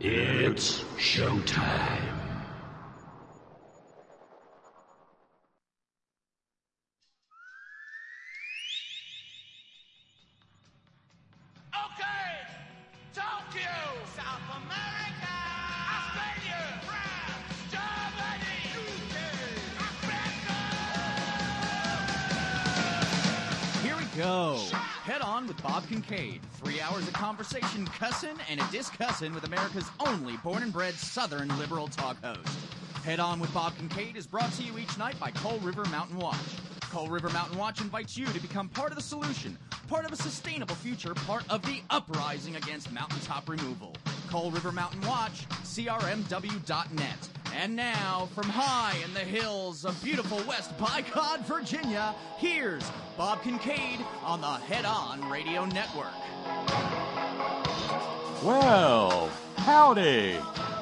It's showtime. Go. Head On with Bob Kincaid. 3 hours of conversation, cussing, and a discussin' with America's only born and bred Southern liberal talk host. Head On with Bob Kincaid is brought to you each night by Coal River Mountain Watch. Coal River Mountain Watch invites you to become part of the solution, part of a sustainable future, part of the uprising against mountaintop removal. Coal River Mountain Watch, crmw.net. And now, from high in the hills of beautiful West Bicod, Virginia, here's Bob Kincaid on the Head On Radio Network. Well, howdy.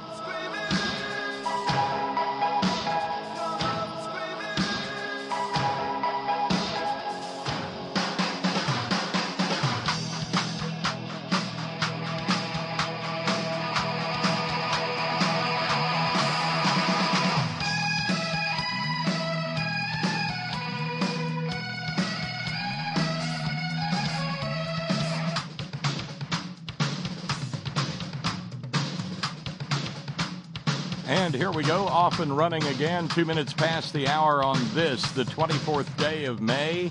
And here we go, off and running again, 2 minutes past the hour on this, the 24th day of May,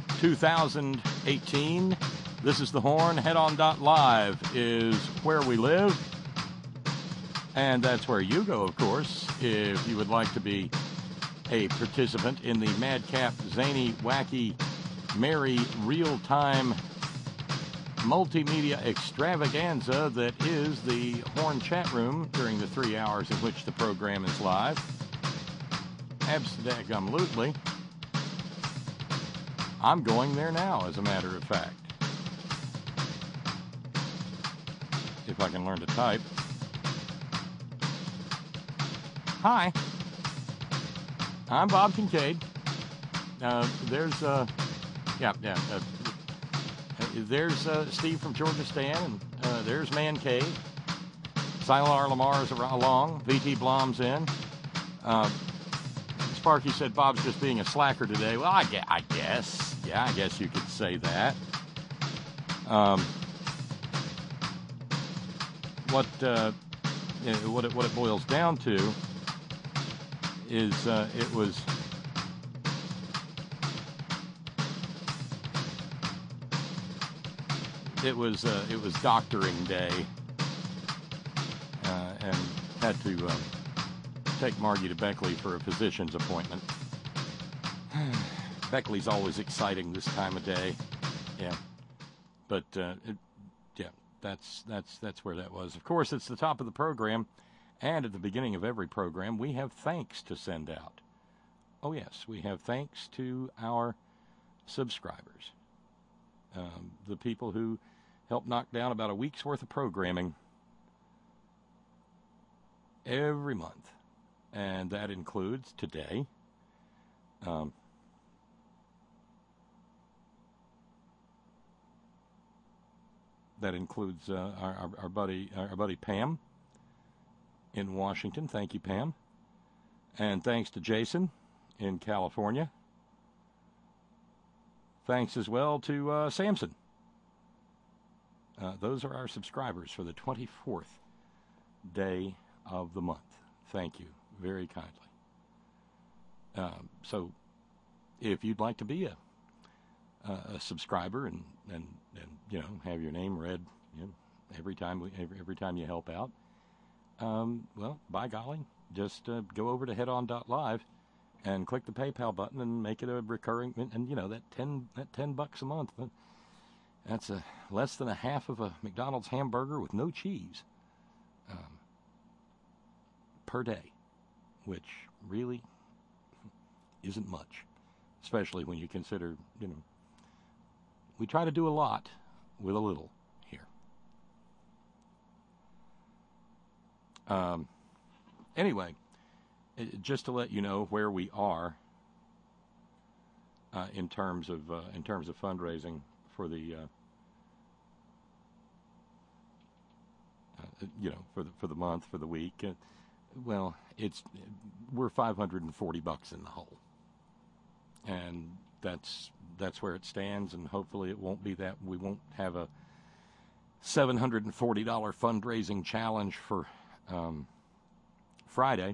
2018. This is The Horn. HeadOn.live is where we live. And that's where you go, of course, if you would like to be a participant in the madcap, zany, wacky, merry, real-time multimedia extravaganza that is the Horn chat room during the 3 hours in which the program is live. Abso-daggum-lutely. I'm going there now, as a matter of fact. If I can learn to type. Hi. I'm Bob Kincaid. There's Steve from Georgia Stan, and there's Man Cave. Silar Lamar's along. VT Blom's in. Sparky said Bob's just being a slacker today. Well, I guess. Yeah, I guess you could say that. What it boils down to is it was doctoring day, and had to take Margie to Beckley for a physician's appointment. Beckley's always exciting this time of day, yeah. But that's where that was. Of course, it's the top of the program, and at the beginning of every program, we have thanks to send out. Oh yes, we have thanks to our subscribers. The people who help knock down about a week's worth of programming every month. And that includes today, that includes our buddy Pam in Washington. Thank you, Pam. And thanks to Jason in California. Thanks as well to Samson. Those are our subscribers for the 24th day of the month. Thank you very kindly. So if you'd like to be a subscriber and have your name read every time you help out, well, by golly, just go over to headon.live and click the PayPal button and make it a recurring, and that $10 a month, that's less than a half of a McDonald's hamburger with no cheese per day, which really isn't much, especially when you consider, we try to do a lot with a little here. Anyway, just to let you know where we are in terms of fundraising for the for the month, for the week. Well, we're $540 in the hole, and that's where it stands. And hopefully, it won't be that. We won't have a $740 fundraising challenge for Friday.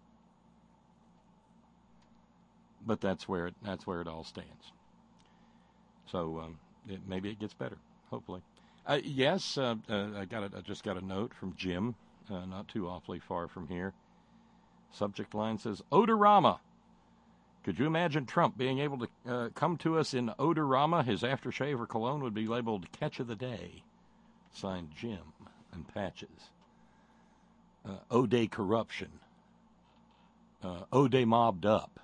But that's where it all stands. So maybe it gets better. Hopefully. Yes, I just got a note from Jim, not too awfully far from here. Subject line says, Odorama. Could you imagine Trump being able to come to us in Odorama? His aftershave or cologne would be labeled Catch of the Day. Signed Jim and Patches. O'Day corruption. O'Day mobbed up.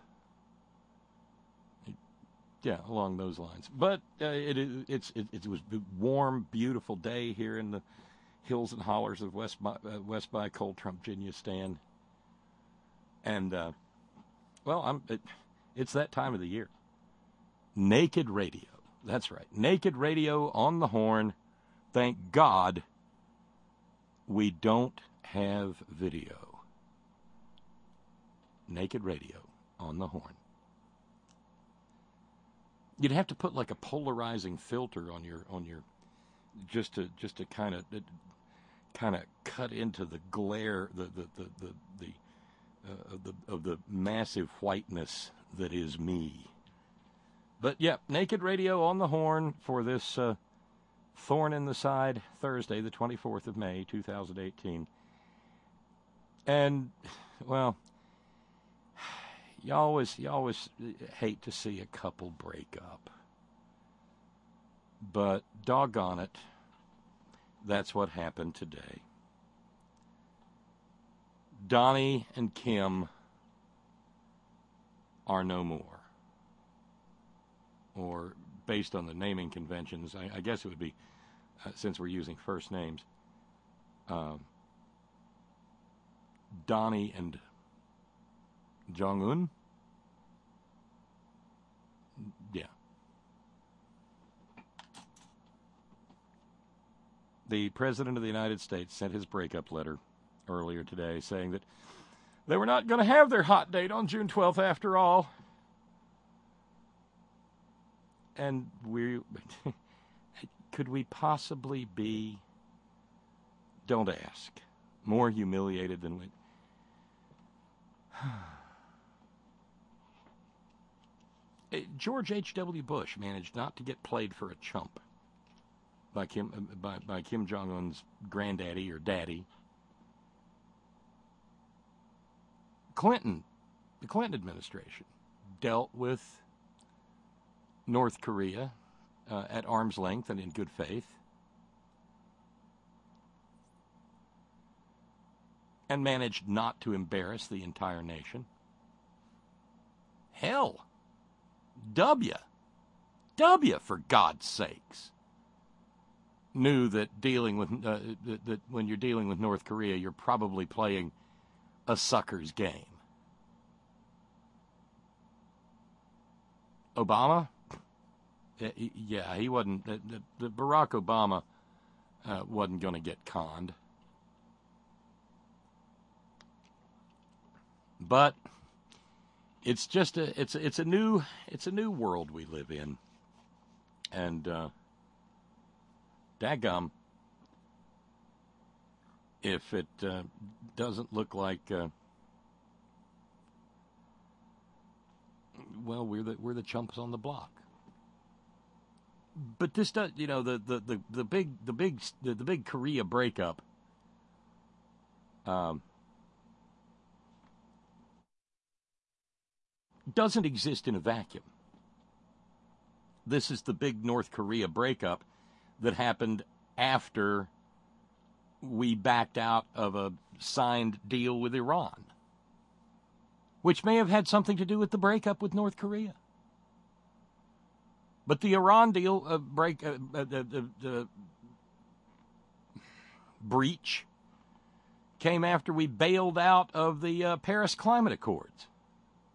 Yeah, along those lines. But it was a warm, beautiful day here in the hills and hollers of West by Cold Trump Virginia stand. And, it's that time of the year. Naked radio. That's right. Naked radio on the horn. Thank God we don't have video. Naked radio on the horn. You'd have to put like a polarizing filter on your just to kind of cut into the glare of the massive whiteness that is me. But yeah, naked radio on the horn for this Thorn in the Side Thursday, the 24th of May, 2018. And well, you always hate to see a couple break up. But doggone it, that's what happened today. Donnie and Kim are no more. Or based on the naming conventions, I guess it would be, since we're using first names, Donnie and Jong-un? Yeah. The President of the United States sent his breakup letter earlier today saying that they were not going to have their hot date on June 12th after all. And could we possibly be, don't ask, more humiliated than we... George H.W. Bush managed not to get played for a chump by Kim Jong-un's granddaddy or daddy. The Clinton administration dealt with North Korea at arm's length and in good faith, and managed not to embarrass the entire nation. Hell, W, for God's sakes, knew that dealing with that when you're dealing with North Korea, you're probably playing a sucker's game. Obama, yeah, he wasn't. The Barack Obama wasn't going to get conned, but it's just it's a new world we live in, and daggum, if it doesn't look like well, we're the chumps on the block. But this does, the big Korea breakup. Doesn't exist in a vacuum. This is the big North Korea breakup that happened after we backed out of a signed deal with Iran, which may have had something to do with the breakup with North Korea. But the Iran deal the breach came after we bailed out of the Paris Climate Accords.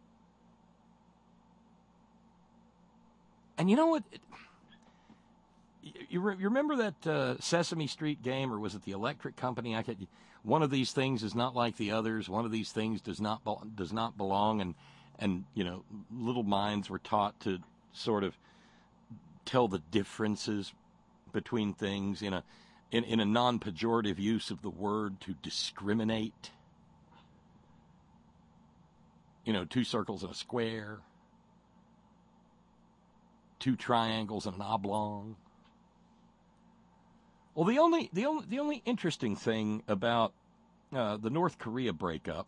And you know what? You remember that Sesame Street game, or was it the Electric Company? One of these things is not like the others. One of these things does not belong, and little minds were taught to sort of tell the differences between things in a non-pejorative use of the word, to discriminate. 2 circles and a square, 2 triangles and an oblong. Well, the only interesting thing about the North Korea breakup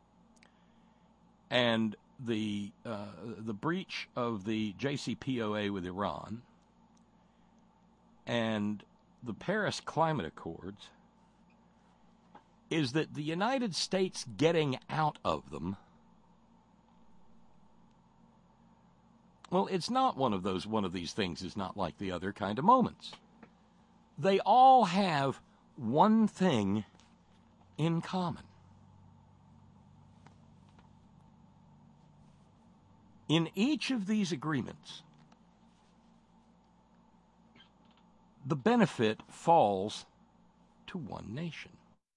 and the breach of the JCPOA with Iran and the Paris Climate Accords is that the United States getting out of them, well, it's not one of these things is not like the other kind of moments. They all have one thing in common. In each of these agreements, the benefit falls to one nation.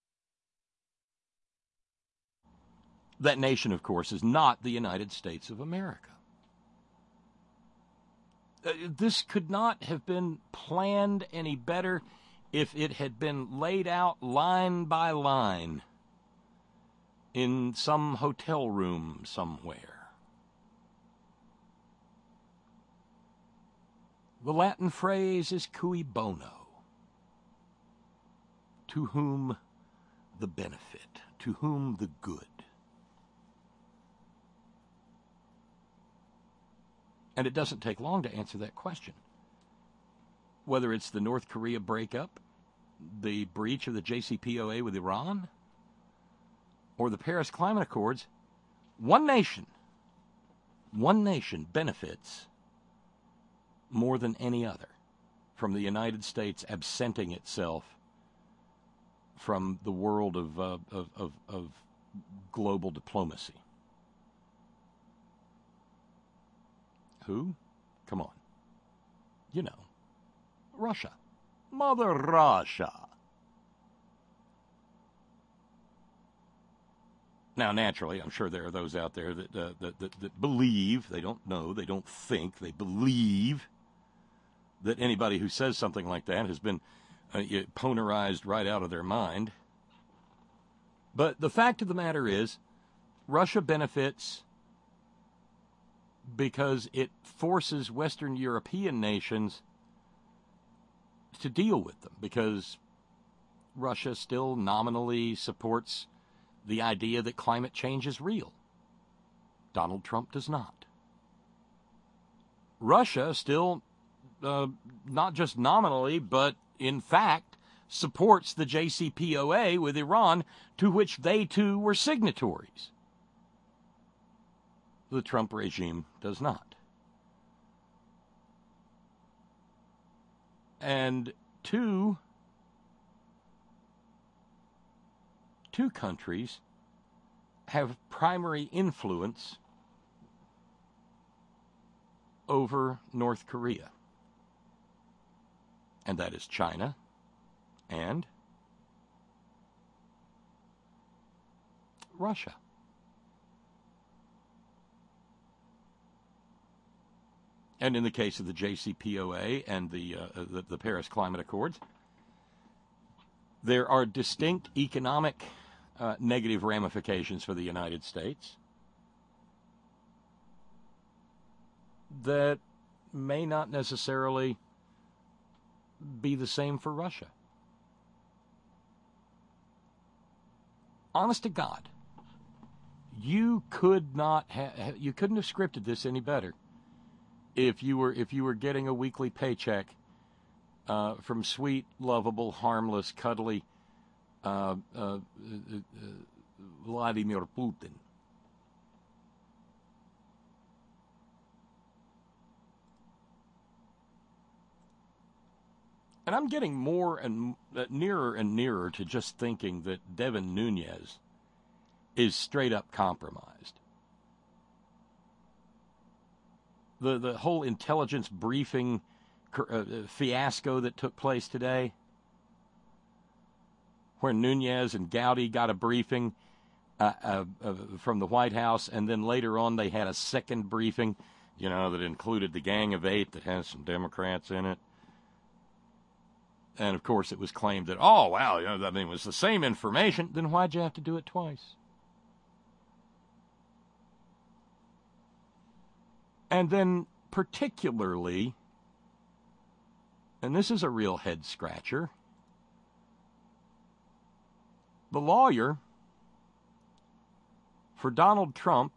That nation, of course, is not the United States of America. This could not have been planned any better if it had been laid out line by line in some hotel room somewhere. The Latin phrase is cui bono, to whom the benefit, to whom the good. And it doesn't take long to answer that question. Whether it's the North Korea breakup, the breach of the JCPOA with Iran, or the Paris Climate Accords, one nation benefits more than any other from the United States absenting itself from the world of global diplomacy. Who? Come on. Russia. Mother Russia. Now, naturally, I'm sure there are those out there that believe, they don't know, they don't think, they believe that anybody who says something like that has been ponerized right out of their mind. But the fact of the matter is, Russia benefits because it forces Western European nations to deal with them, because Russia still nominally supports the idea that climate change is real. Donald Trump does not. Russia still, not just nominally, but in fact, supports the JCPOA with Iran, to which they too were signatories. The Trump regime does not. And two countries have primary influence over North Korea, and that is China and Russia. And in the case of the JCPOA and the Paris Climate Accords, there are distinct economic negative ramifications for the United States that may not necessarily be the same for Russia. Honest to God, you couldn't have scripted this any better. If you were getting a weekly paycheck from sweet, lovable, harmless, cuddly Vladimir Putin. And I'm getting more and nearer to just thinking that Devin Nunes is straight up compromised. The whole intelligence briefing fiasco that took place today, where Nunes and Gowdy got a briefing from the White House, and then later on they had a second briefing, that included the Gang of Eight that has some Democrats in it. And, of course, it was claimed that, oh, wow, it was the same information. Then why'd you have to do it twice? And then particularly, and this is a real head-scratcher, the lawyer for Donald Trump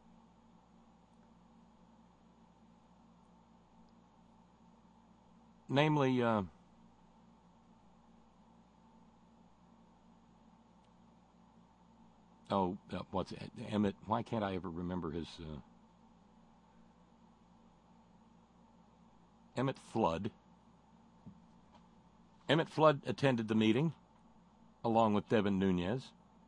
namely what's it? Emmett? Why can't I ever remember his Emmett Flood. Emmett Flood attended the meeting along with Devin Nunes.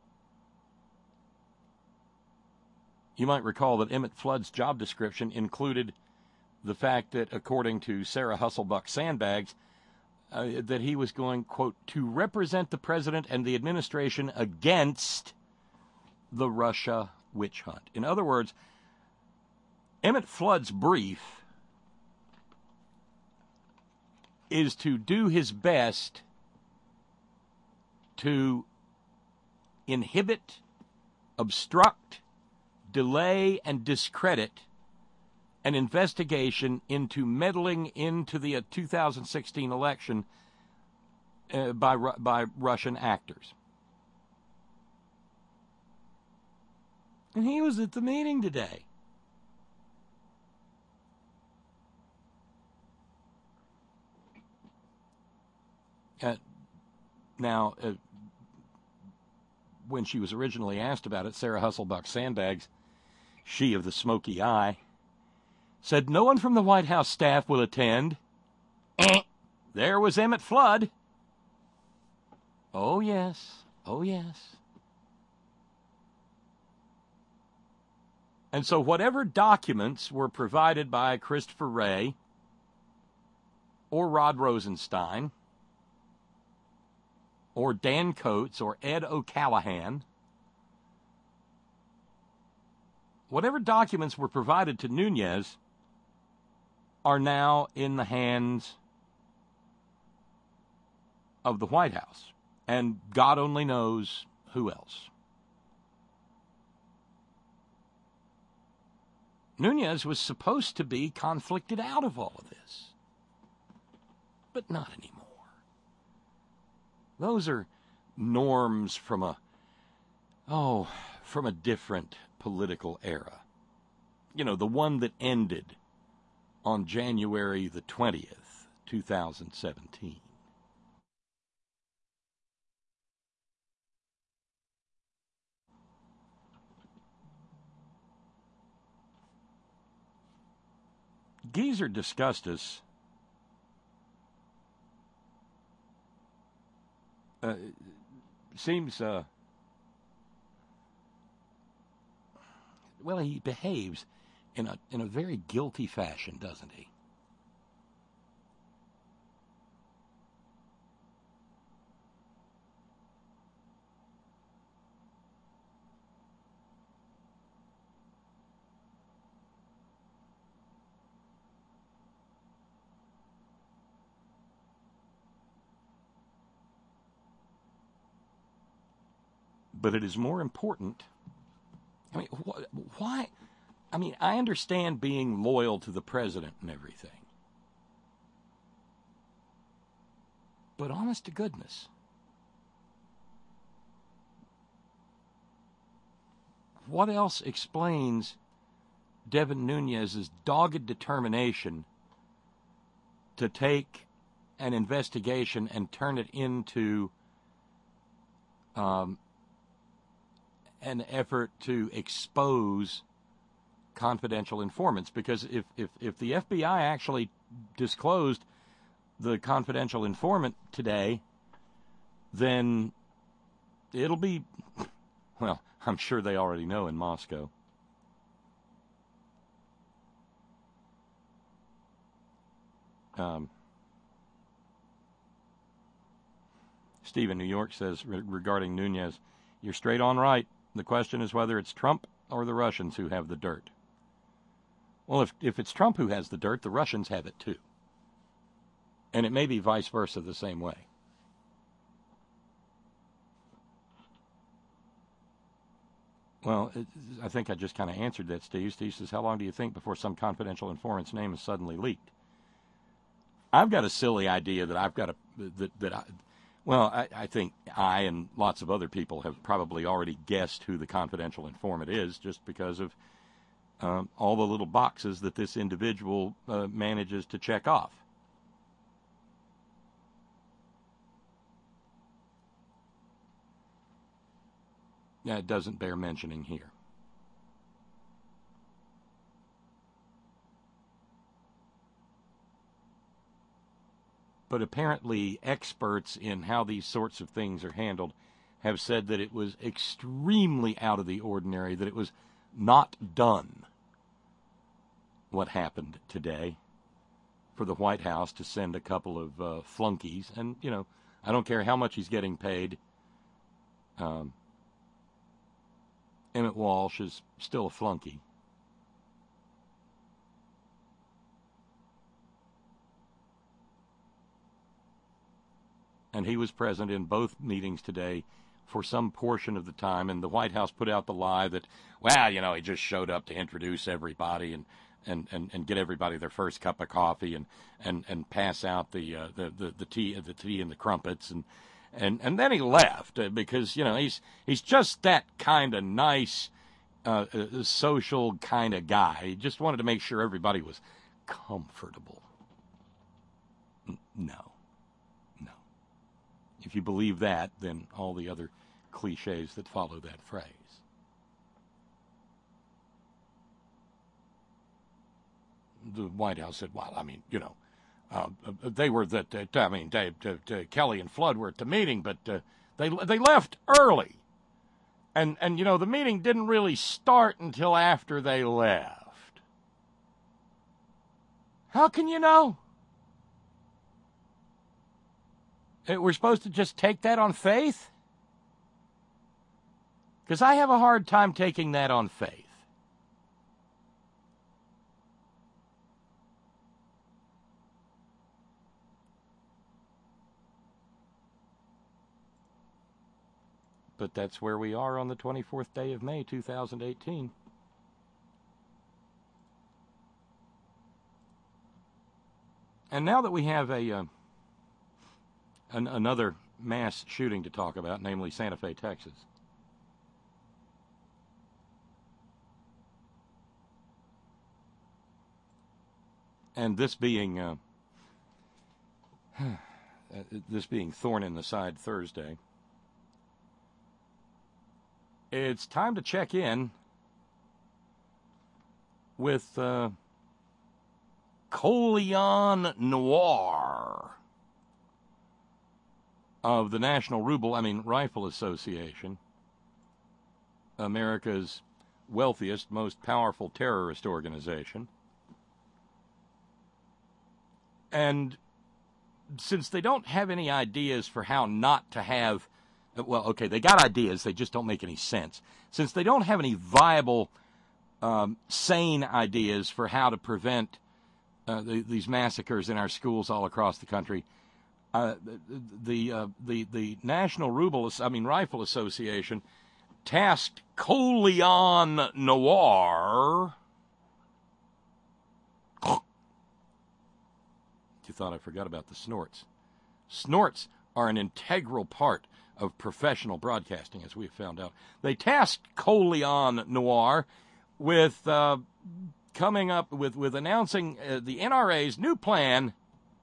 You might recall that Emmett Flood's job description included the fact that, according to Sarah Husselbuck Sandbags, that he was going, quote, to represent the president and the administration against the Russia witch hunt. In other words, Emmett Flood's brief is to do his best to inhibit, obstruct, delay, and discredit an investigation into meddling into the 2016 election by Russian actors. And he was at the meeting today. Now, when she was originally asked about it, Sarah Husselbuck Sandbags, she of the smoky eye, said no one from the White House staff will attend. There was Emmett Flood. Oh, yes. Oh, yes. And so whatever documents were provided by Christopher Wray or Rod Rosenstein or Dan Coates or Ed O'Callahan, whatever documents were provided to Nunes are now in the hands of the White House, and God only knows who else. Nunes was supposed to be conflicted out of all of this, but not anymore. Those are norms from a different political era. The one that ended on January the 20th, 2017. Geezer discussed us seems he behaves in a very guilty fashion, doesn't he? But it is more important. Why? I understand being loyal to the president and everything. But honest to goodness, what else explains Devin Nunes' dogged determination to take an investigation and turn it into an effort to expose confidential informants? Because if the FBI actually disclosed the confidential informant today, then it'll be, I'm sure they already know in Moscow. Steve in New York says regarding Nunes, you're straight on right. The question is whether it's Trump or the Russians who have the dirt. Well, if it's Trump who has the dirt, the Russians have it too. And it may be vice versa the same way. Well, I think I just kind of answered that, Steve. Steve says, how long do you think before some confidential informant's name is suddenly leaked? I've got a silly idea that I've got I think I and lots of other people have probably already guessed who the confidential informant is just because of all the little boxes that this individual manages to check off. It doesn't bear mentioning here. But apparently experts in how these sorts of things are handled have said that it was extremely out of the ordinary, that it was not done what happened today for the White House to send a couple of flunkies. And, you know, I don't care how much he's getting paid. Emmett Walsh is still a flunky. And he was present in both meetings today for some portion of the time, and the White House put out the lie that, well, you know, he just showed up to introduce everybody and get everybody their first cup of coffee and pass out the tea and the crumpets and then he left because, you know, he's just that kind of nice social kind of guy. He just wanted to make sure everybody was comfortable. No. If you believe that, then all the other cliches that follow that phrase. The White House said, well, I mean, you know, they were Kelly and Flood were at the meeting, but they left early. And you know, the meeting didn't really start until after they left. How can you know? We're supposed to just take that on faith? Because I have a hard time taking that on faith. But that's where we are on the 24th day of May, 2018. And now that we have another mass shooting to talk about, namely Santa Fe, Texas. And this being thorn in the side Thursday, it's time to check in with Colion Noir of the National Rifle Association, America's wealthiest, most powerful terrorist organization. And since they don't have any ideas for how not to have, well, okay, they got ideas, they just don't make any sense. Since they don't have any viable, sane ideas for how to prevent these massacres in our schools all across the country, the National Rifle Association tasked Colion Noir. You thought I forgot about the snorts. Snorts are an integral part of professional broadcasting, as we have found out. They tasked Colion Noir with coming up with announcing the NRA's new plan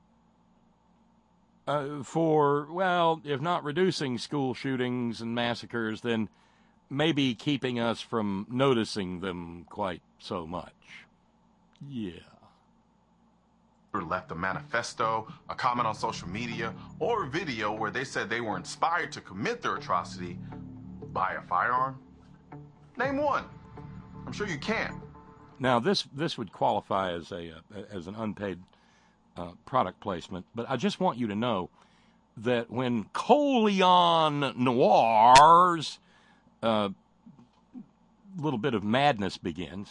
for, well, if not reducing school shootings and massacres, then maybe keeping us from noticing them quite so much. Yeah. Left a manifesto, a comment on social media, or a video where they said they were inspired to commit their atrocity by a firearm? Name one. I'm sure you can. Now, this would qualify as an unpaid product placement, but I just want you to know that when Coleon Noir's little bit of madness begins,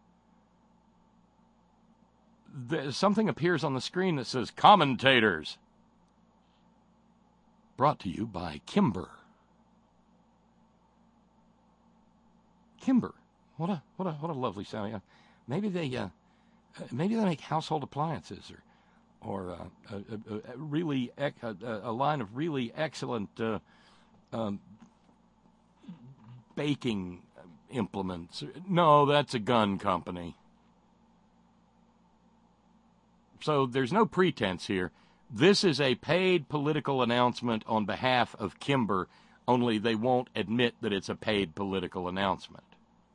something appears on the screen that says commentators. Brought to you by Kimber. Kimber. What a lovely sound. Maybe they make household appliances or a line of really excellent baking implements. No, that's a gun company. So there's no pretense here. This is a paid political announcement on behalf of Kimber, only they won't admit that it's a paid political announcement.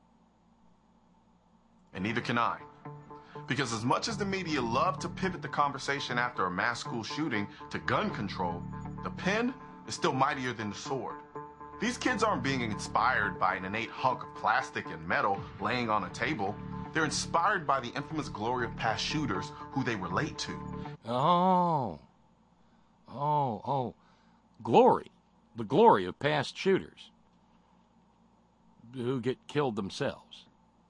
And neither can I. Because as much as the media love to pivot the conversation after a mass school shooting to gun control, the pen is still mightier than the sword. These kids aren't being inspired by an innate hunk of plastic and metal laying on a table. They're inspired by the infamous glory of past shooters who they relate to. Glory. The glory of past shooters who get killed themselves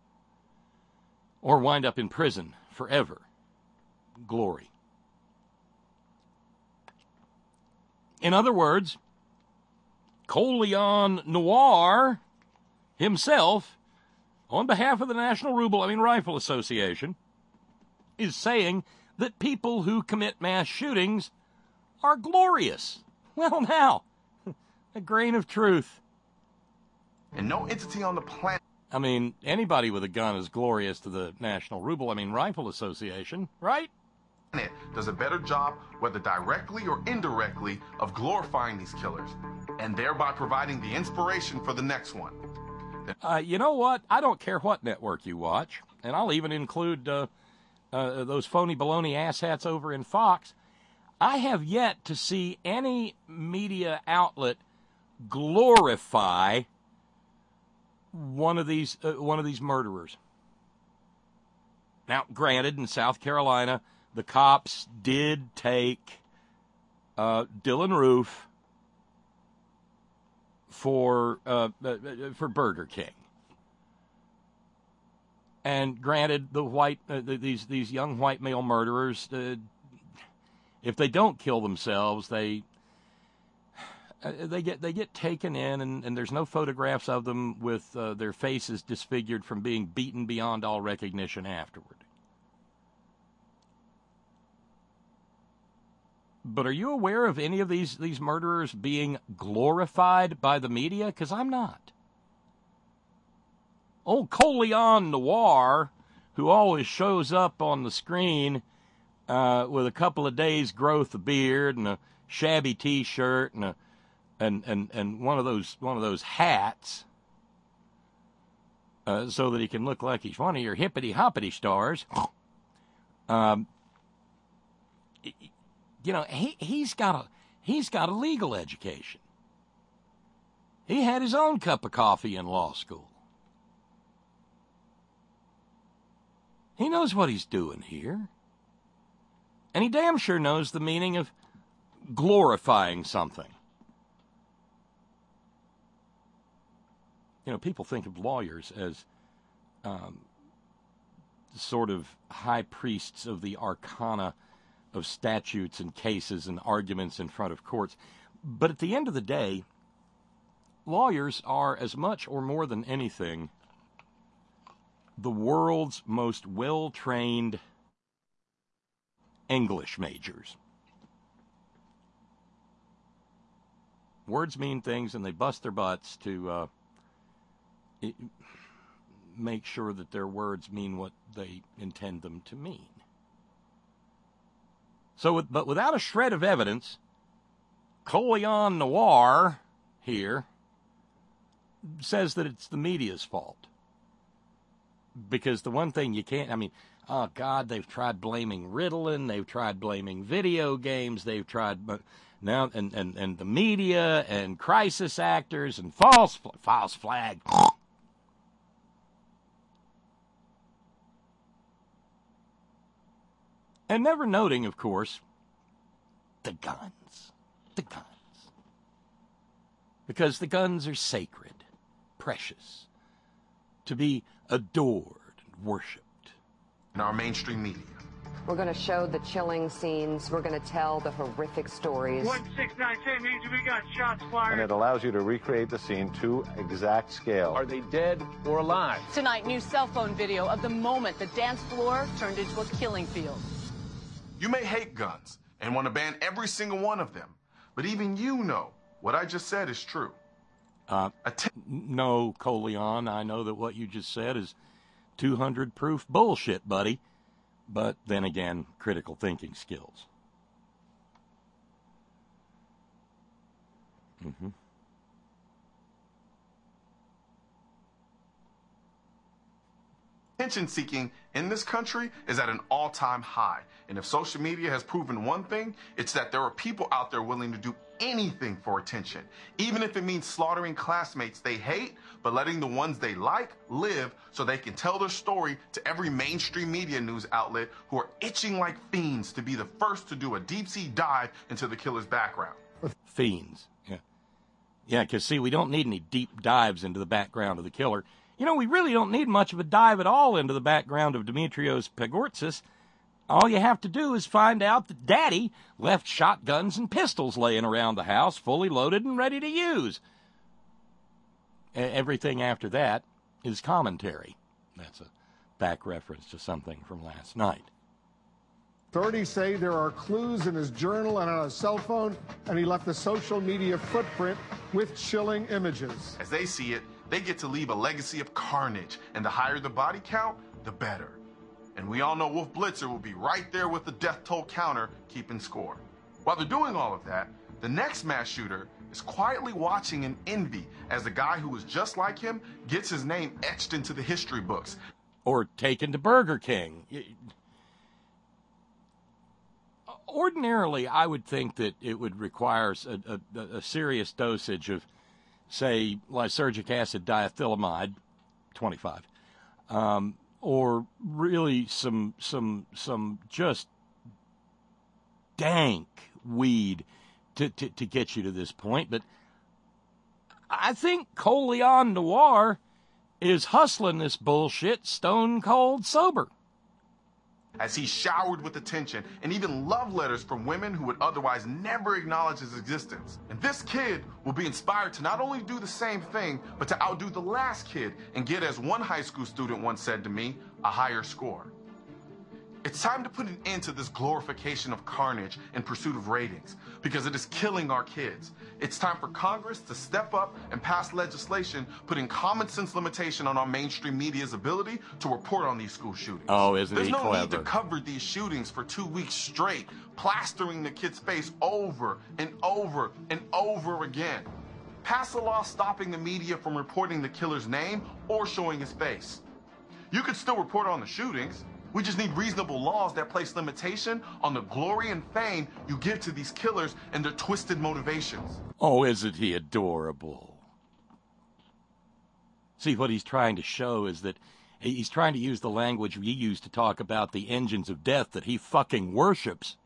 or wind up in prison forever. Glory. In other words, Coleon Noir himself, on behalf of the National Rifle Association, is saying that people who commit mass shootings are glorious. Well, now, a grain of truth. And no entity on the planet... I mean, anybody with a gun is glorious to the National Rifle Association, right? ...does a better job, whether directly or indirectly, of glorifying these killers, and thereby providing the inspiration for the next one. You know what? I don't care what network you watch, and I'll even include those phony baloney asshats over in Fox. I have yet to see any media outlet glorify one of these murderers. Now, granted, in South Carolina, the cops did take Dylan Roof for Burger King. And granted, these young white male murderers, if they don't kill themselves, they get taken in, and there's no photographs of them with their faces disfigured from being beaten beyond all recognition afterward. But are you aware of any of these murderers being glorified by the media? Because I'm not. Old Coleon Noir, who always shows up on the screen with a couple of days' growth of beard and a shabby T-shirt and one of those hats, so that he can look like he's one of your hippity hoppity stars. You know, he's got a legal education. He had his own cup of coffee in law school. He knows what he's doing here. And he damn sure knows the meaning of glorifying something. You know, people think of lawyers as sort of high priests of the arcana of statutes and cases and arguments in front of courts. But at the end of the day, lawyers are, as much or more than anything, the world's most well-trained English majors. Words mean things, and they bust their butts to make sure that their words mean what they intend them to mean. But without a shred of evidence, Coleon Noir here says that it's the media's fault. Because the one thing you can't, oh God, they've tried blaming Ritalin, they've tried blaming video games, they've tried, but now, and the media, and crisis actors, and false flag. And never noting, of course, the guns. The guns. Because the guns are sacred, precious, to be adored and worshipped. In our mainstream media. We're going to show the chilling scenes. We're going to tell the horrific stories. 1619 means we got shots fired. And it allows you to recreate the scene to exact scale. Are they dead or alive? Tonight, new cell phone video of the moment the dance floor turned into a killing field. You may hate guns and want to ban every single one of them, but even you know what I just said is true. No, Coleon, I know that what you just said is 200 proof bullshit, buddy. But then again, critical thinking skills. Attention seeking in this country is at an all-time high. And if social media has proven one thing, it's that there are people out there willing to do anything for attention, even if it means slaughtering classmates they hate, but letting the ones they like live so they can tell their story to every mainstream media news outlet who are itching like fiends to be the first to do a deep-sea dive into the killer's background. Fiends, yeah. Yeah, because, see, we don't need any deep dives into the background of the killer. You know, we really don't need much of a dive at all into the background of Dimitrios Pagortzis. All you have to do is find out that Daddy left shotguns and pistols laying around the house, fully loaded and ready to use. Everything after that is commentary. That's a back reference to something from last night. Authorities say there are clues in his journal and on his cell phone, and he left a social media footprint with chilling images. As they see it, they get to leave a legacy of carnage, and the higher the body count, the better. And we all know Wolf Blitzer will be right there with the death toll counter, keeping score. While they're doing all of that, the next mass shooter is quietly watching in envy as the guy who was just like him gets his name etched into the history books. Or taken to Burger King. Ordinarily, I would think that it would require a serious dosage of, say, lysergic acid diethylamide, 25, or really some just dank weed to get you to this point. But I think Coleon Noir is hustling this bullshit stone cold sober. As he's showered with attention and even love letters from women who would otherwise never acknowledge his existence. And this kid will be inspired to not only do the same thing, but to outdo the last kid and get, as one high school student once said to me, a higher score. It's time to put an end to this glorification of carnage in pursuit of ratings, because it is killing our kids. It's time for Congress to step up and pass legislation putting common sense limitation on our mainstream media's ability to report on these school shootings. Oh, isn't he There's no clever? need to cover these shootings for 2 weeks straight, plastering the kid's face over and over and over again. Pass a law stopping the media from reporting the killer's name or showing his face. You could still report on the shootings. We just need reasonable laws that place limitation on the glory and fame you give to these killers and their twisted motivations. Oh, isn't he adorable? See, what he's trying to show is that he's trying to use the language we use to talk about the engines of death that he fucking worships,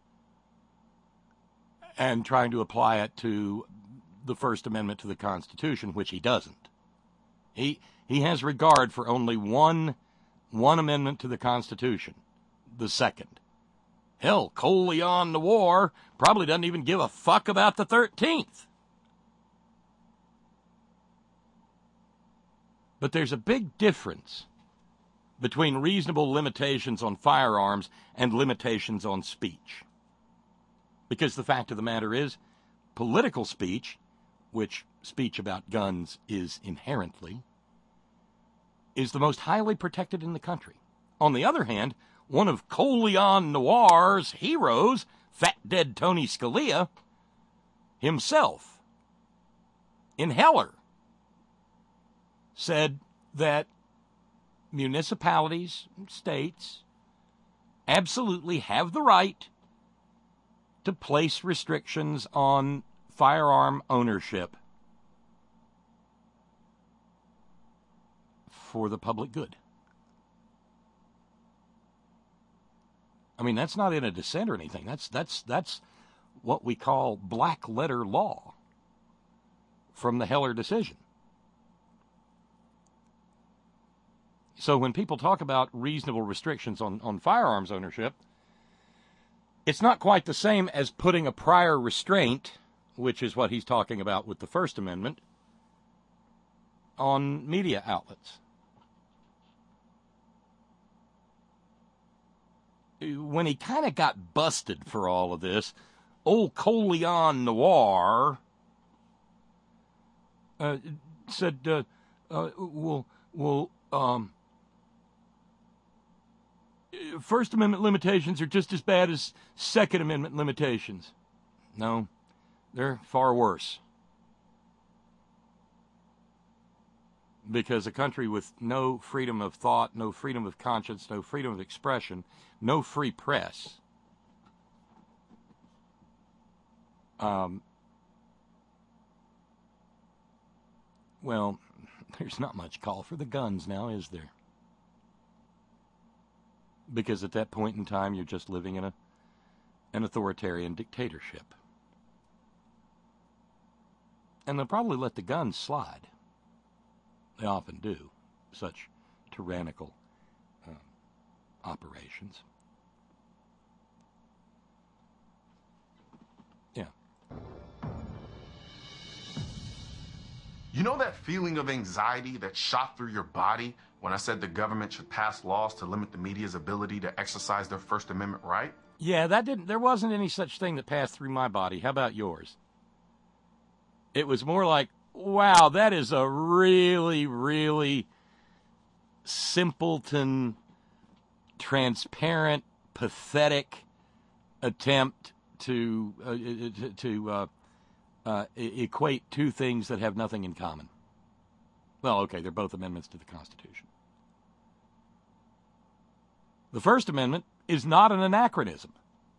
and trying to apply it to the First Amendment to the Constitution, which he doesn't. He has regard for only one amendment to the Constitution, the second. Hell, Coleon Noir probably doesn't even give a fuck about the 13th. But there's a big difference between reasonable limitations on firearms and limitations on speech. Because the fact of the matter is, political speech, which speech about guns is inherently, is the most highly protected in the country. On the other hand, one of Coleon Noir's heroes, Fat Dead Tony Scalia, himself, in Heller, said that municipalities, states, absolutely have the right to place restrictions on firearm ownership for the public good. I mean, that's not in a dissent or anything. That's what we call black letter law from the Heller decision. So when people talk about reasonable restrictions on firearms ownership, it's not quite the same as putting a prior restraint, which is what he's talking about with the First Amendment, on media outlets. When he kind of got busted for all of this, old Coleon Noir said, First Amendment limitations are just as bad as Second Amendment limitations. No, they're far worse. Because a country with no freedom of thought, no freedom of conscience, no freedom of expression, no free press, well, there's not much call for the guns now, is there? Because at that point in time, you're just living in an authoritarian dictatorship. And they'll probably let the guns slide. They often do, such tyrannical operations. Yeah. You know that feeling of anxiety that shot through your body when I said the government should pass laws to limit the media's ability to exercise their First Amendment right? Yeah, there wasn't any such thing that passed through my body. How about yours? It was more like, wow, that is a really, really simpleton, transparent, pathetic attempt to equate two things that have nothing in common. Well, okay, they're both amendments to the Constitution. The First Amendment is not an anachronism.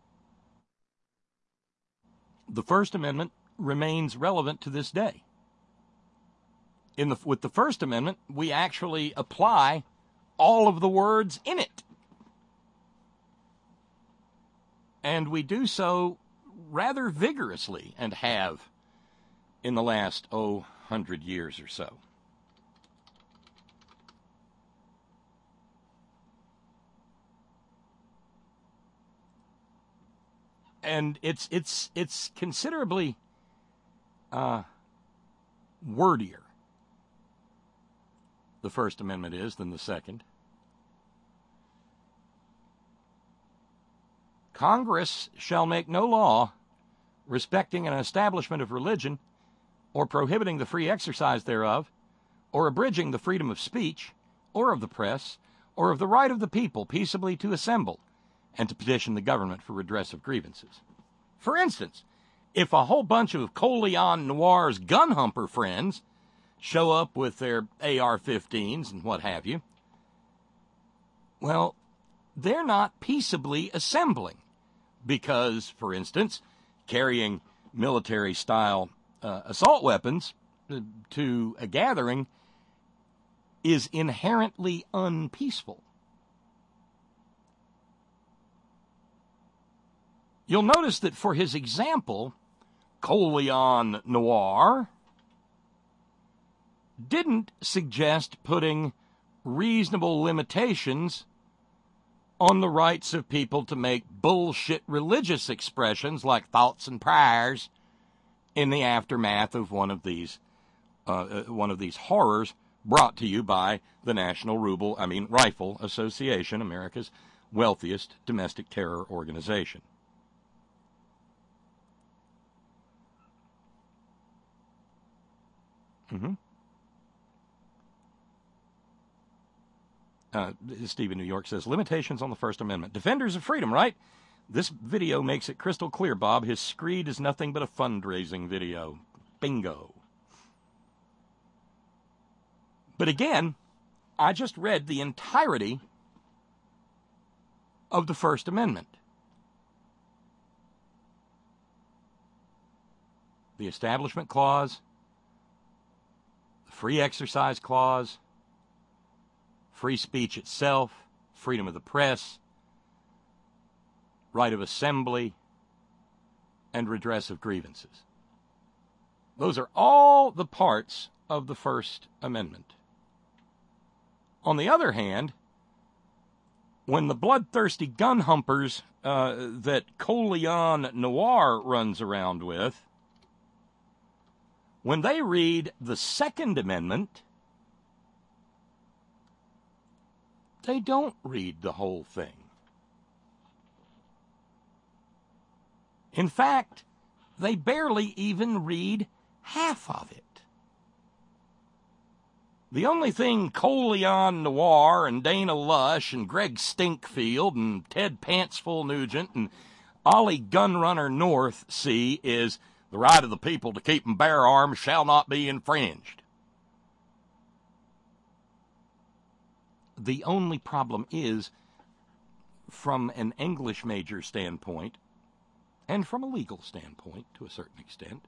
The First Amendment remains relevant to this day. With the First Amendment, we actually apply all of the words in it. And we do so rather vigorously, and have in the last, 100 years or so. And it's considerably wordier, the First Amendment is, than the Second. Congress shall make no law respecting an establishment of religion, or prohibiting the free exercise thereof, or abridging the freedom of speech, or of the press, or of the right of the people peaceably to assemble, and to petition the government for redress of grievances. For instance, if a whole bunch of Coleon Noir's gun humper friends show up with their AR-15s and what have you, well, they're not peaceably assembling because, for instance, carrying military-style assault weapons to a gathering is inherently unpeaceful. You'll notice that for his example, Coleon Noir didn't suggest putting reasonable limitations on the rights of people to make bullshit religious expressions like thoughts and prayers in the aftermath of one of these horrors brought to you by the National Rifle Association, America's wealthiest domestic terror organization. Stephen New York says, limitations on the First Amendment. Defenders of freedom, right? This video makes it crystal clear, Bob. His screed is nothing but a fundraising video. Bingo. But again, I just read the entirety of the First Amendment. The Establishment Clause, the Free Exercise Clause, free speech itself, freedom of the press, right of assembly, and redress of grievances. Those are all the parts of the First Amendment. On the other hand, when the bloodthirsty gun humpers that Colion Noir runs around with, when they read the Second Amendment, they don't read the whole thing. In fact, they barely even read half of it. The only thing Colion Noir and Dana Lush and Greg Stinkfield and Ted Pantsful Nugent and Ollie Gunrunner North see is the right of the people to keep and bear arms shall not be infringed. The only problem is, from an English major standpoint, and from a legal standpoint to a certain extent,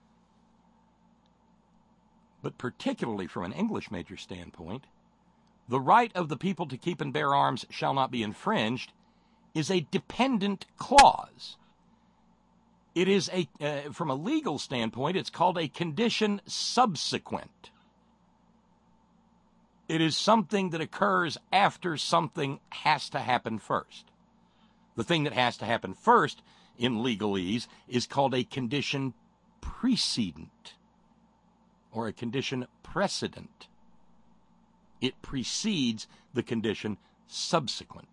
but particularly from an English major standpoint, the right of the people to keep and bear arms shall not be infringed is a dependent clause. It is from a legal standpoint, it's called a condition subsequent. It is something that occurs after something has to happen first. The thing that has to happen first in legalese is called a condition precedent or a condition precedent. It precedes the condition subsequent.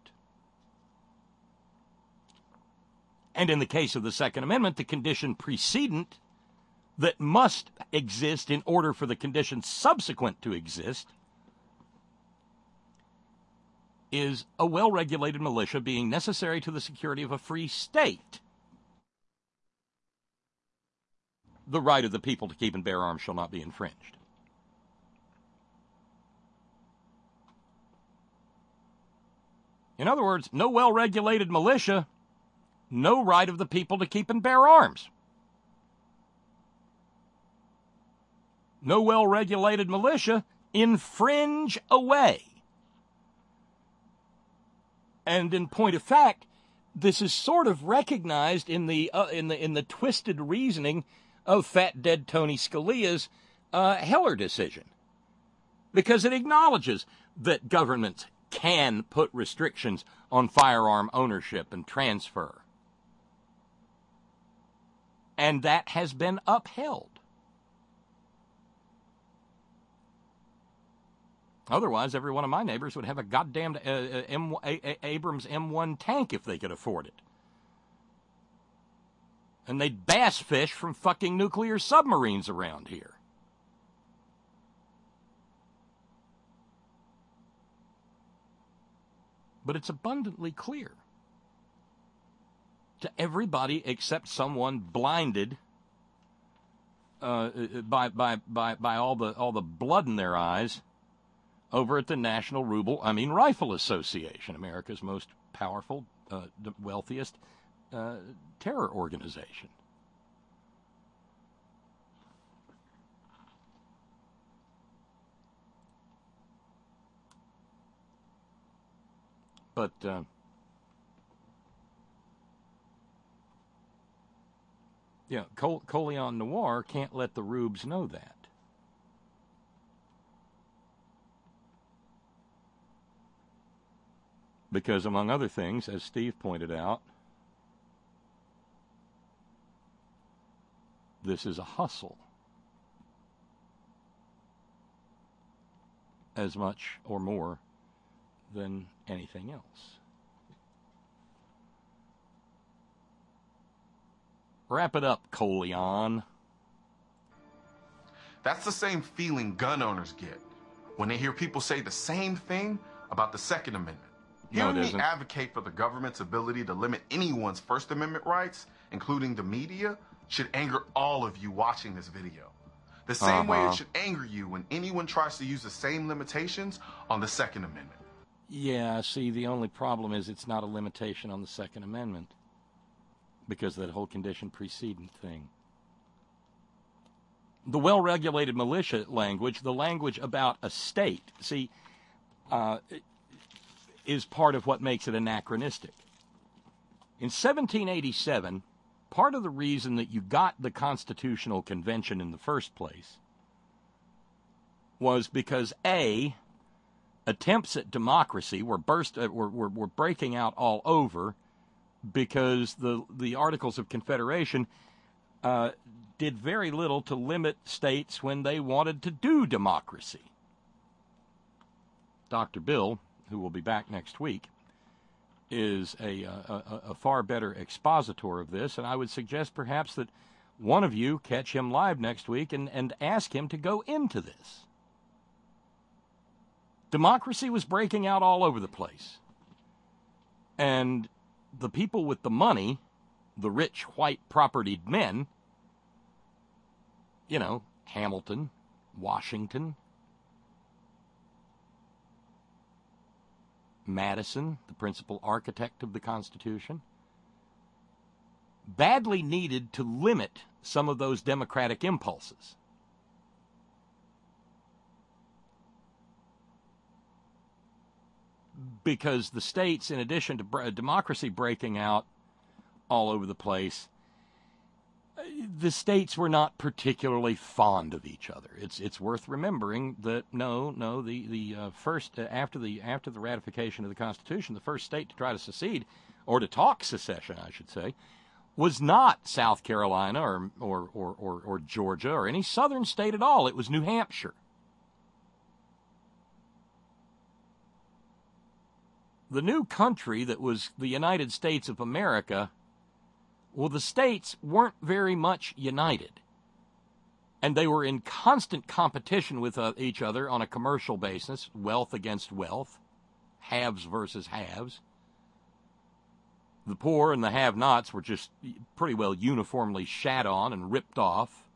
And in the case of the Second Amendment, the condition precedent that must exist in order for the condition subsequent to exist is a well-regulated militia being necessary to the security of a free state. The right of the people to keep and bear arms shall not be infringed. In other words, no well-regulated militia, no right of the people to keep and bear arms. No well-regulated militia, infringe away. And in point of fact, this is sort of recognized in the twisted reasoning of fat dead Tony Scalia's Heller decision, because it acknowledges that governments can put restrictions on firearm ownership and transfer, and that has been upheld. Otherwise, every one of my neighbors would have a goddamn Abrams M1 tank if they could afford it. And they'd bass fish from fucking nuclear submarines around here. But it's abundantly clear to everybody except someone blinded by all the blood in their eyes over at the National Rifle Association, America's most powerful, wealthiest terror organization. But Colion Noir can't let the rubes know that. Because, among other things, as Steve pointed out, this is a hustle as much or more than anything else. Wrap it up, Colion. That's the same feeling gun owners get when they hear people say the same thing about the Second Amendment. Hearing me advocate for the government's ability to limit anyone's First Amendment rights, including the media, should anger all of you watching this video. The same way it should anger you when anyone tries to use the same limitations on the Second Amendment. Yeah, see, the only problem is it's not a limitation on the Second Amendment because of that whole condition precedent thing. The well-regulated militia language, the language about a state, see, is part of what makes it anachronistic. In 1787, part of the reason that you got the Constitutional Convention in the first place was because, A, attempts at democracy were breaking out all over because the Articles of Confederation did very little to limit states when they wanted to do democracy. Dr. Bill, who will be back next week, is a far better expositor of this, and I would suggest perhaps that one of you catch him live next week and ask him to go into this. Democracy was breaking out all over the place. And the people with the money, the rich, white, propertied men, you know, Hamilton, Washington, Madison, the principal architect of the Constitution, badly needed to limit some of those democratic impulses. Because the states, in addition to democracy breaking out all over the place, the states were not particularly fond of each other. It's worth remembering that the first after the ratification of the Constitution, the first state to try to secede, or to talk secession, I should say, was not South Carolina or Georgia or any southern state at all. It was New Hampshire. The new country that was the United States of America, well, the states weren't very much united. And they were in constant competition with each other on a commercial basis, wealth against wealth, haves versus haves. The poor and the have-nots were just pretty well uniformly shat on and ripped off.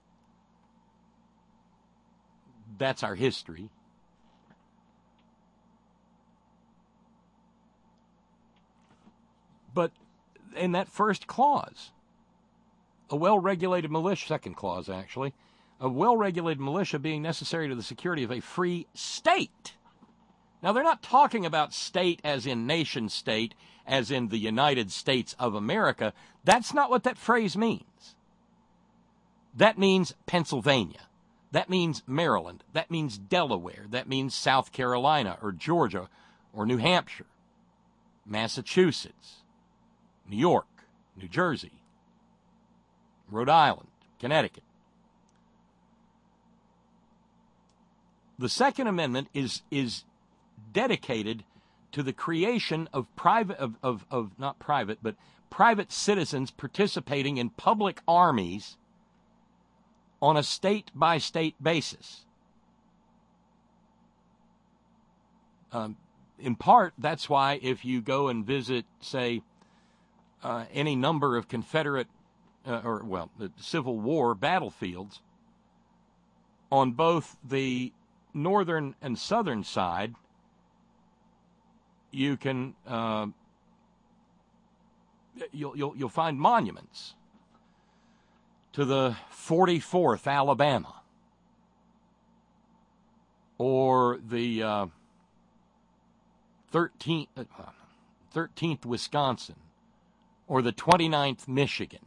That's our history. But in that first clause, a well-regulated militia, second clause actually, a well-regulated militia being necessary to the security of a free state. Now, they're not talking about state as in nation state, as in the United States of America. That's not what that phrase means. That means Pennsylvania. That means Maryland. That means Delaware. That means South Carolina or Georgia or New Hampshire, Massachusetts, New York, New Jersey, Rhode Island, Connecticut. The Second Amendment is dedicated to the creation of private citizens participating in public armies on a state-by-state basis. In part, that's why if you go and visit, say, any number of Confederate the Civil War battlefields, on both the northern and southern side, you can you'll find monuments to the 44th Alabama or the 13th Wisconsin or the 29th Michigan.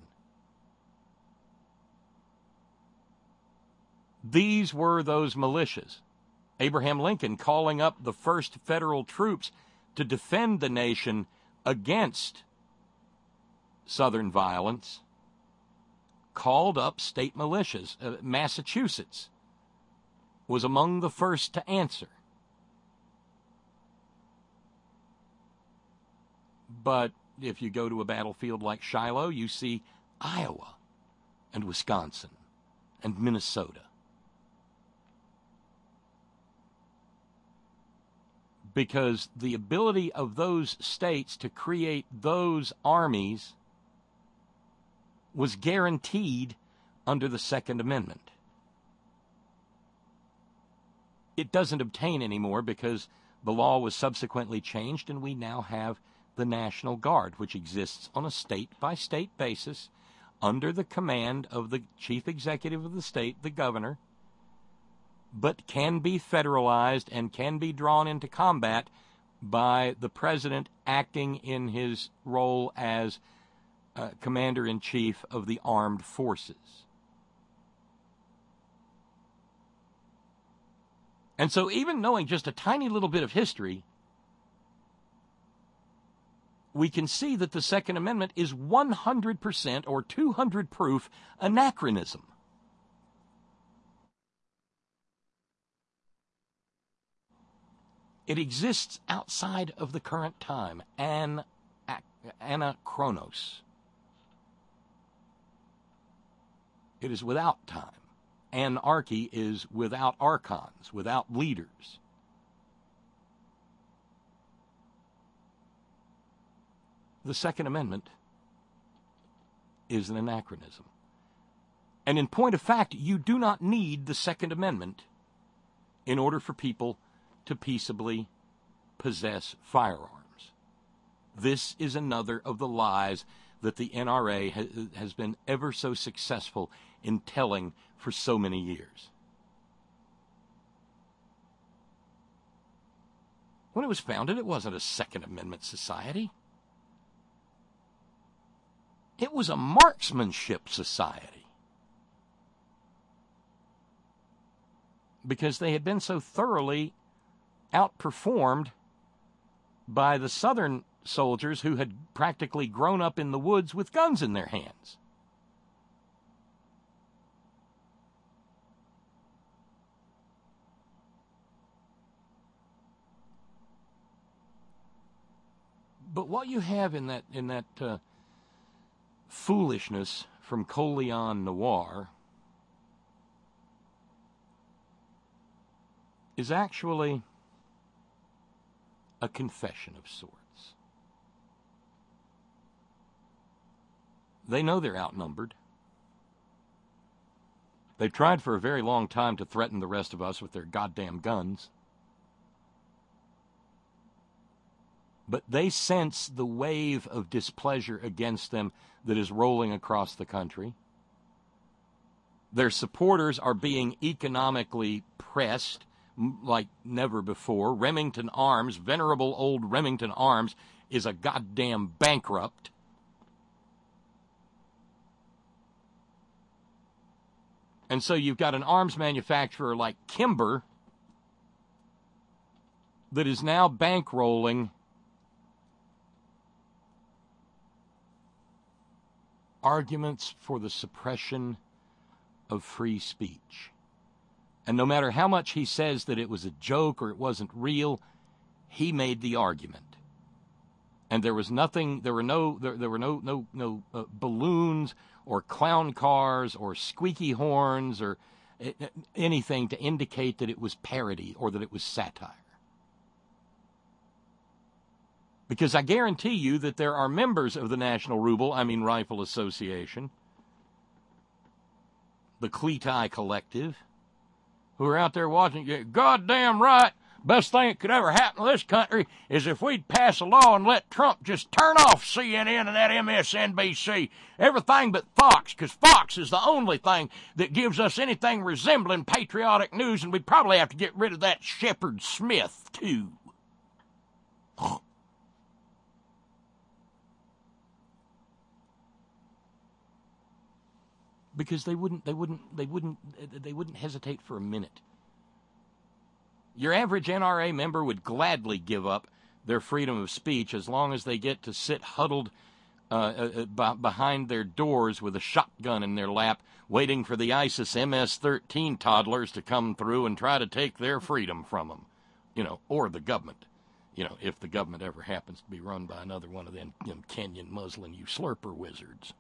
These were those militias. Abraham Lincoln, calling up the first federal troops to defend the nation against Southern violence, called up state militias. Massachusetts was among the first to answer. But if you go to a battlefield like Shiloh, you see Iowa and Wisconsin and Minnesota. Because the ability of those states to create those armies was guaranteed under the Second Amendment. It doesn't obtain anymore because the law was subsequently changed and we now have the National Guard, which exists on a state-by-state basis under the command of the chief executive of the state, the governor, but can be federalized and can be drawn into combat by the president acting in his role as commander-in-chief of the armed forces. And so even knowing just a tiny little bit of history, we can see that the Second Amendment is 100% or 200 proof anachronism. It exists outside of the current time, anachronos. It is without time. Anarchy is without archons, without leaders. The Second Amendment is an anachronism. And in point of fact, you do not need the Second Amendment in order for people to peaceably possess firearms. This is another of the lies that the NRA has been ever so successful in telling for so many years. When it was founded, it wasn't a Second Amendment society. It was a marksmanship society. Because they had been so thoroughly outperformed by the Southern soldiers who had practically grown up in the woods with guns in their hands. But what you have in that foolishness from Coleon Noir is actually a confession of sorts. They know they're outnumbered. They've tried for a very long time to threaten the rest of us with their goddamn guns. But they sense the wave of displeasure against them that is rolling across the country. Their supporters are being economically pressed like never before. Remington Arms, venerable old Remington Arms, is a goddamn bankrupt. And so you've got an arms manufacturer like Kimber that is now bankrolling arguments for the suppression of free speech. And no matter how much he says that it was a joke or it wasn't real, he made the argument. And there was nothing, there were no balloons or clown cars or squeaky horns or anything to indicate that it was parody or that it was satire. Because I guarantee you that there are members of the National Rifle Association, the Cleati Collective, who are out there watching, goddamn right, best thing that could ever happen to this country is if we'd pass a law and let Trump just turn off CNN and that MSNBC, everything but Fox, because Fox is the only thing that gives us anything resembling patriotic news, and we'd probably have to get rid of that Shepard Smith, too. Because they wouldn't hesitate for a minute. Your average NRA member would gladly give up their freedom of speech as long as they get to sit huddled behind their doors with a shotgun in their lap, waiting for the ISIS MS-13 toddlers to come through and try to take their freedom from them, or the government, if the government ever happens to be run by another one of them Kenyan Muslim usurper wizards.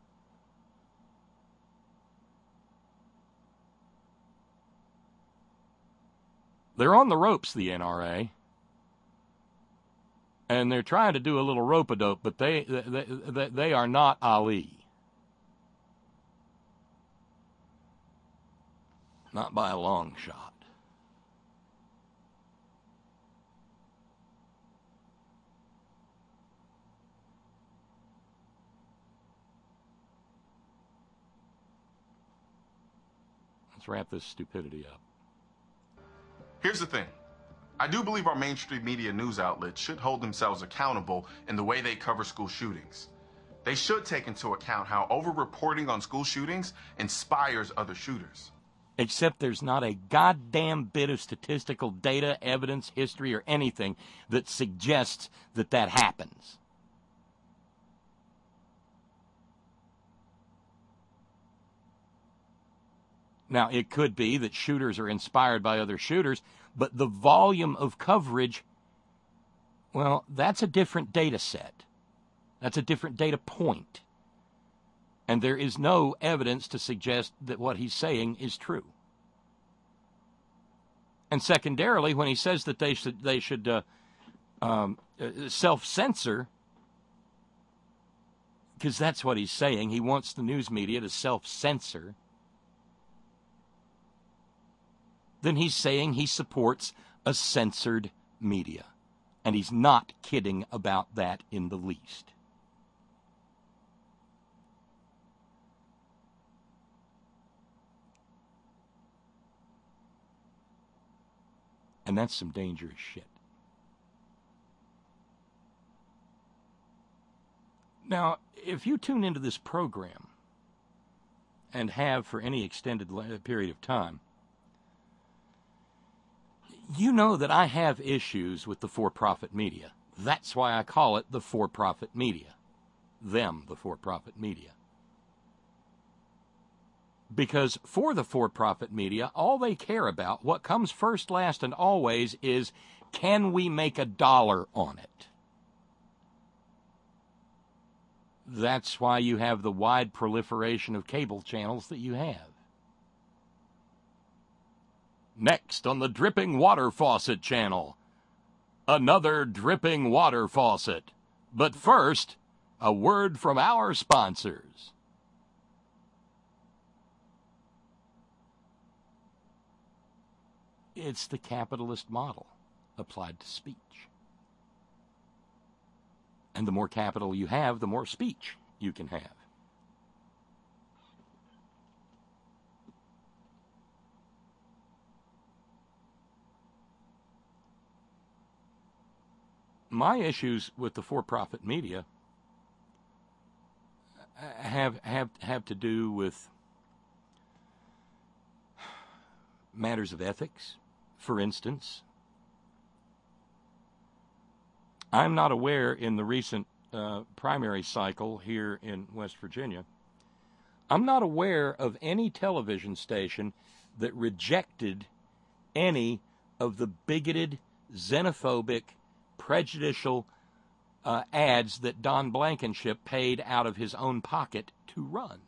They're on the ropes, the NRA, and they're trying to do a little rope-a-dope, but they are not Ali. Not by a long shot. Let's wrap this stupidity up. Here's the thing. I do believe our mainstream media news outlets should hold themselves accountable in the way they cover school shootings. They should take into account how over-reporting on school shootings inspires other shooters. Except there's not a goddamn bit of statistical data, evidence, history, or anything that suggests that that happens. Now, it could be that shooters are inspired by other shooters, but the volume of coverage, well, that's a different data set. That's a different data point. And there is no evidence to suggest that what he's saying is true. And secondarily, when he says that they should self-censor, because that's what he's saying, he wants the news media to self-censor, then he's saying he supports a censored media. And he's not kidding about that in the least. And that's some dangerous shit. Now, if you tune into this program, and have for any extended period of time, you know that I have issues with the for-profit media. That's why I call it the for-profit media. Them, the for-profit media. Because for the for-profit media, all they care about, what comes first, last, and always, is can we make $1 on it? That's why you have the wide proliferation of cable channels that you have. Next on the Dripping Water Faucet channel, another dripping water faucet. But first, a word from our sponsors. It's the capitalist model applied to speech. And the more capital you have, the more speech you can have. My issues with the for-profit media have to do with matters of ethics. For instance, I'm not aware in the recent primary cycle here in West Virginia, I'm not aware of any television station that rejected any of the bigoted, xenophobic, prejudicial ads that Don Blankenship paid out of his own pocket to run.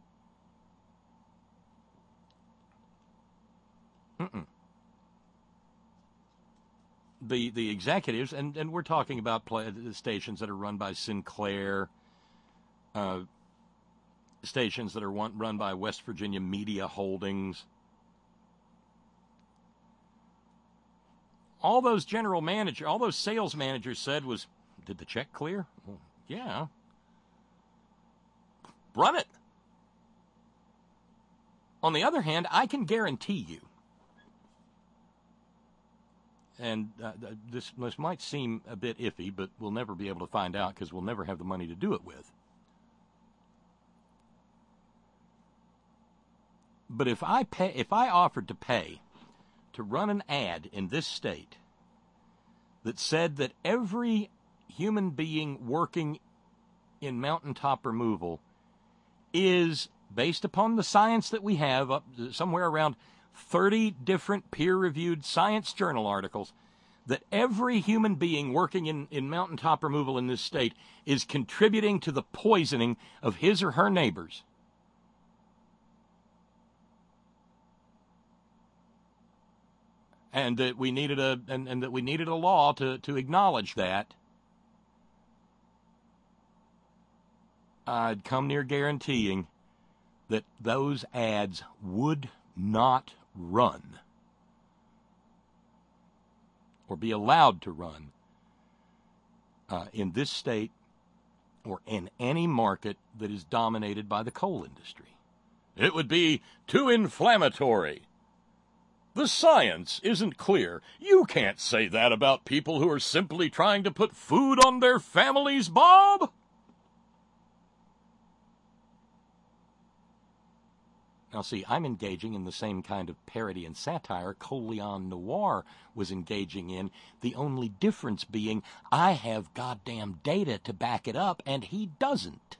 The executives, and we're talking about stations that are run by Sinclair, stations that are run by West Virginia Media Holdings. All those all those sales managers said was, did the check clear? Well, yeah. Run it. On the other hand, I can guarantee you, and this might seem a bit iffy, but we'll never be able to find out because we'll never have the money to do it with. But if I offered to pay to run an ad in this state that said that every human being working in mountaintop removal is, based upon the science that we have, up somewhere around 30 different peer-reviewed science journal articles, that every human being working in mountaintop removal in this state is contributing to the poisoning of his or her neighbors, and that we needed a law to acknowledge that, I'd come near guaranteeing that those ads would not run or be allowed to run in this state or in any market that is dominated by the coal industry. It would be too inflammatory. The science isn't clear. You can't say that about people who are simply trying to put food on their families, Bob. Now, see, I'm engaging in the same kind of parody and satire Colion Noir was engaging in, the only difference being I have goddamn data to back it up, and he doesn't.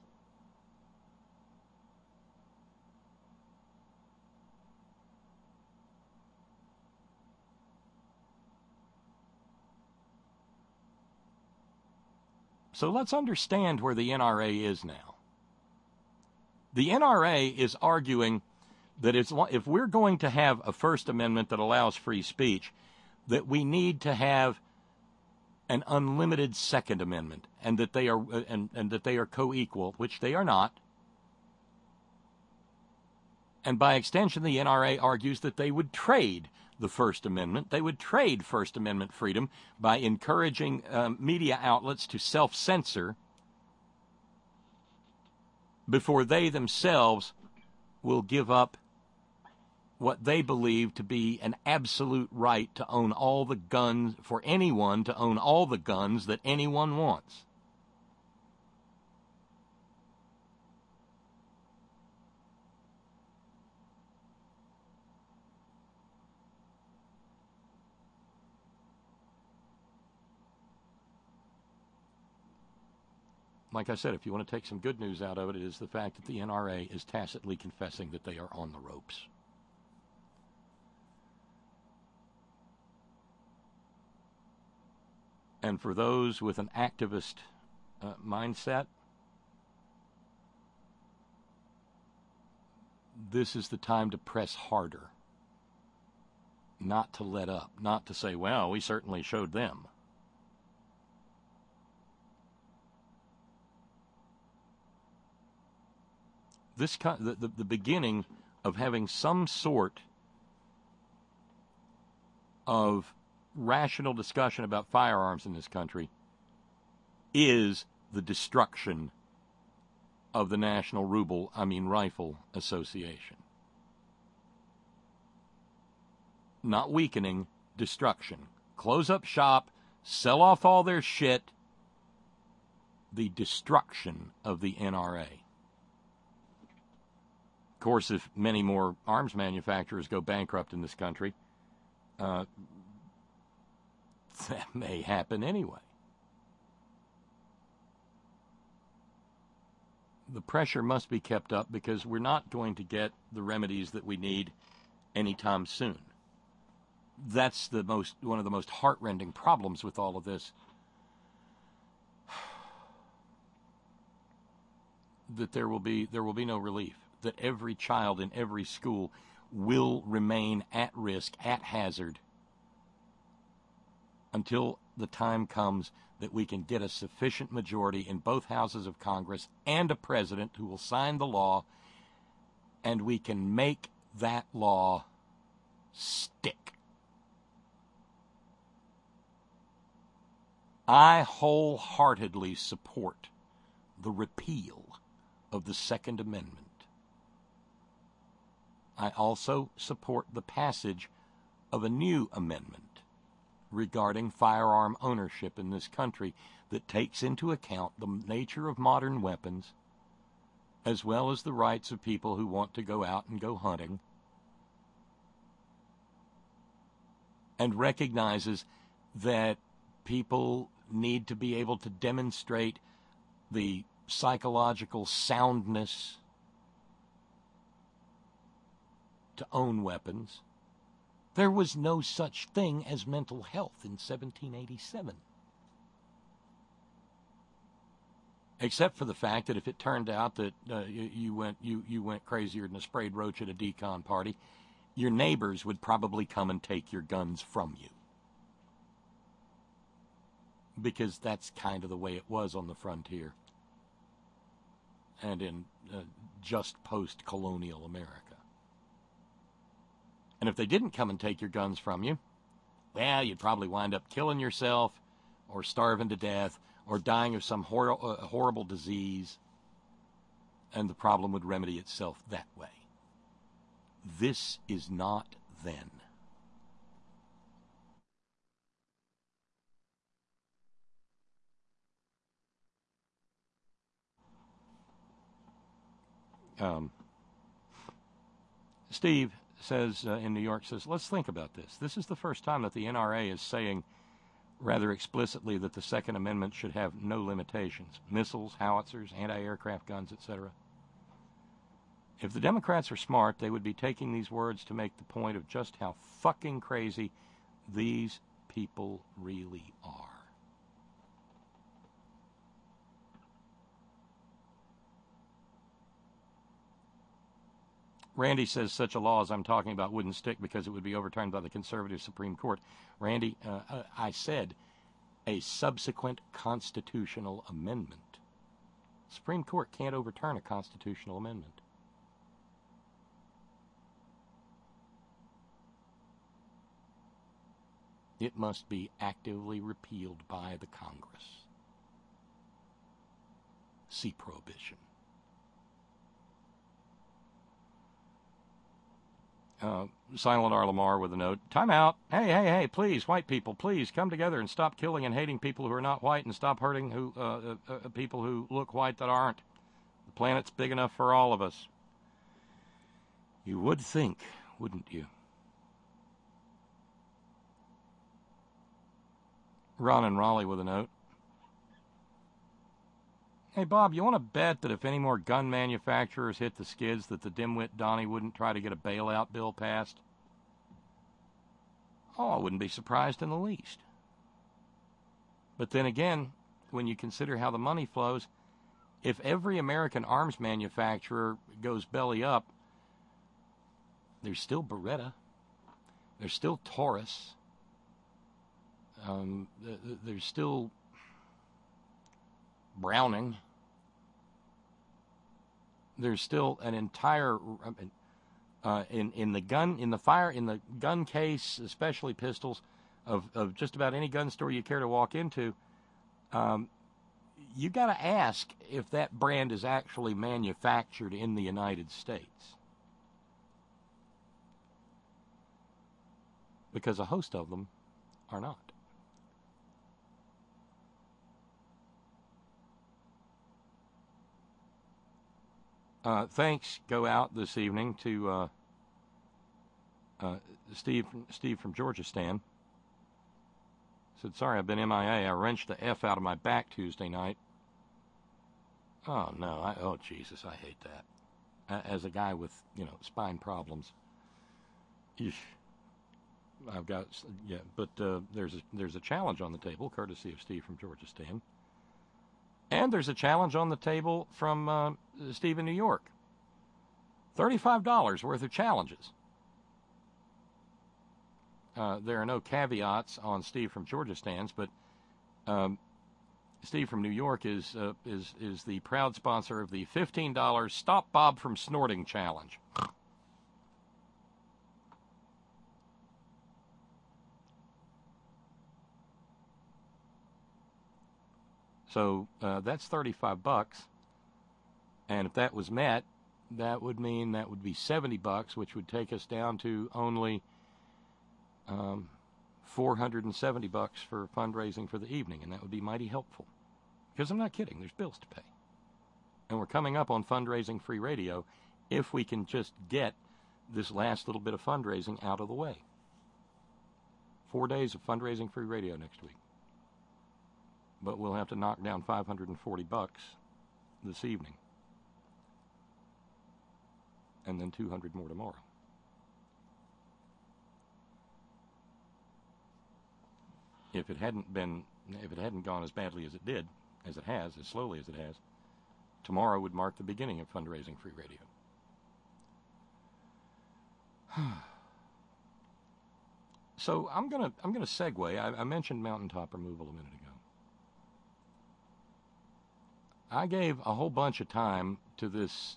So let's understand where the NRA is now. The NRA is arguing that if we're going to have a First Amendment that allows free speech, that we need to have an unlimited Second Amendment, and that they are and that they are co-equal, which they are not. And by extension, the NRA argues that they would trade the First Amendment. They would trade First Amendment freedom by encouraging media outlets to self-censor before they themselves will give up what they believe to be an absolute right to own all the guns, for anyone to own all the guns that anyone wants. Like I said, if you want to take some good news out of it, it is the fact that the NRA is tacitly confessing that they are on the ropes. And for those with an activist mindset, this is the time to press harder, not to let up, not to say, well, we certainly showed them. The beginning of having some sort of rational discussion about firearms in this country is the destruction of the National Rifle Association. Not weakening, destruction. Close up shop, sell off all their shit. The destruction of the NRA. Of course, if many more arms manufacturers go bankrupt in this country, that may happen anyway. The pressure must be kept up because we're not going to get the remedies that we need anytime soon. That's one of the most heart-rending problems with all of this. That there will be no relief. That every child in every school will remain at risk, at hazard, until the time comes that we can get a sufficient majority in both houses of Congress and a president who will sign the law, and we can make that law stick. I wholeheartedly support the repeal of the Second Amendment. I also support the passage of a new amendment regarding firearm ownership in this country that takes into account the nature of modern weapons, as well as the rights of people who want to go out and go hunting, and recognizes that people need to be able to demonstrate the psychological soundness to own weapons. There was no such thing as mental health in 1787. Except for the fact that if it turned out that you went crazier than a sprayed roach at a decon party, your neighbors would probably come and take your guns from you. Because that's kind of the way it was on the frontier and in just post-colonial America. And if they didn't come and take your guns from you, well, you'd probably wind up killing yourself or starving to death or dying of some horrible disease, and the problem would remedy itself that way. This is not then. Steve says in New York, says, let's think about this. This is the first time that the NRA is saying rather explicitly that the Second Amendment should have no limitations. Missiles, howitzers, anti-aircraft guns, etc. If the Democrats are smart, they would be taking these words to make the point of just how fucking crazy these people really are. Randy says such a law as I'm talking about wouldn't stick because it would be overturned by the conservative Supreme Court. Randy, I said a subsequent constitutional amendment. Supreme Court can't overturn a constitutional amendment. It must be actively repealed by the Congress. See prohibition. Silent R. Lamar with a note. Time out. Hey, please, white people, please come together and stop killing and hating people who are not white and stop hurting people who look white that aren't. The planet's big enough for all of us. You would think, wouldn't you? Ron and Raleigh with a note. Hey, Bob, you want to bet that if any more gun manufacturers hit the skids that the dimwit Donnie wouldn't try to get a bailout bill passed? Oh, I wouldn't be surprised in the least. But then again, when you consider how the money flows, if every American arms manufacturer goes belly up, there's still Beretta, there's still Taurus, there's still Browning. There's still an entire in the gun case, especially pistols, of just about any gun store you care to walk into. You got to ask if that brand is actually manufactured in the United States, because a host of them are not. Thanks go out this evening to Steve from Georgistan. Said, sorry, I've been MIA. I wrenched the F out of my back Tuesday night. Oh, no. Oh, Jesus, I hate that. As a guy with, spine problems. Eesh. I've got, but there's a challenge on the table, courtesy of Steve from Georgistan. And there's a challenge on the table from Steve in New York. $35 worth of challenges. There are no caveats on Steve from Georgistan's, but Steve from New York is the proud sponsor of the $15 Stop Bob from Snorting Challenge. So that's $35, and if that was met, that would mean that would be $70, which would take us down to only $470 for fundraising for the evening, and that would be mighty helpful. Because I'm not kidding, there's bills to pay, and we're coming up on fundraising free radio if we can just get this last little bit of fundraising out of the way. 4 days of fundraising free radio next week. But we'll have to knock down $540 this evening. And then 200 more tomorrow. If it hadn't gone as badly as it did, as it has, as slowly as it has, tomorrow would mark the beginning of fundraising free radio. So I'm gonna segue. I mentioned mountaintop removal a minute ago. I gave a whole bunch of time to this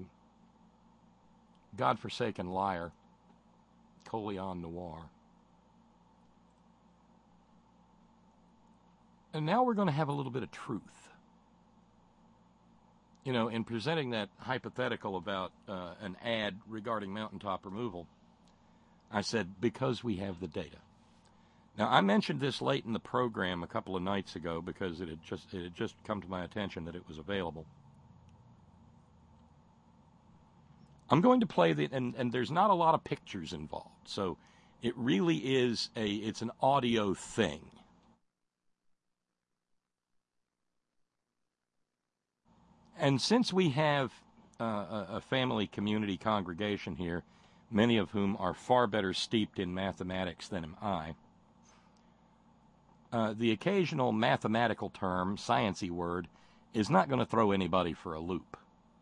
godforsaken liar, Colion Noir. And now we're going to have a little bit of truth. In presenting that hypothetical about an ad regarding mountaintop removal, I said, because we have the data. Now, I mentioned this late in the program a couple of nights ago because it had just come to my attention that it was available. I'm going to play the, and there's not a lot of pictures involved, so it really is it's an audio thing. And since we have a family community congregation here, many of whom are far better steeped in mathematics than am I, the occasional mathematical term, sciencey word, is not going to throw anybody for a loop.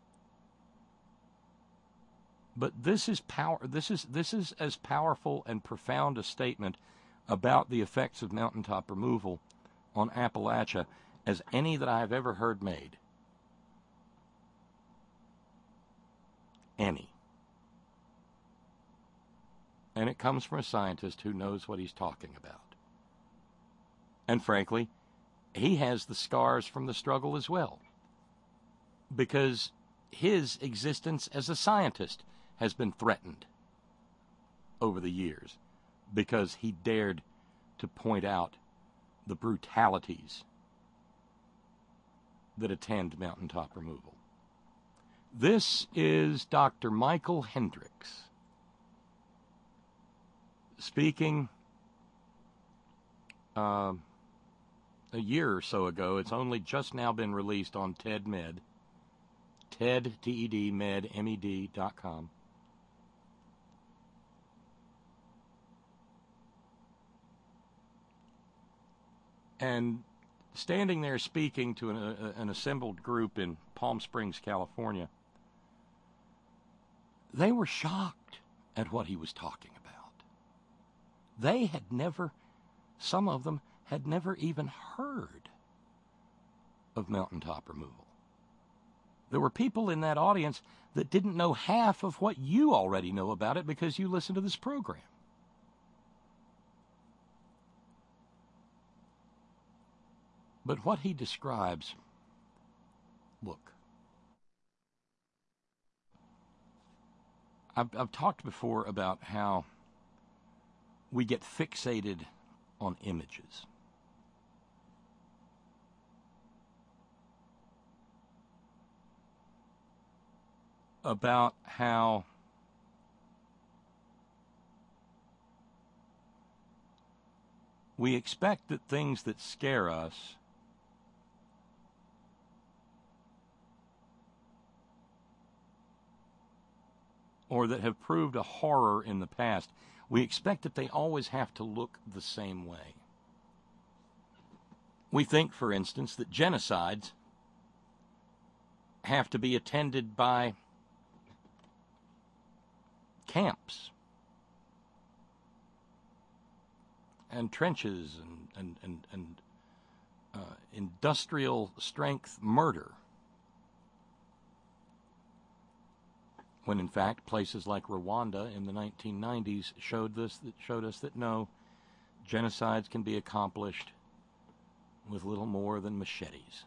But this is as powerful and profound a statement about the effects of mountaintop removal on Appalachia as any that I've ever heard made. Any. And it comes from a scientist who knows what he's talking about. And frankly, he has the scars from the struggle as well, because his existence as a scientist has been threatened over the years because he dared to point out the brutalities that attend mountaintop removal. This is Dr. Michael Hendricks speaking a year or so ago. It's only just now been released on TEDMed, TED, T-E-D, med, M-E-D.com. And standing there speaking to an assembled group in Palm Springs, California, they were shocked at what he was talking about. They had never, some of them had never even heard of mountaintop removal. There were people in that audience that didn't know half of what you already know about it because you listen to this program. But what he describes, look, I've talked before about how we get fixated on images. About how we expect that things that scare us or that have proved a horror in the past, we expect that they always have to look the same way. We think, for instance, that genocides have to be attended by camps and trenches and industrial strength murder, when in fact places like Rwanda in the 1990s showed us that no, genocides can be accomplished with little more than machetes.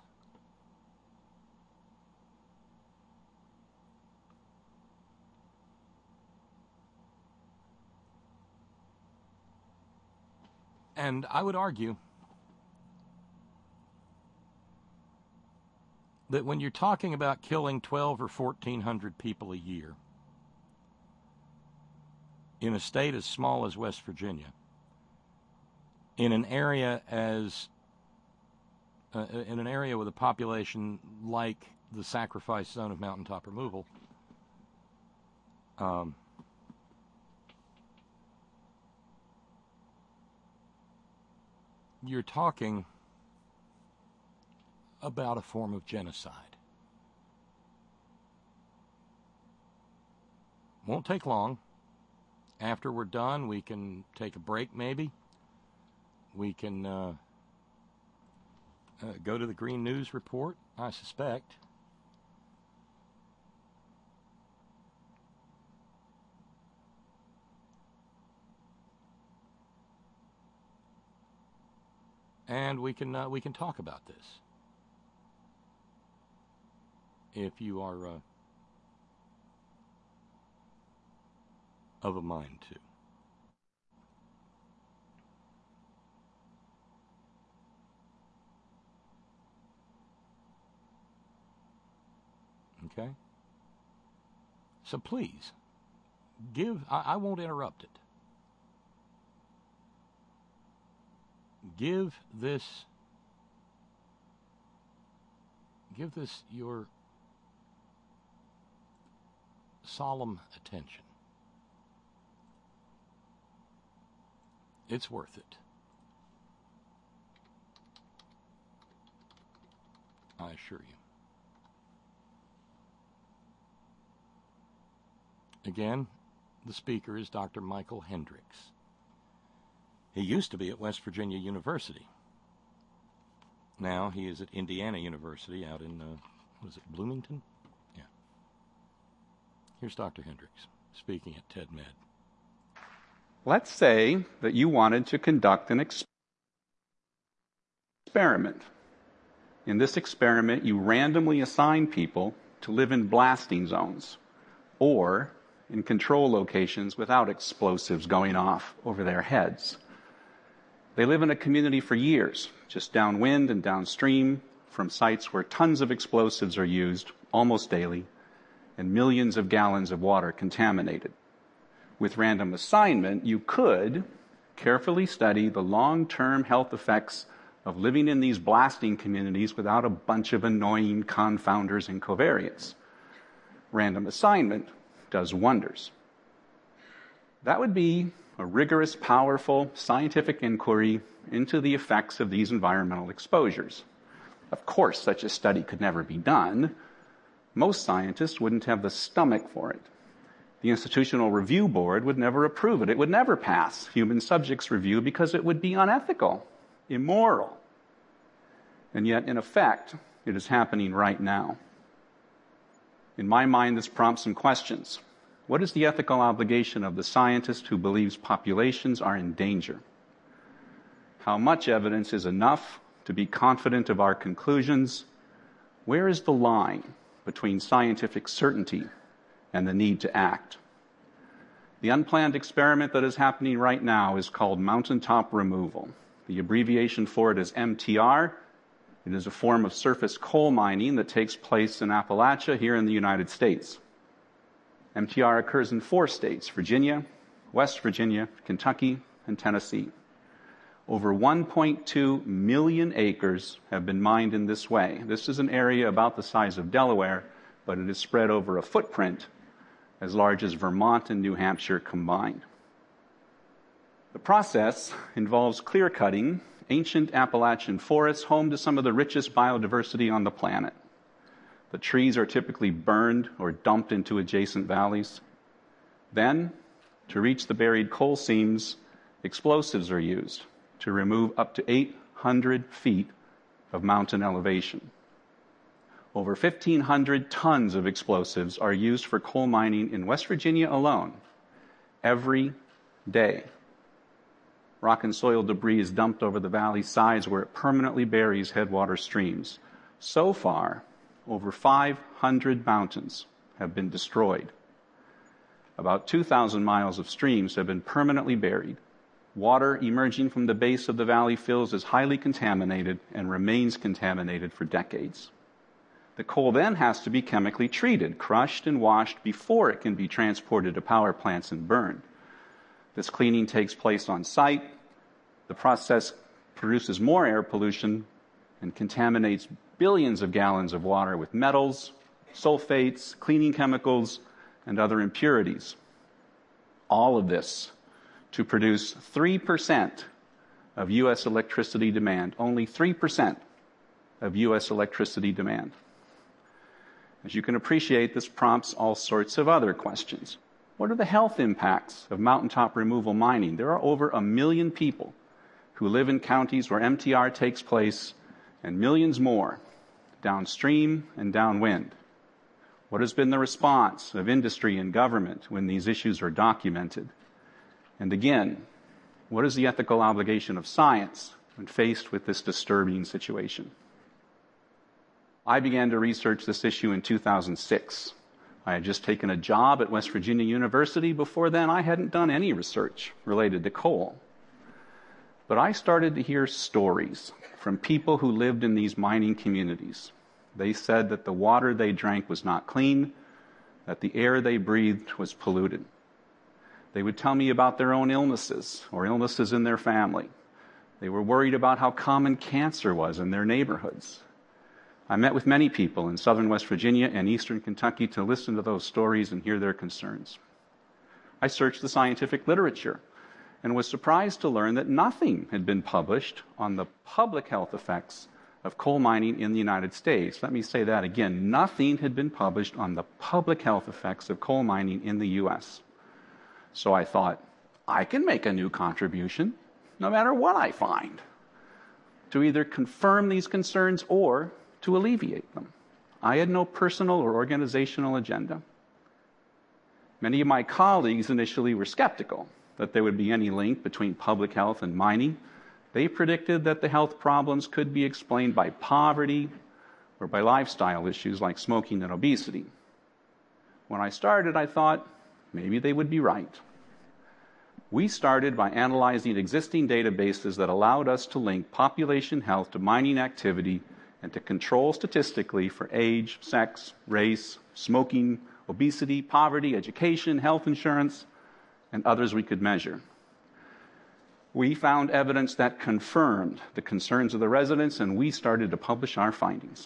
And I would argue that when you're talking about killing 12 or 1,400 people a year in a state as small as West Virginia, in an area with a population like the sacrifice zone of mountaintop removal, you're talking about a form of genocide. Won't take long. After we're done, we can take a break maybe. We can go to the Green News Report, I suspect. And we can talk about this if you are of a mind to. Okay? So please, I won't interrupt it. Give this your solemn attention. It's worth it. I assure you. Again, the speaker is Dr. Michael Hendricks. He used to be at West Virginia University. Now he is at Indiana University out in, was it Bloomington? Yeah. Here's Dr. Hendricks speaking at TED-Med. Let's say that you wanted to conduct an experiment. In this experiment, you randomly assign people to live in blasting zones or in control locations without explosives going off over their heads. They live in a community for years, just downwind and downstream from sites where tons of explosives are used almost daily and millions of gallons of water contaminated. With random assignment, you could carefully study the long-term health effects of living in these blasting communities without a bunch of annoying confounders and covariates. Random assignment does wonders. That would be a rigorous, powerful scientific inquiry into the effects of these environmental exposures. Of course, such a study could never be done. Most scientists wouldn't have the stomach for it. The Institutional Review Board would never approve it. It would never pass human subjects review because it would be unethical, immoral. And yet, in effect, it is happening right now. In my mind, this prompts some questions. What is the ethical obligation of the scientist who believes populations are in danger? How much evidence is enough to be confident of our conclusions? Where is the line between scientific certainty and the need to act? The unplanned experiment that is happening right now is called mountaintop removal. The abbreviation for it is MTR. It is a form of surface coal mining that takes place in Appalachia here in the United States. MTR occurs in 4 states: Virginia, West Virginia, Kentucky, and Tennessee. Over 1.2 million acres have been mined in this way. This is an area about the size of Delaware, but it is spread over a footprint as large as Vermont and New Hampshire combined. The process involves clear-cutting ancient Appalachian forests, home to some of the richest biodiversity on the planet. The trees are typically burned or dumped into adjacent valleys. Then, to reach the buried coal seams, explosives are used to remove up to 800 feet of mountain elevation. Over 1,500 tons of explosives are used for coal mining in West Virginia alone every day. Rock and soil debris is dumped over the valley sides where it permanently buries headwater streams. So far, over 500 mountains have been destroyed. About 2,000 miles of streams have been permanently buried. Water emerging from the base of the valley fills is highly contaminated and remains contaminated for decades. The coal then has to be chemically treated, crushed and washed before it can be transported to power plants and burned. This cleaning takes place on site. The process produces more air pollution and contaminates billions of gallons of water with metals, sulfates, cleaning chemicals, and other impurities. All of this to produce 3% of U.S. electricity demand, only 3% of U.S. electricity demand. As you can appreciate, this prompts all sorts of other questions. What are the health impacts of mountaintop removal mining? There are over 1 million people who live in counties where MTR takes place and millions more downstream and downwind. What has been the response of industry and government when these issues are documented? And again, what is the ethical obligation of science when faced with this disturbing situation? I began to research this issue in 2006. I had just taken a job at West Virginia University. Before then, I hadn't done any research related to coal. But I started to hear stories from people who lived in these mining communities. They said that the water they drank was not clean, that the air they breathed was polluted. They would tell me about their own illnesses or illnesses in their family. They were worried about how common cancer was in their neighborhoods. I met with many people in southern West Virginia and eastern Kentucky to listen to those stories and hear their concerns. I searched the scientific literature and was surprised to learn that nothing had been published on the public health effects of coal mining in the United States. Let me say that again. Nothing had been published on the public health effects of coal mining in the U.S. So I thought, I can make a new contribution no matter what I find, to either confirm these concerns or to alleviate them. I had no personal or organizational agenda. Many of my colleagues initially were skeptical that there would be any link between public health and mining. They predicted that the health problems could be explained by poverty or by lifestyle issues like smoking and obesity. When I started, I thought maybe they would be right. We started by analyzing existing databases that allowed us to link population health to mining activity and to control statistically for age, sex, race, smoking, obesity, poverty, education, health insurance, and others we could measure. We found evidence that confirmed the concerns of the residents, and we started to publish our findings.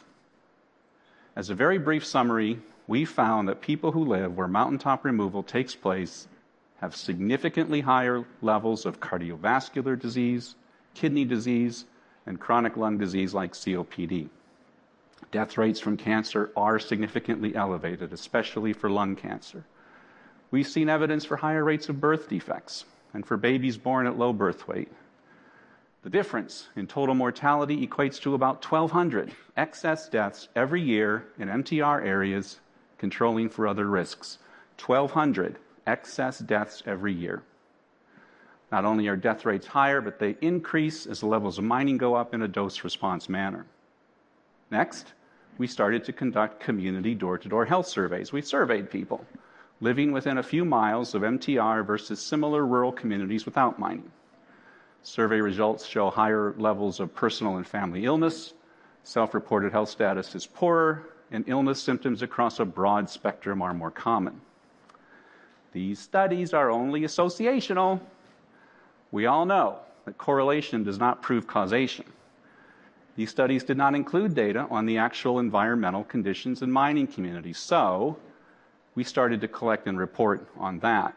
As a very brief summary, we found that people who live where mountaintop removal takes place have significantly higher levels of cardiovascular disease, kidney disease, and chronic lung disease like COPD. Death rates from cancer are significantly elevated, especially for lung cancer. We've seen evidence for higher rates of birth defects and for babies born at low birth weight. The difference in total mortality equates to about 1,200 excess deaths every year in MTR areas controlling for other risks. 1,200 excess deaths every year. Not only are death rates higher, but they increase as the levels of mining go up in a dose-response manner. Next, we started to conduct community door-to-door health surveys. We surveyed people living within a few miles of MTR versus similar rural communities without mining. Survey results show higher levels of personal and family illness, self-reported health status is poorer, and illness symptoms across a broad spectrum are more common. These studies are only associational. We all know that correlation does not prove causation. These studies did not include data on the actual environmental conditions in mining communities, so we started to collect and report on that.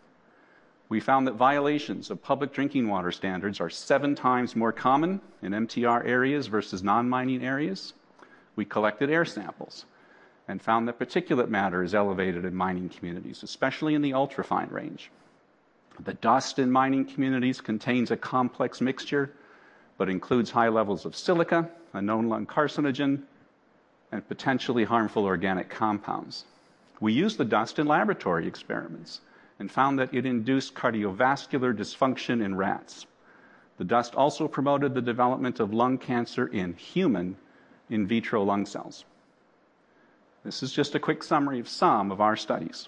We found that violations of public drinking water standards are 7 times more common in MTR areas versus non-mining areas. We collected air samples and found that particulate matter is elevated in mining communities, especially in the ultrafine range. The dust in mining communities contains a complex mixture, but includes high levels of silica, a known lung carcinogen, and potentially harmful organic compounds. We used the dust in laboratory experiments and found that it induced cardiovascular dysfunction in rats. The dust also promoted the development of lung cancer in human in vitro lung cells. This is just a quick summary of some of our studies.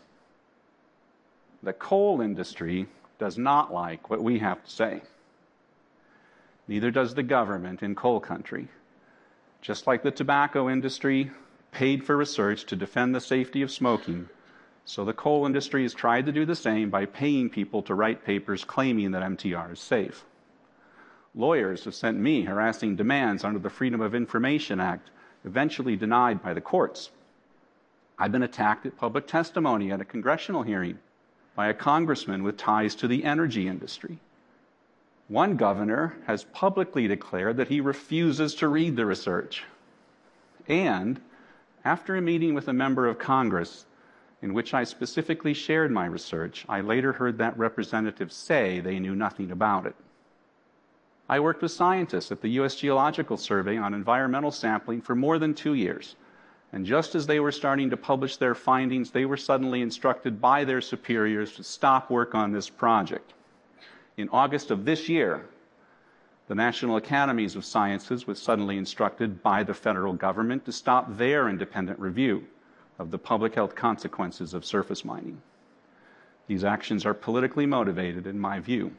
The coal industry does not like what we have to say. Neither does the government in coal country. Just like the tobacco industry paid for research to defend the safety of smoking, so the coal industry has tried to do the same by paying people to write papers claiming that MTR is safe. Lawyers have sent me harassing demands under the Freedom of Information Act, eventually denied by the courts. I've been attacked at public testimony at a congressional hearing by a congressman with ties to the energy industry. One governor has publicly declared that he refuses to read the research. And after a meeting with a member of Congress in which I specifically shared my research, I later heard that representative say they knew nothing about it. I worked with scientists at the U.S. Geological Survey on environmental sampling for more than 2 years. And just as they were starting to publish their findings, they were suddenly instructed by their superiors to stop work on this project. In August of this year, the National Academies of Sciences was suddenly instructed by the federal government to stop their independent review of the public health consequences of surface mining. These actions are politically motivated, in my view.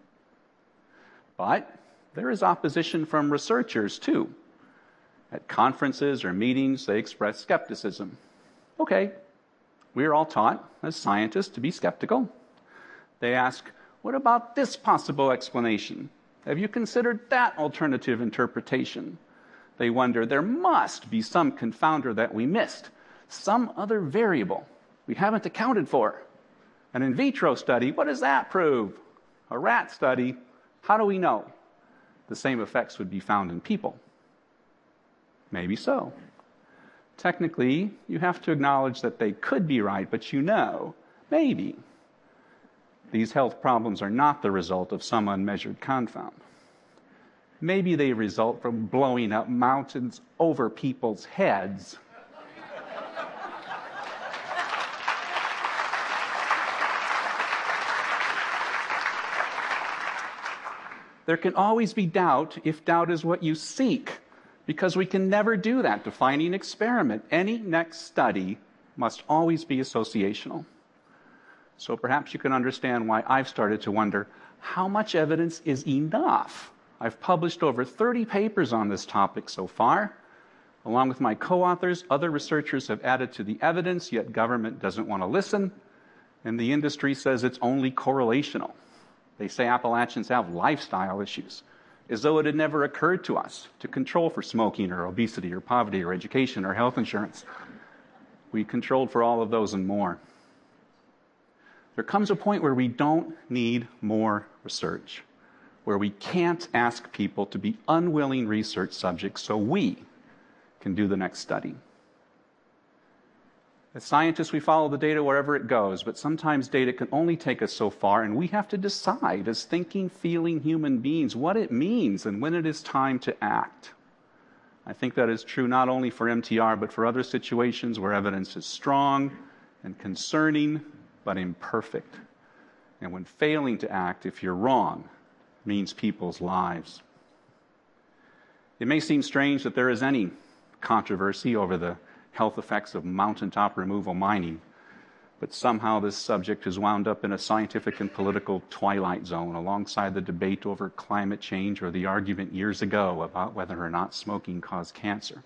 But there is opposition from researchers, too. At conferences or meetings, they express skepticism. Okay, we're all taught as scientists to be skeptical. They ask, what about this possible explanation? Have you considered that alternative interpretation? They wonder, there must be some confounder that we missed, some other variable we haven't accounted for. An in vitro study, what does that prove? A rat study, how do we know? The same effects would be found in people. Maybe so. Technically, you have to acknowledge that they could be right, but you know, maybe. These health problems are not the result of some unmeasured confound. Maybe they result from blowing up mountains over people's heads. There can always be doubt if doubt is what you seek, because we can never do that. Defining experiment, any next study must always be associational. So perhaps you can understand why I've started to wonder, how much evidence is enough? I've published over 30 papers on this topic so far. Along with my co-authors, other researchers have added to the evidence, yet government doesn't want to listen, and the industry says it's only correlational. They say Appalachians have lifestyle issues, as though it had never occurred to us to control for smoking or obesity or poverty or education or health insurance. We controlled for all of those and more. There comes a point where we don't need more research, where we can't ask people to be unwilling research subjects so we can do the next study. As scientists, we follow the data wherever it goes, but sometimes data can only take us so far, and we have to decide as thinking, feeling human beings what it means and when it is time to act. I think that is true not only for MTR, but for other situations where evidence is strong and concerning, but imperfect. And when failing to act, if you're wrong, means people's lives. It may seem strange that there is any controversy over the health effects of mountaintop removal mining, but somehow this subject has wound up in a scientific and political twilight zone alongside the debate over climate change or the argument years ago about whether or not smoking caused cancer.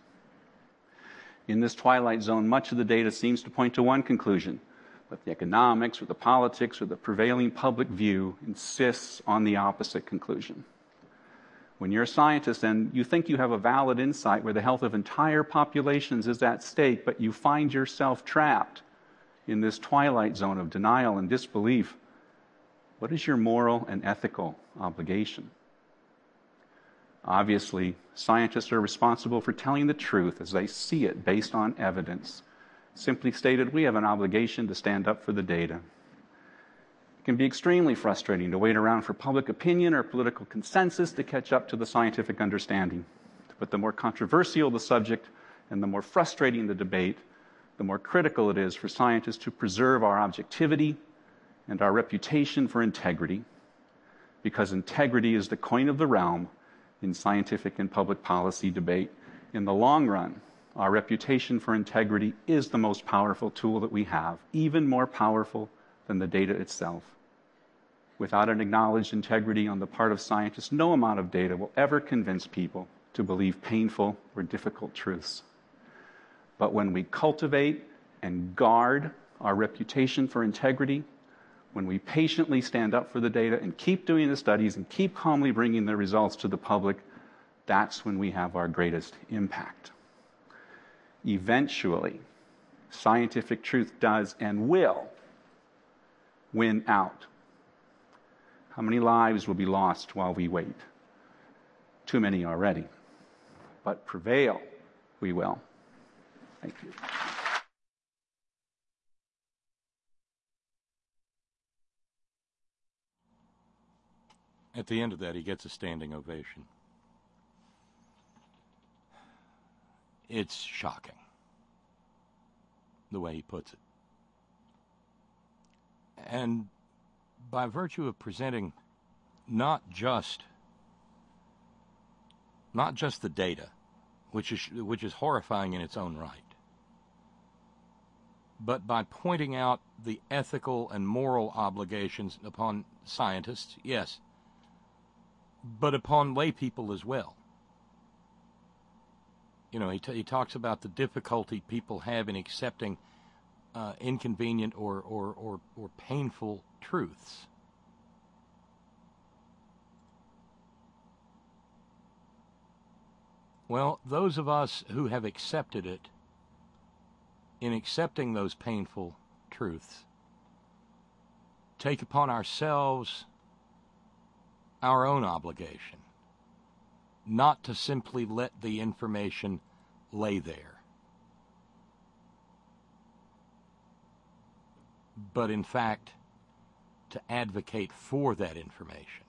In this twilight zone, much of the data seems to point to one conclusion, but the economics or the politics or the prevailing public view insists on the opposite conclusion. When you're a scientist and you think you have a valid insight where the health of entire populations is at stake, but you find yourself trapped in this twilight zone of denial and disbelief, what is your moral and ethical obligation? Obviously, scientists are responsible for telling the truth as they see it based on evidence. Simply stated, we have an obligation to stand up for the data. It can be extremely frustrating to wait around for public opinion or political consensus to catch up to the scientific understanding. But the more controversial the subject and the more frustrating the debate, the more critical it is for scientists to preserve our objectivity and our reputation for integrity, because integrity is the coin of the realm in scientific and public policy debate. In the long run, our reputation for integrity is the most powerful tool that we have, even more powerful than the data itself. Without an acknowledged integrity on the part of scientists, no amount of data will ever convince people to believe painful or difficult truths. But when we cultivate and guard our reputation for integrity, when we patiently stand up for the data and keep doing the studies and keep calmly bringing the results to the public, that's when we have our greatest impact. Eventually, scientific truth does and will win out. How many lives will be lost while we wait? Too many already. But prevail we will. Thank you. At the end of that, he gets a standing ovation. It's shocking, the way he puts it. And by virtue of presenting not just the data, which is horrifying in its own right, but by pointing out the ethical and moral obligations upon scientists, yes, but upon lay people as well. You know, he talks about the difficulty people have in accepting inconvenient or painful truths. Well, those of us who have accepted it, in accepting those painful truths, take upon ourselves our own obligation, not to simply let the information lay there, but in fact to advocate for that information,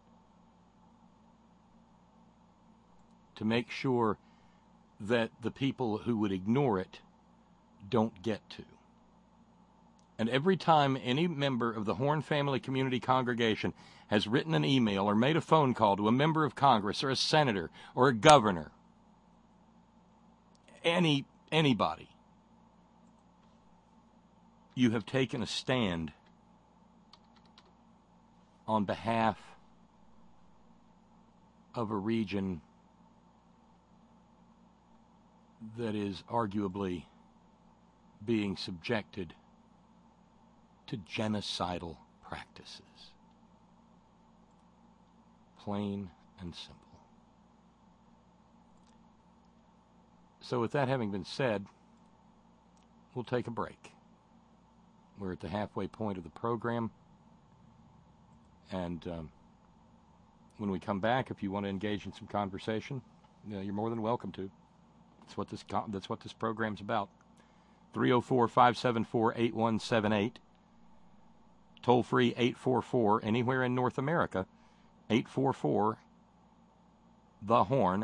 to make sure that the people who would ignore it don't get to. And every time any member of the Horn Family Community Congregation has written an email or made a phone call to a member of Congress or a senator or a governor, anybody, you have taken a stand on behalf of a region that is arguably being subjected to genocidal practices. Plain and simple. So with that having been said, we'll take a break. We're at the halfway point of the program, and when we come back, if you want to engage in some conversation, you're more than welcome to. That's what this program's about. 304-574-8178. Toll free 844 anywhere in North America. 844 the Horn,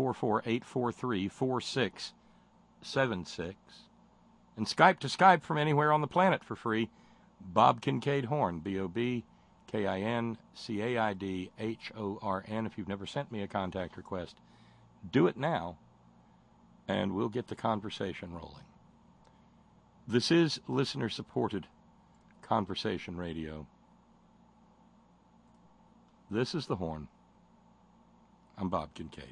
844-843-4676. And Skype to Skype from anywhere on the planet for free. Bob Kincaid Horn, BOBKINCAIDHORN. If you've never sent me a contact request, do it now, and we'll get the conversation rolling. This is listener-supported conversation radio. This is The Horn. I'm Bob Kincaid.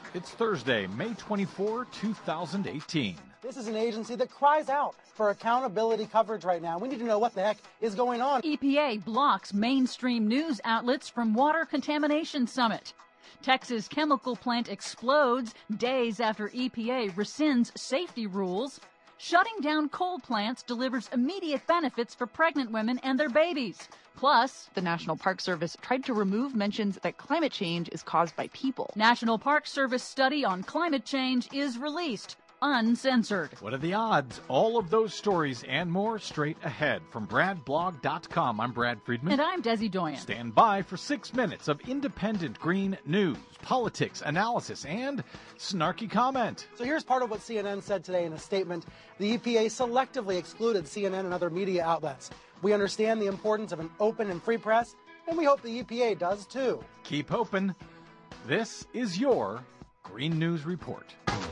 It's Thursday, May 24, 2018. This is an agency that cries out for accountability coverage right now. We need to know what the heck is going on. EPA blocks mainstream news outlets from water contamination summit. Texas chemical plant explodes days after EPA rescinds safety rules. Shutting down coal plants delivers immediate benefits for pregnant women and their babies. Plus, the National Park Service tried to remove mentions that climate change is caused by people. National Park Service study on climate change is released, uncensored. What are the odds? All of those stories and more straight ahead from BradBlog.com. I'm Brad Friedman. And I'm Desi Doyen. Stand by for 6 minutes of independent green news, politics, analysis, and snarky comment. So here's part of what CNN said today in a statement. The EPA selectively excluded CNN and other media outlets. We understand the importance of an open and free press, and we hope the EPA does too. Keep open. This is your Green News Report.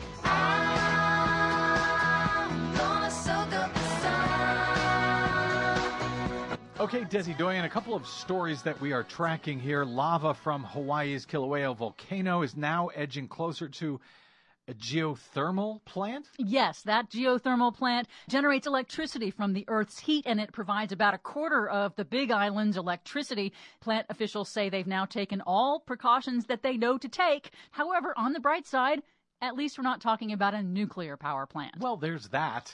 Okay, Desi Doyen, a couple of stories that we are tracking here. Lava from Hawaii's Kilauea volcano is now edging closer to a geothermal plant? Yes, that geothermal plant generates electricity from the Earth's heat, and it provides about a quarter of the Big Island's electricity. Plant officials say they've now taken all precautions that they know to take. However, on the bright side, at least we're not talking about a nuclear power plant. Well, there's that.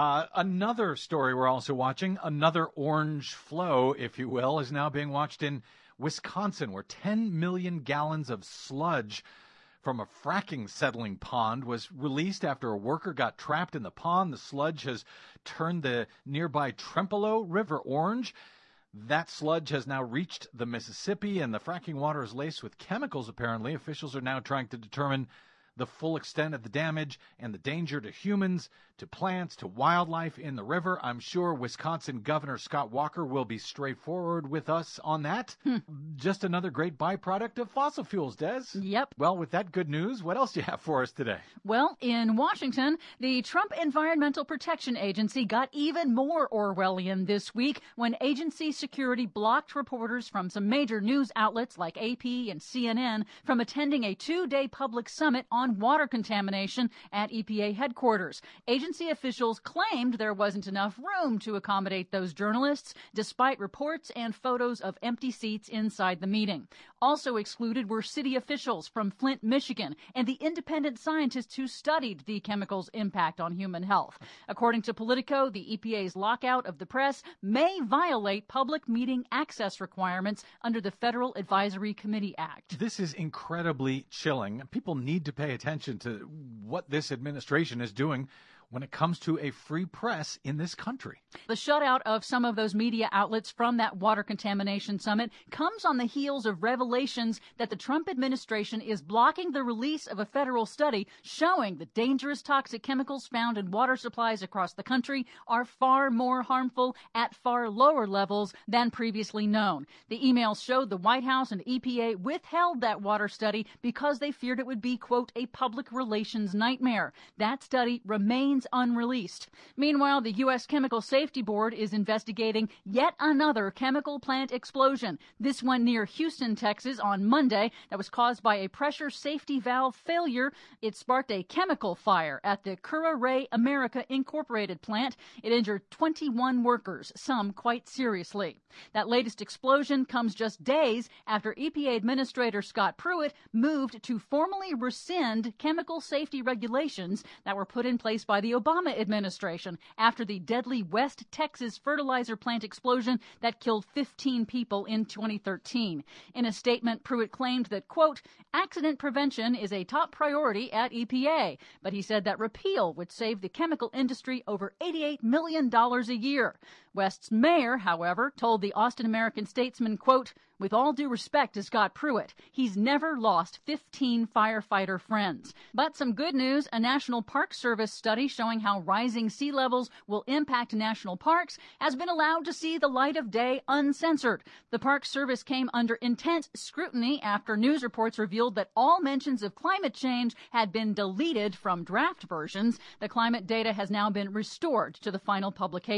Another story we're also watching, another orange flow, if you will, is now being watched in Wisconsin, where 10 million gallons of sludge from a fracking settling pond was released after a worker got trapped in the pond. The sludge has turned the nearby Trempealeau River orange. That sludge has now reached the Mississippi, and the fracking water is laced with chemicals, apparently. Officials are now trying to determine the full extent of the damage and the danger to humans, to plants, to wildlife in the river. I'm sure Wisconsin Governor Scott Walker will be straightforward with us on that. Just another great byproduct of fossil fuels, Des. Yep. Well, with that good news, what else do you have for us today? Well, in Washington, the Trump Environmental Protection Agency got even more Orwellian this week when agency security blocked reporters from some major news outlets like AP and CNN from attending a 2-day public summit on water contamination at EPA headquarters. Agency officials claimed there wasn't enough room to accommodate those journalists, despite reports and photos of empty seats inside the meeting. Also excluded were city officials from Flint, Michigan, and the independent scientists who studied the chemicals' impact on human health. According to Politico, the EPA's lockout of the press may violate public meeting access requirements under the Federal Advisory Committee Act. This is incredibly chilling. People need to pay attention to what this administration is doing when it comes to a free press in this country. The shutout of some of those media outlets from that water contamination summit comes on the heels of revelations that the Trump administration is blocking the release of a federal study showing the dangerous toxic chemicals found in water supplies across the country are far more harmful at far lower levels than previously known. The emails showed the White House and EPA withheld that water study because they feared it would be, quote, a public relations nightmare. That study remains unreleased. Meanwhile, the U.S. Chemical Safety Board is investigating yet another chemical plant explosion, this one near Houston, Texas, on Monday that was caused by a pressure safety valve failure. It sparked a chemical fire at the Cura-Ray America Incorporated plant. It injured 21 workers, some quite seriously. That latest explosion comes just days after EPA Administrator Scott Pruitt moved to formally rescind chemical safety regulations that were put in place by the Obama administration after the deadly West Texas fertilizer plant explosion that killed 15 people in 2013. In a statement, Pruitt claimed that, quote, accident prevention is a top priority at EPA, but he said that repeal would save the chemical industry over $88 million a year. West's mayor, however, told the Austin American-Statesman, quote, with all due respect to Scott Pruitt, he's never lost 15 firefighter friends. But some good news, a National Park Service study showing how rising sea levels will impact national parks has been allowed to see the light of day uncensored. The Park Service came under intense scrutiny after news reports revealed that all mentions of climate change had been deleted from draft versions. The climate data has now been restored to the final publication.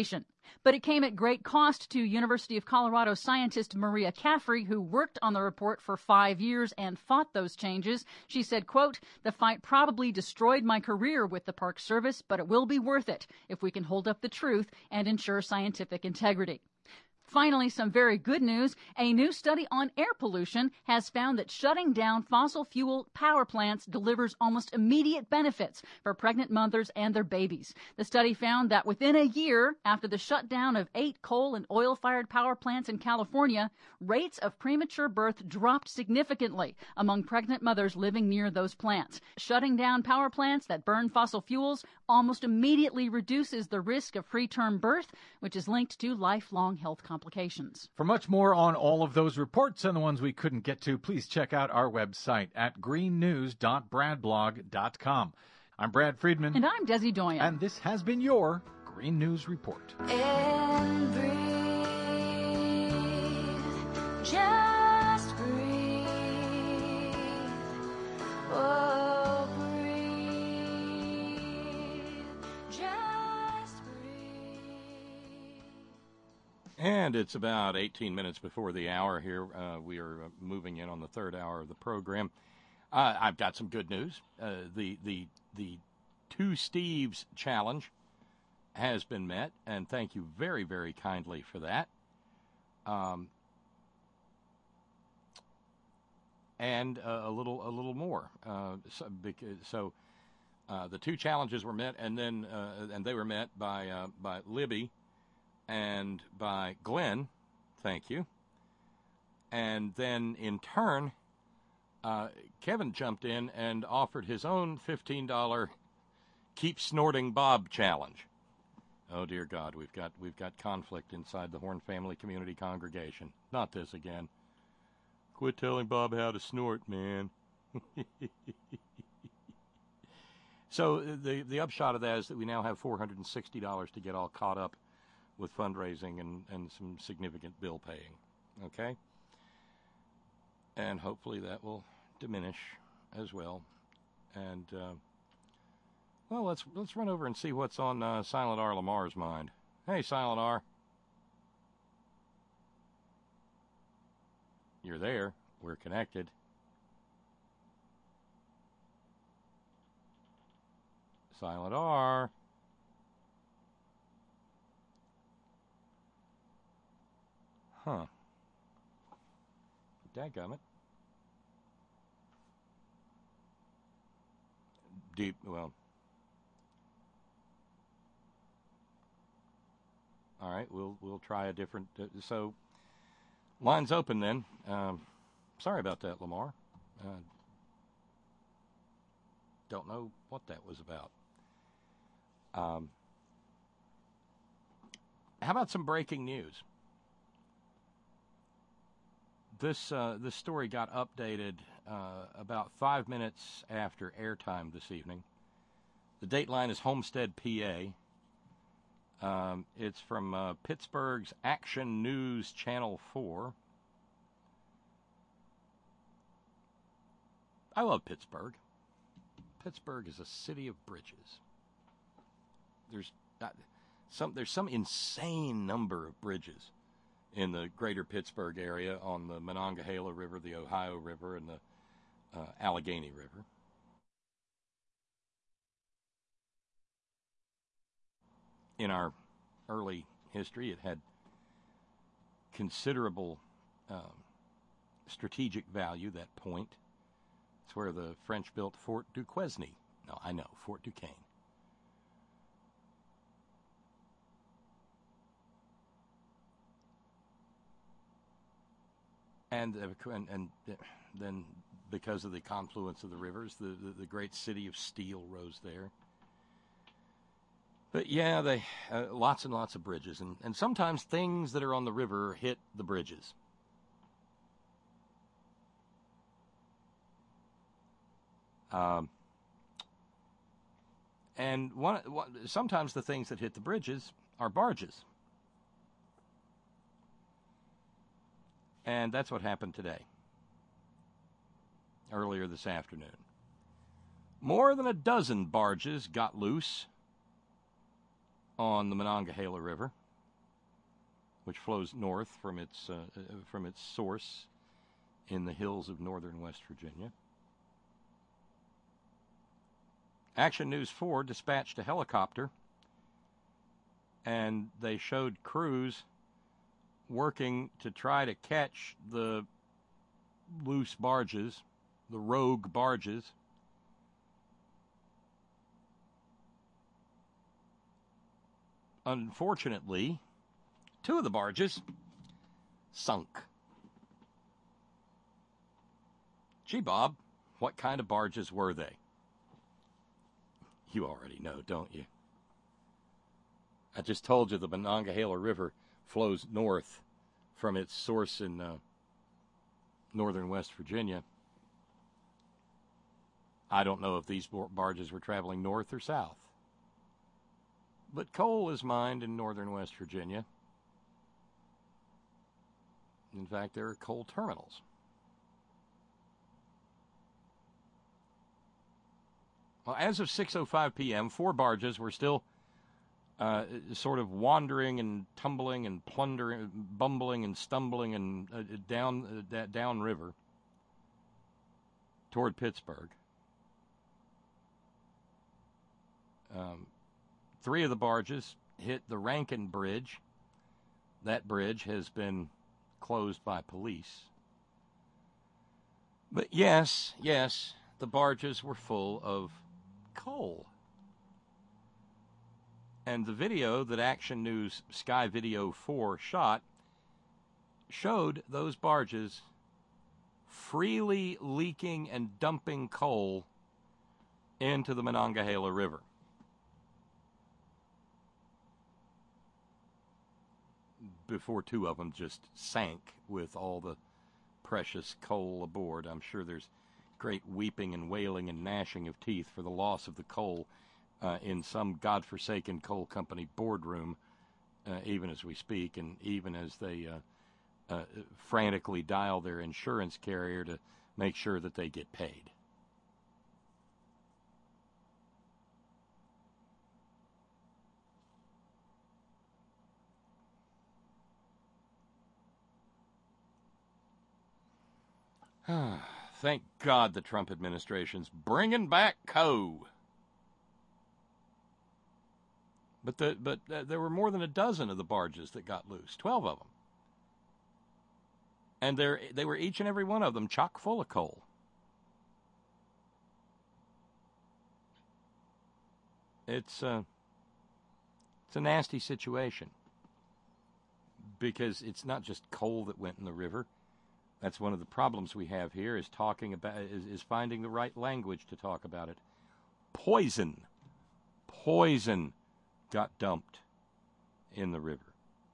But it came at great cost to University of Colorado scientist Maria Caffrey, who worked on the report for 5 years and fought those changes. She said, quote, "The fight probably destroyed my career with the Park Service, but it will be worth it if we can hold up the truth and ensure scientific integrity." Finally, some very good news. A new study on air pollution has found that shutting down fossil fuel power plants delivers almost immediate benefits for pregnant mothers and their babies. The study found that within a year after the shutdown of 8 coal and oil-fired power plants in California, rates of premature birth dropped significantly among pregnant mothers living near those plants. Shutting down power plants that burn fossil fuels almost immediately reduces the risk of preterm birth, which is linked to lifelong health complications. For much more on all of those reports and the ones we couldn't get to, please check out our website at greennews.bradblog.com. I'm Brad Friedman. And I'm Desi Doyen. And this has been your Green News Report. And breathe, just breathe. Oh, breathe, just breathe. And it's about 18 minutes before the hour here. We are moving in on the third hour of the program. I've got some good news. The Two Steves challenge has been met, and thank you very, very kindly for that. And a little more. So the two challenges were met, and then and they were met by Libby and by Glenn. Thank you. And then in turn, Kevin jumped in and offered his own $15 Keep Snorting Bob challenge. Oh dear God, we've got conflict inside the Horn Family Community Congregation. Not this again. Quit telling Bob how to snort, man. So the upshot of that is that we now have $460 to get all caught up with fundraising and some significant bill paying. Okay? And hopefully that will diminish as well. And well, let's run over and see what's on Silent R. Lamar's mind. Hey, Silent R. You're there. We're connected. Silent R. Huh. Dadgummit. Well. All right, we'll try a different. So, lines open then. Sorry about that, Lamar. Don't know what that was about. How about some breaking news? This story got updated about 5 minutes after airtime this evening. The dateline is Homestead, PA. It's from Pittsburgh's Action News Channel 4. I love Pittsburgh. Pittsburgh is a city of bridges. There's some insane number of bridges in the greater Pittsburgh area on the Monongahela River, the Ohio River, and the Allegheny River. In our early history, it had considerable strategic value, that point. It's where the French built Fort Duquesne. No, I know, Fort Duquesne. And then, because of the confluence of the rivers, the great city of steel rose there. But yeah, they lots and lots of bridges, and sometimes things that are on the river hit the bridges. And sometimes the things that hit the bridges are barges. And that's what happened today, earlier this afternoon. More than a dozen barges got loose on the Monongahela River. which flows north from its source in the hills of northern West Virginia. Action News 4 dispatched a helicopter, and they showed crews working to try to catch the loose barges, the rogue barges. Unfortunately, 2 of the barges sunk. Gee, Bob, what kind of barges were they? You already know, don't you? I just told you the Monongahela River flows north from its source in northern West Virginia. I don't know if these barges were traveling north or south. But coal is mined in northern West Virginia. In fact, there are coal terminals. Well, as of 6:05 p.m., 4 barges were still sort of wandering and tumbling and plundering, bumbling and stumbling and down river toward Pittsburgh. 3 of the barges hit the Rankin Bridge. That bridge has been closed by police. But yes, the barges were full of coal. And the video that Action News Sky Video 4 shot showed those barges freely leaking and dumping coal into the Monongahela River. Before 2 of them just sank with all the precious coal aboard. I'm sure there's great weeping and wailing and gnashing of teeth for the loss of the coal in some godforsaken coal company boardroom, even as we speak, and even as they frantically dial their insurance carrier to make sure that they get paid. Thank God the Trump administration's bringing back coal. But there were more than a dozen of the barges that got loose, 12 of them. And they were each and every one of them chock full of coal. It's a nasty situation because it's not just coal that went in the river. That's one of the problems we have here is finding the right language to talk about it. Poison got dumped in the river.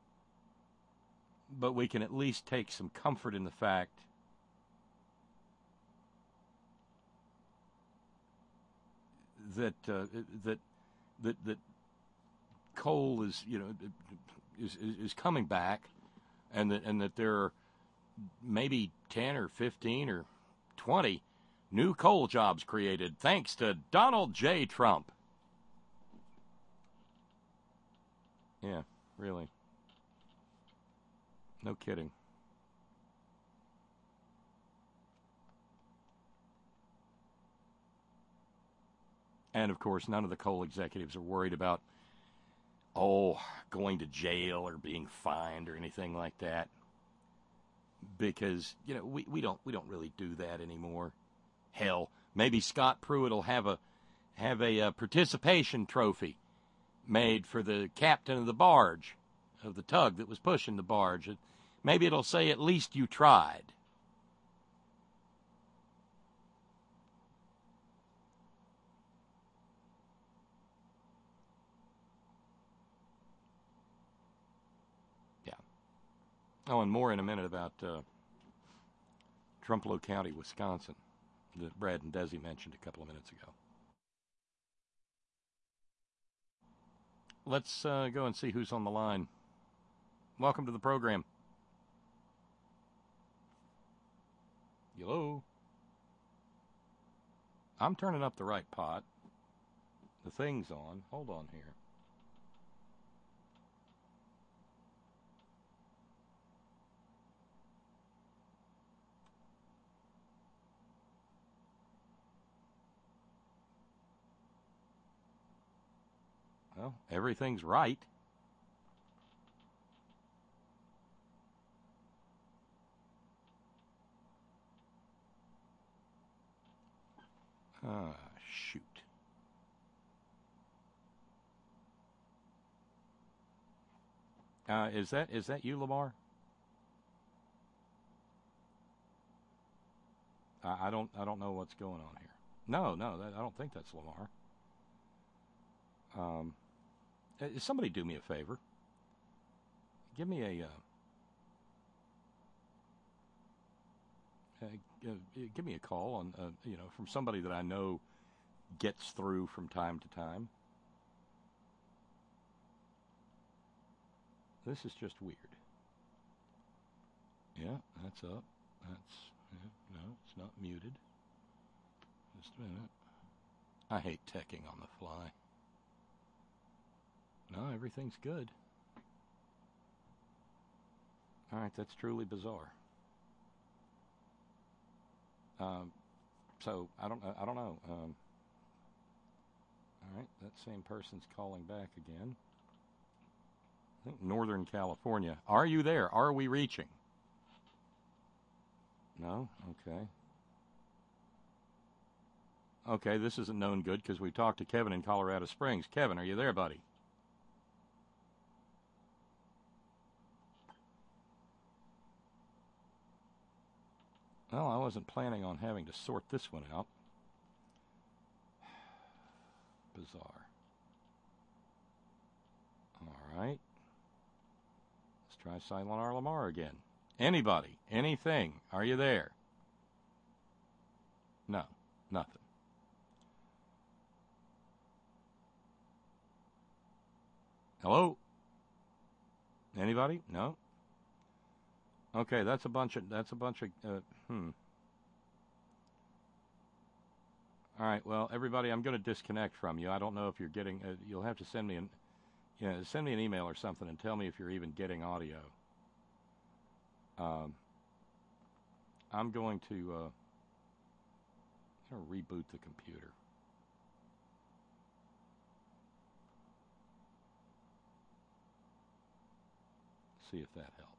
But we can at least take some comfort in the fact that coal is coming back, and that there are maybe 10 or 15 or 20 new coal jobs created thanks to Donald J. Trump. Yeah, really. No kidding. And, of course, none of the coal executives are worried about, going to jail or being fined or anything like that. Because, we don't really do that anymore. Hell, maybe Scott Pruitt will have a participation trophy made for the captain of the barge, of the tug that was pushing the barge. Maybe it'll say, at least you tried. Yeah. Oh, and more in a minute about Trumpelow County, Wisconsin, that Brad and Desi mentioned a couple of minutes ago. Let's go and see who's on the line. Welcome to the program. Hello. I'm turning up the right pot. The thing's on. Hold on here. Well, everything's right. Shoot. Is that you, Lamar? I don't know what's going on here. No, I don't think that's Lamar. Somebody do me a favor. Give me a give me a call on from somebody that I know gets through from time to time. This is just weird. Yeah, that's up. No, it's not muted. Just a minute. I hate teching on the fly. No, everything's good. All right, that's truly bizarre. So I don't know. All right, that same person's calling back again. I think Northern California. Are you there? Are we reaching? No? Okay. Okay, this isn't known good because we talked to Kevin in Colorado Springs. Kevin, are you there, buddy? Well, I wasn't planning on having to sort this one out. Bizarre. All right. Let's try Silent R. Lamar again. Anybody? Anything? Are you there? No. Nothing. Hello? Anybody? No? Okay, that's a bunch of All right, well, everybody, I'm going to disconnect from you. I don't know if you're getting you'll have to send me an email or something and tell me if you're even getting audio. I'm going to reboot the computer. See if that helps.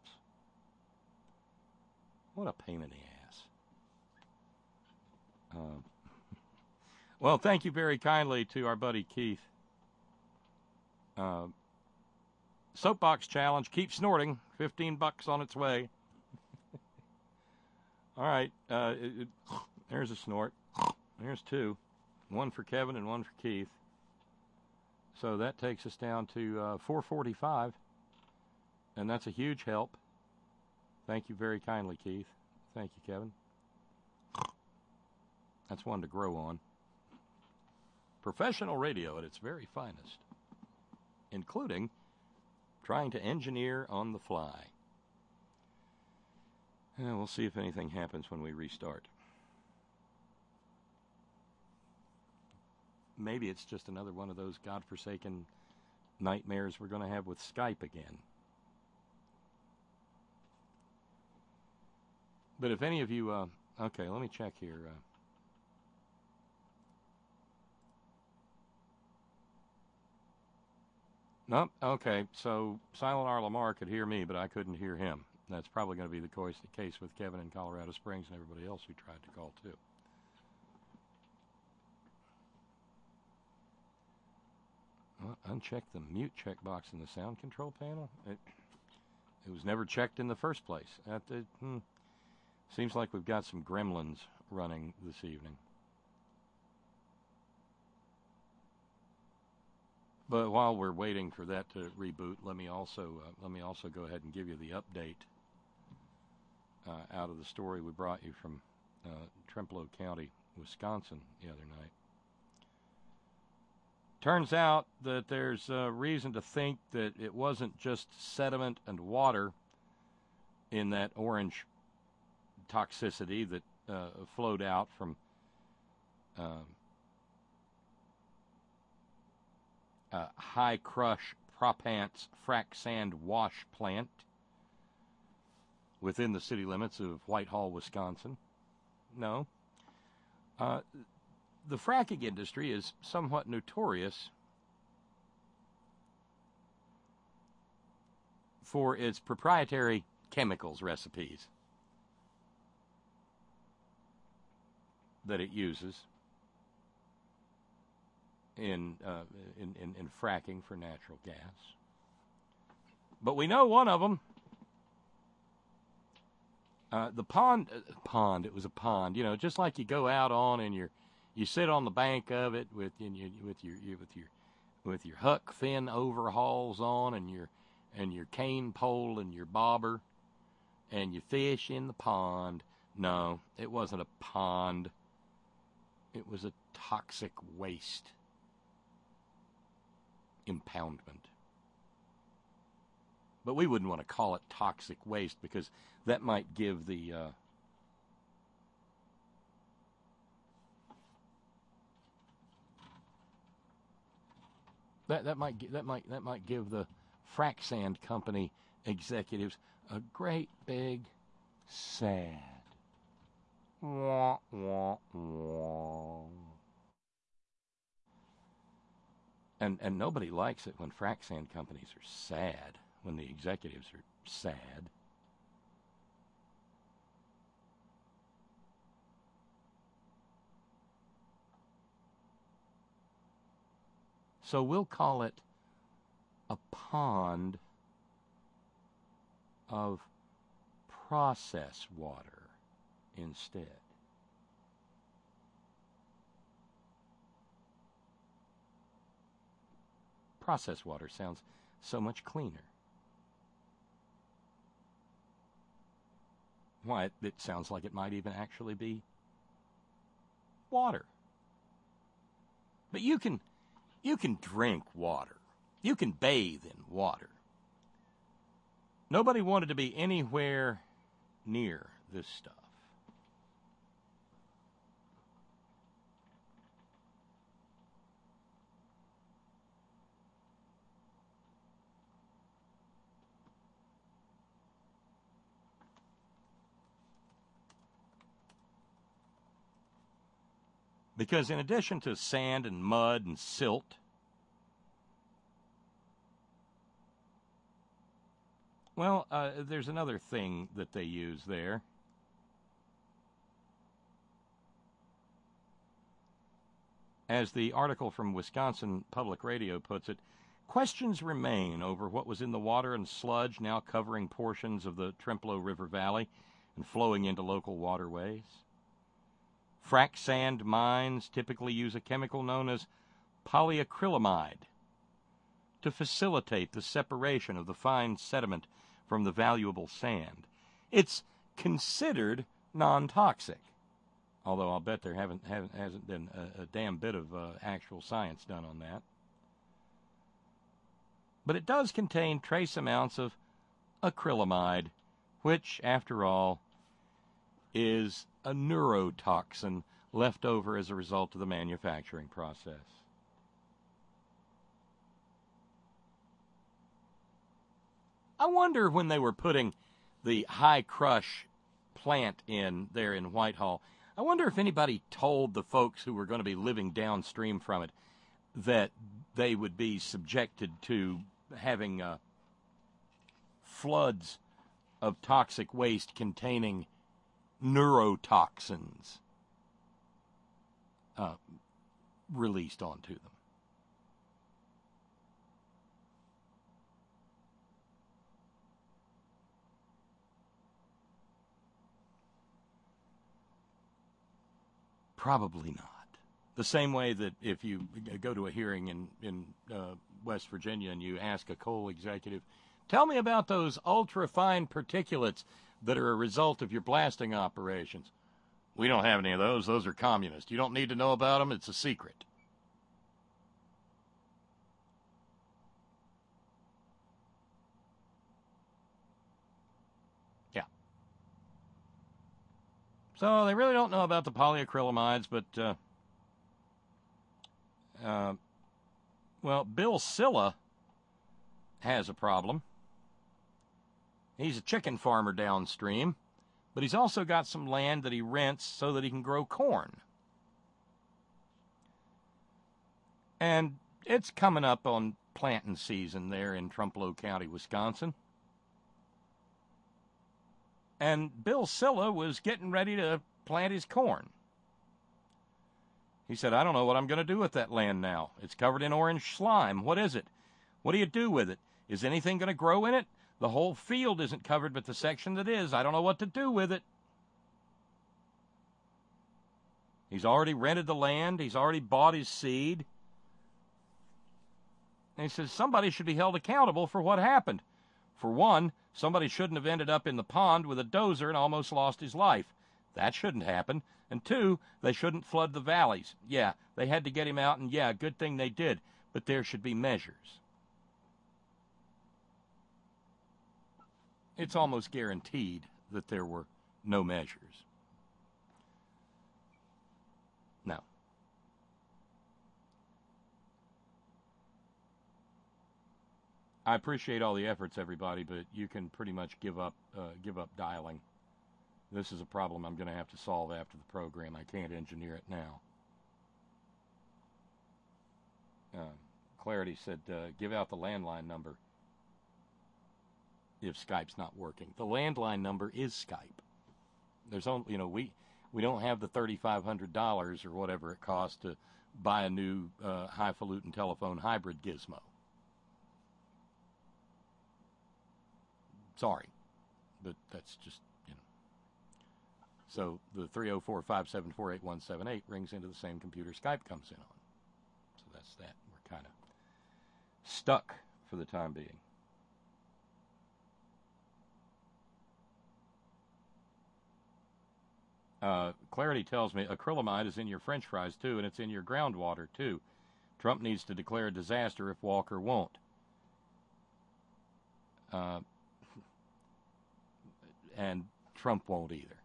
What a pain in the ass. Well, thank you very kindly to our buddy Keith. Soapbox challenge. Keep snorting. $15 on its way. All right. There's a snort. There's two. One for Kevin and one for Keith. So that takes us down to 445. And that's a huge help. Thank you very kindly, Keith. Thank you, Kevin. That's one to grow on. Professional radio at its very finest, including trying to engineer on the fly. And we'll see if anything happens when we restart. Maybe it's just another one of those godforsaken nightmares we're going to have with Skype again. But if any of you, okay, let me check here. Nope, okay, so Silent R. Lamar could hear me, but I couldn't hear him. That's probably going to be the case with Kevin in Colorado Springs and everybody else who tried to call, too. Well, uncheck the mute checkbox in the sound control panel. It was never checked in the first place. Seems like we've got some gremlins running this evening. But while we're waiting for that to reboot, let me also go ahead and give you the update out of the story we brought you from Trempealeau County, Wisconsin, the other night. Turns out that there's reason to think that it wasn't just sediment and water in that orange toxicity that flowed out from high crush propants frac sand wash plant within the city limits of Whitehall, Wisconsin. No. The fracking industry is somewhat notorious for its proprietary chemicals recipes that it uses in fracking for natural gas. But we know one of them. The pond, it was a pond, just like you go out on and you sit on the bank of it with your Huck Finn overhauls on and your cane pole and your bobber, and you fish in the pond. No, it wasn't a pond. It was a toxic waste impoundment. But we wouldn't want to call it toxic waste because that might give the that might give the frac sand company executives a great big sad wah, wah, wah. And nobody likes it when frac sand companies are sad, when the executives are sad. So we'll call it a pond of process water instead. Process water sounds so much cleaner. Why, it sounds like it might even actually be water. But you can drink water. You can bathe in water. Nobody wanted to be anywhere near this stuff. Because in addition to sand and mud and silt, well, there's another thing that they use there. As the article from Wisconsin Public Radio puts it, questions remain over what was in the water and sludge now covering portions of the Trempealeau River Valley and flowing into local waterways. Frac sand mines typically use a chemical known as polyacrylamide to facilitate the separation of the fine sediment from the valuable sand. It's considered non-toxic, although I'll bet there hasn't been a damn bit of actual science done on that. But it does contain trace amounts of acrylamide, which, after all, is a neurotoxin left over as a result of the manufacturing process. I wonder when they were putting the high crush plant in there in Whitehall, I wonder if anybody told the folks who were going to be living downstream from it that they would be subjected to having floods of toxic waste containing neurotoxins released onto them. Probably not. The same way that if you go to a hearing in West Virginia and you ask a coal executive, tell me about those ultra-fine particulates that are a result of your blasting operations. We don't have any of those. Those are communist. You don't need to know about them. It's a secret. Yeah. So they really don't know about the polyacrylamides, but, well, Bill Silla has a problem. He's a chicken farmer downstream, but he's also got some land that he rents so that he can grow corn. And it's coming up on planting season there in Trempealeau County, Wisconsin. and Bill Silla was getting ready to plant his corn. He said, I don't know what I'm going to do with that land now. It's covered in orange slime. What is it? What do you do with it? Is anything going to grow in it? The whole field isn't covered, but the section that is, I don't know what to do with it. He's already rented the land. He's already bought his seed. And he says somebody should be held accountable for what happened. For one, somebody shouldn't have ended up in the pond with a dozer and almost lost his life. That shouldn't happen. And two, they shouldn't flood the valleys. Yeah, they had to get him out, and yeah, good thing they did. But there should be measures. It's almost guaranteed that there were no measures. No. I appreciate all the efforts, everybody, but you can pretty much give up dialing. This is a problem I'm going to have to solve after the program. I can't engineer it now. Clarity said, give out the landline number if Skype's not working. The landline number is Skype. There's only, we don't have the $3,500 or whatever it costs to buy a new highfalutin telephone hybrid gizmo. Sorry, but that's just, So the 304-574-8178 rings into the same computer Skype comes in on. So that's that. We're kind of stuck for the time being. Clarity tells me acrylamide is in your French fries, too, and it's in your groundwater, too. Trump needs to declare a disaster if Walker won't. And Trump won't either.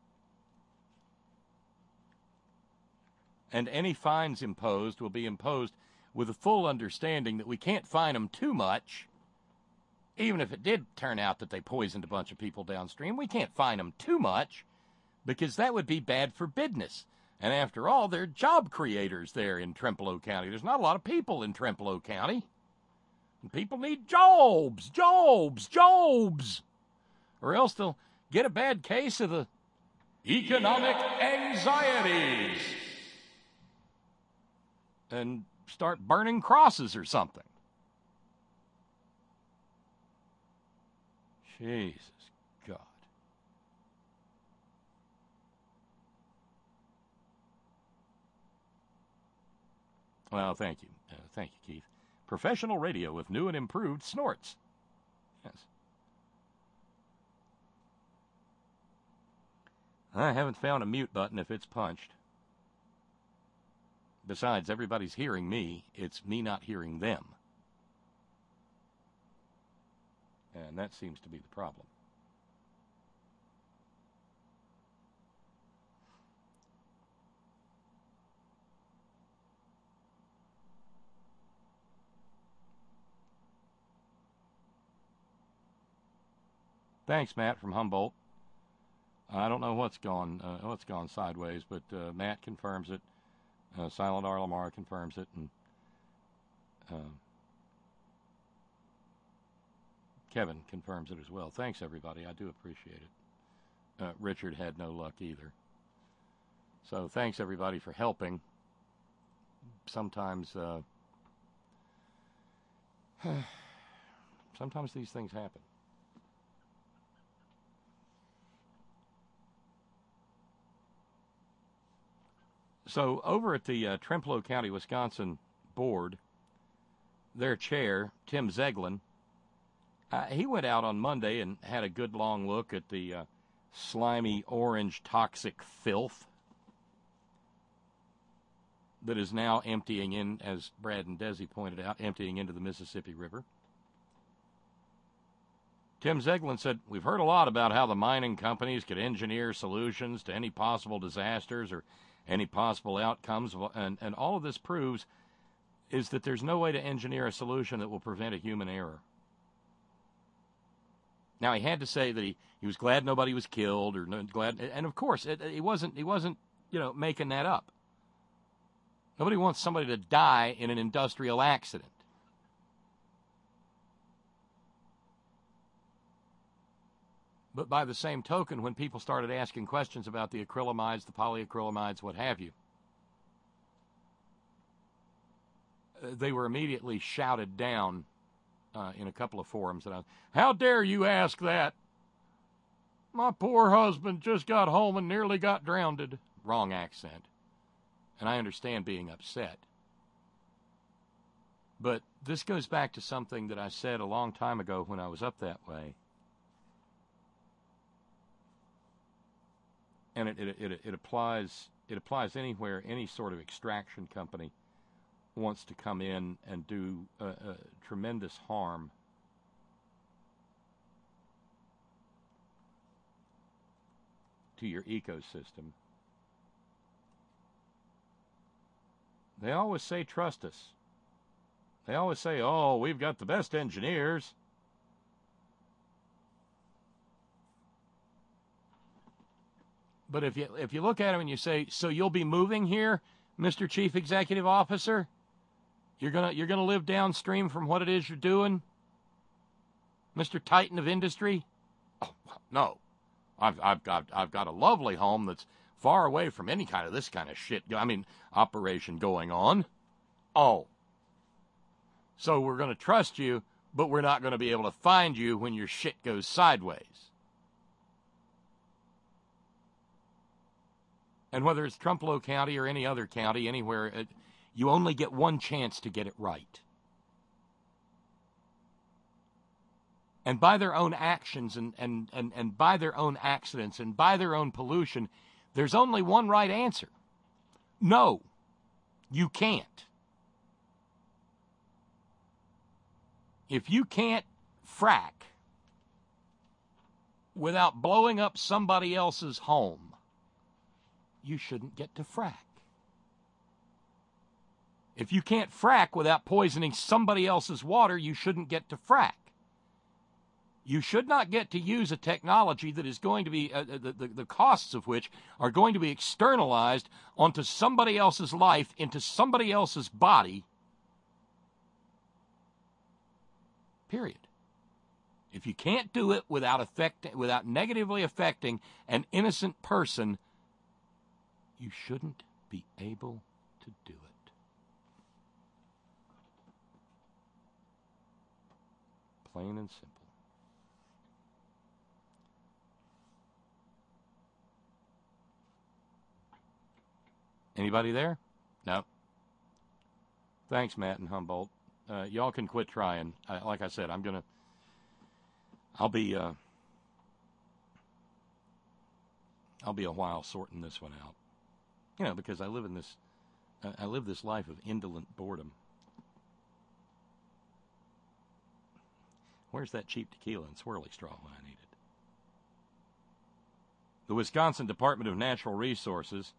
And any fines imposed will be imposed with a full understanding that we can't fine them too much. Even if it did turn out that they poisoned a bunch of people downstream, we can't fine them too much because that would be bad for business. And after all, they're job creators there in Trempealeau County. There's not a lot of people in Trempealeau County. And people need jobs. Or else they'll get a bad case of the economic anxieties and start burning crosses or something. Jesus God. Well, thank you. Thank you, Keith. Professional radio with new and improved snorts. Yes. I haven't found a mute button if it's punched. Besides, everybody's hearing me. It's me not hearing them. And that seems to be the problem. Thanks, Matt from Humboldt. I don't know what's gone sideways, but Matt confirms it. Silent R. Lamar confirms it, and Kevin confirms it as well. Thanks, everybody. I do appreciate it. Richard had no luck either. So thanks, everybody, for helping. Sometimes these things happen. So over at the Trempealeau County, Wisconsin board, their chair, Tim Zeglin, he went out on Monday and had a good long look at the slimy, orange, toxic filth that is now emptying in, as Brad and Desi pointed out, emptying into the Mississippi River. Tim Zeglin said, we've heard a lot about how the mining companies could engineer solutions to any possible disasters or any possible outcomes, and all of this proves is that there's no way to engineer a solution that will prevent a human error. Now, he had to say that he was glad nobody was killed, or glad, and of course, he wasn't making that up. Nobody wants somebody to die in an industrial accident. But by the same token, when people started asking questions about the acrylamides, the polyacrylamides, what have you, they were immediately shouted down in a couple of forums. And how dare you ask that? My poor husband just got home and nearly got drowned. Wrong accent. And I understand being upset. But this goes back to something that I said a long time ago when I was up that way. And it applies anywhere any sort of extraction company wants to come in and do tremendous harm to your ecosystem. They always say, trust us. They always say, oh, we've got the best engineers. But if you look at them and you say, so you'll be moving here, Mr. Chief Executive Officer? You're gonna live downstream from what it is you're doing, Mr. Titan of Industry? Oh, no. I've got a lovely home that's far away from any kind of this kind of shit. Operation going on. Oh. So we're going to trust you, but we're not going to be able to find you when your shit goes sideways. And whether it's Trumpelow County or any other county, anywhere, you only get one chance to get it right. And by their own actions and by their own accidents and by their own pollution, there's only one right answer. No, you can't. If you can't frack without blowing up somebody else's home, you shouldn't get to frack. If you can't frack without poisoning somebody else's water, you shouldn't get to frack. You should not get to use a technology that is going to be, the costs of which are going to be externalized onto somebody else's life, into somebody else's body, period. If you can't do it without negatively affecting an innocent person, you shouldn't be able to do it. Plain and simple. Anybody there? No. Thanks, Matt and Humboldt. Y'all can quit trying. Like I said, I'll be a while sorting this one out. Because I live this life of indolent boredom. Where's that cheap tequila and swirly straw when I need it? The Wisconsin Department of Natural Resources,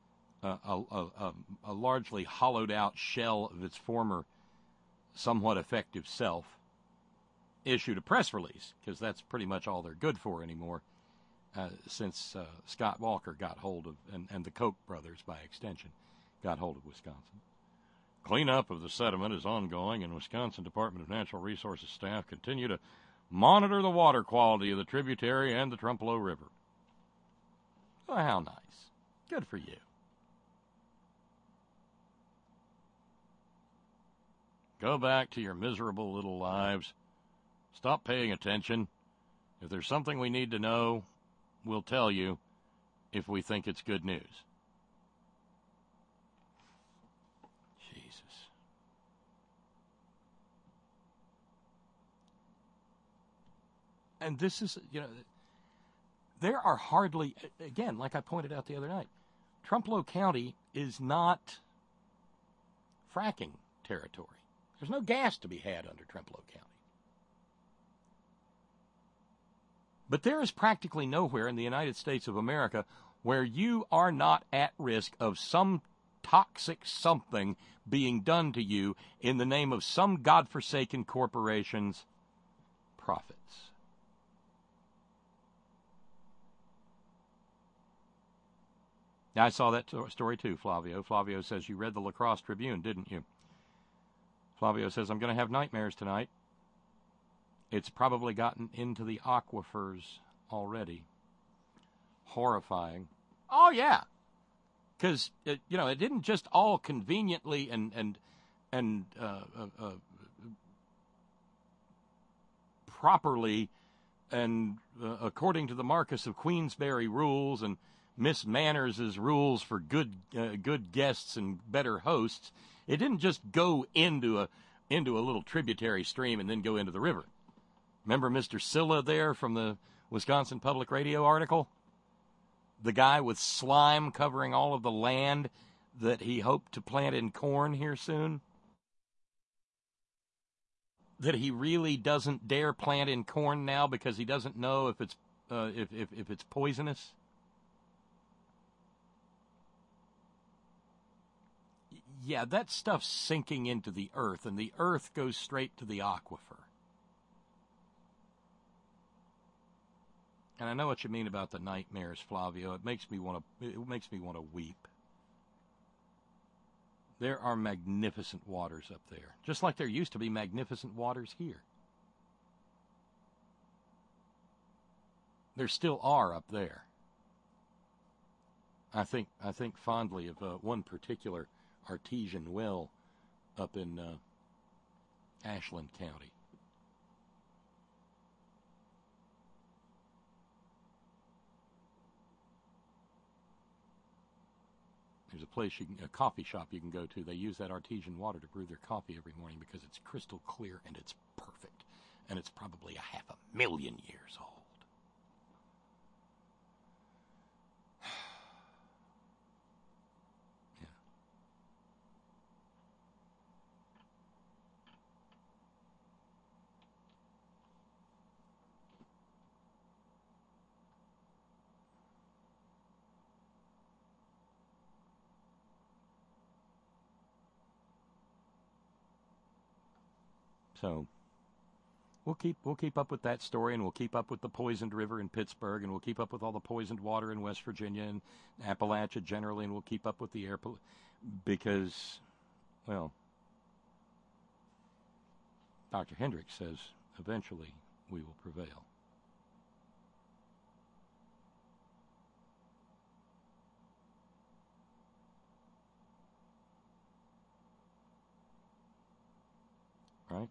a largely hollowed out shell of its former somewhat effective self, issued a press release, because that's pretty much all they're good for anymore, since Scott Walker got hold of, and the Koch brothers, by extension, got hold of Wisconsin. Cleanup of the sediment is ongoing, and Wisconsin Department of Natural Resources staff continue to monitor the water quality of the tributary and the Trumpelow River. Oh, how nice. Good for you. Go back to your miserable little lives. Stop paying attention. If there's something we need to know, we'll tell you if we think it's good news. Jesus. And this is, there are hardly, again, like I pointed out the other night, Trumpelow County is not fracking territory. There's no gas to be had under Trumpelow County. But there is practically nowhere in the United States of America where you are not at risk of some toxic something being done to you in the name of some godforsaken corporation's profits. Now, I saw that story too, Flavio. Flavio says, you read the La Crosse Tribune, didn't you? Flavio says, I'm going to have nightmares tonight. It's probably gotten into the aquifers already. Horrifying. Oh, yeah. Because, it didn't just all conveniently and properly and according to the Marquess of Queensberry rules and Miss Manners' rules for good guests and better hosts, it didn't just go into a little tributary stream and then go into the river. Remember Mr. Silla there from the Wisconsin Public Radio article? The guy with slime covering all of the land that he hoped to plant in corn here soon? That he really doesn't dare plant in corn now because he doesn't know if it's poisonous? Yeah, that stuff's sinking into the earth, and the earth goes straight to the aquifer. And I know what you mean about the nightmares, Flavio. It makes me want to weep. There are magnificent waters up there, just like there used to be magnificent waters here. There still are up there. I think fondly of one particular artesian well up in Ashland County. There's a coffee shop you can go to. They use that artesian water to brew their coffee every morning because it's crystal clear and it's perfect. And it's probably 500,000 years old. Yeah. So we'll keep up with that story, and we'll keep up with the poisoned river in Pittsburgh, and we'll keep up with all the poisoned water in West Virginia and Appalachia generally, and we'll keep up with the air because, well, Dr. Hendricks says eventually we will prevail. Right?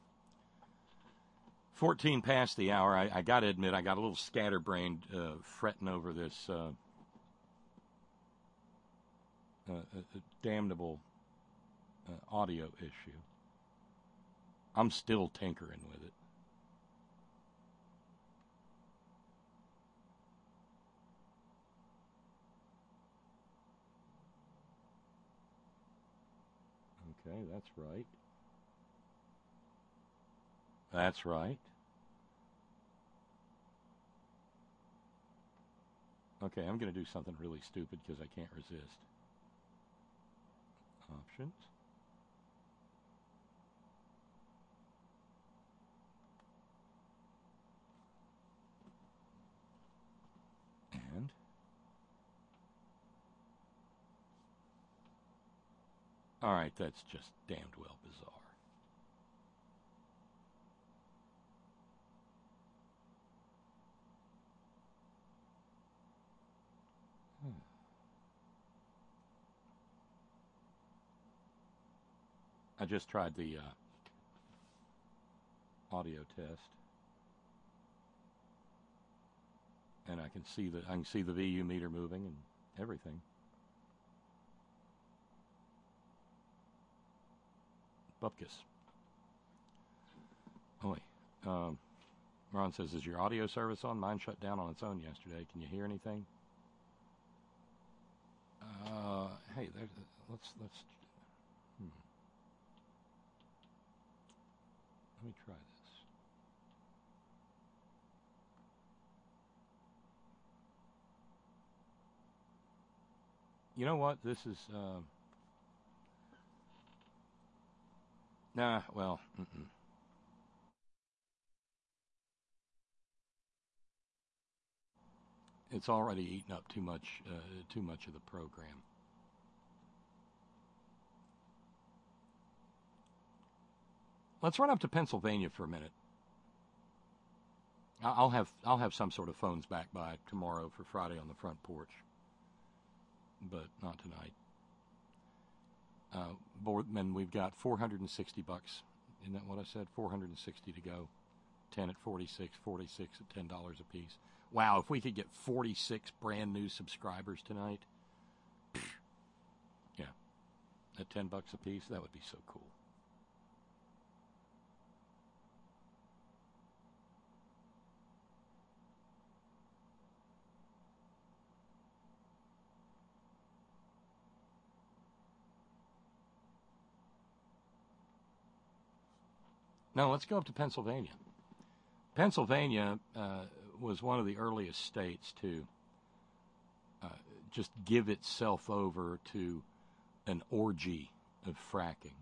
14 past the hour. I got to admit, I got a little scatterbrained fretting over this damnable audio issue. I'm still tinkering with it. Okay, that's right. That's right. Okay, I'm going to do something really stupid because I can't resist. Options. And all right, that's just damned well bizarre. I just tried the audio test, and I can see the VU meter moving and everything. Bupkis. Oi. Ron says, "Is your audio service on? Mine shut down on its own yesterday. Can you hear anything?" Hey, let's. Let me try this. You know what? This is, it's already eaten up too much of the program. Let's run up to Pennsylvania for a minute. I'll have some sort of phones back by tomorrow for Friday on the front porch, but not tonight. Boardman, we've got $460. Isn't that what I said? $460 to go. 10 at 46, 46 at $10 a piece. Wow, if we could get 46 brand new subscribers tonight, yeah, at $10 a piece, that would be so cool. Now, let's go up to Pennsylvania. Pennsylvania was one of the earliest states to just give itself over to an orgy of fracking.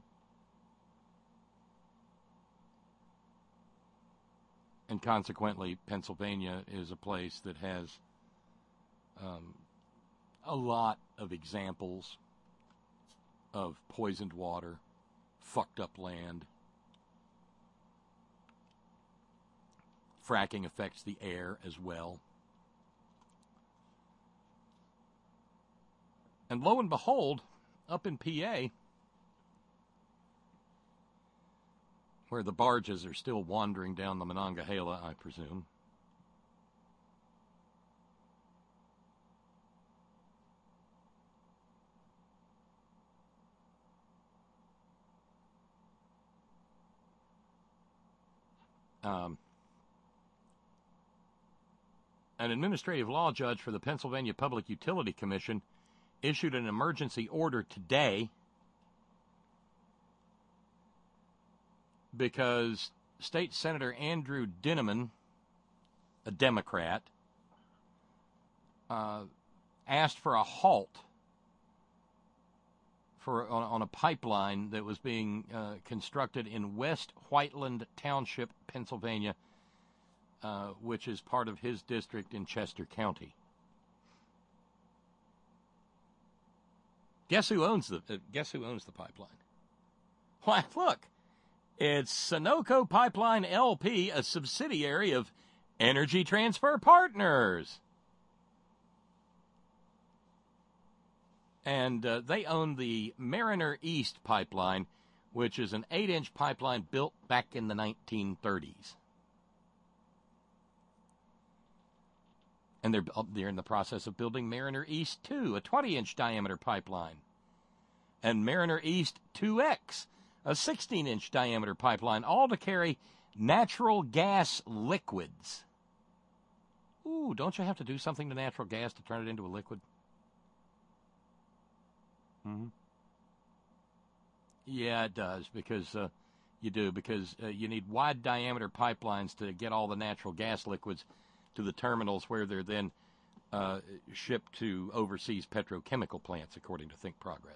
And consequently, Pennsylvania is a place that has a lot of examples of poisoned water, fucked up land. Fracking affects the air as well. And lo and behold, up in PA, where the barges are still wandering down the Monongahela, I presume, an administrative law judge for the Pennsylvania Public Utility Commission issued an emergency order today because State Senator Andrew Dinniman, a Democrat, asked for a halt on a pipeline that was being constructed in West Whiteland Township, Pennsylvania, which is part of his district in Chester County. Guess who owns the pipeline? Why, look, it's Sunoco Pipeline LP, a subsidiary of Energy Transfer Partners. And they own the Mariner East pipeline, which is an 8-inch pipeline built back in the 1930s. And they're in the process of building Mariner East 2, a 20-inch diameter pipeline. And Mariner East 2X, a 16-inch diameter pipeline, all to carry natural gas liquids. Ooh, don't you have to do something to natural gas to turn it into a liquid? Mm-hmm. Yeah, it does, because you need wide diameter pipelines to get all the natural gas liquids to the terminals where they're then shipped to overseas petrochemical plants, according to Think Progress.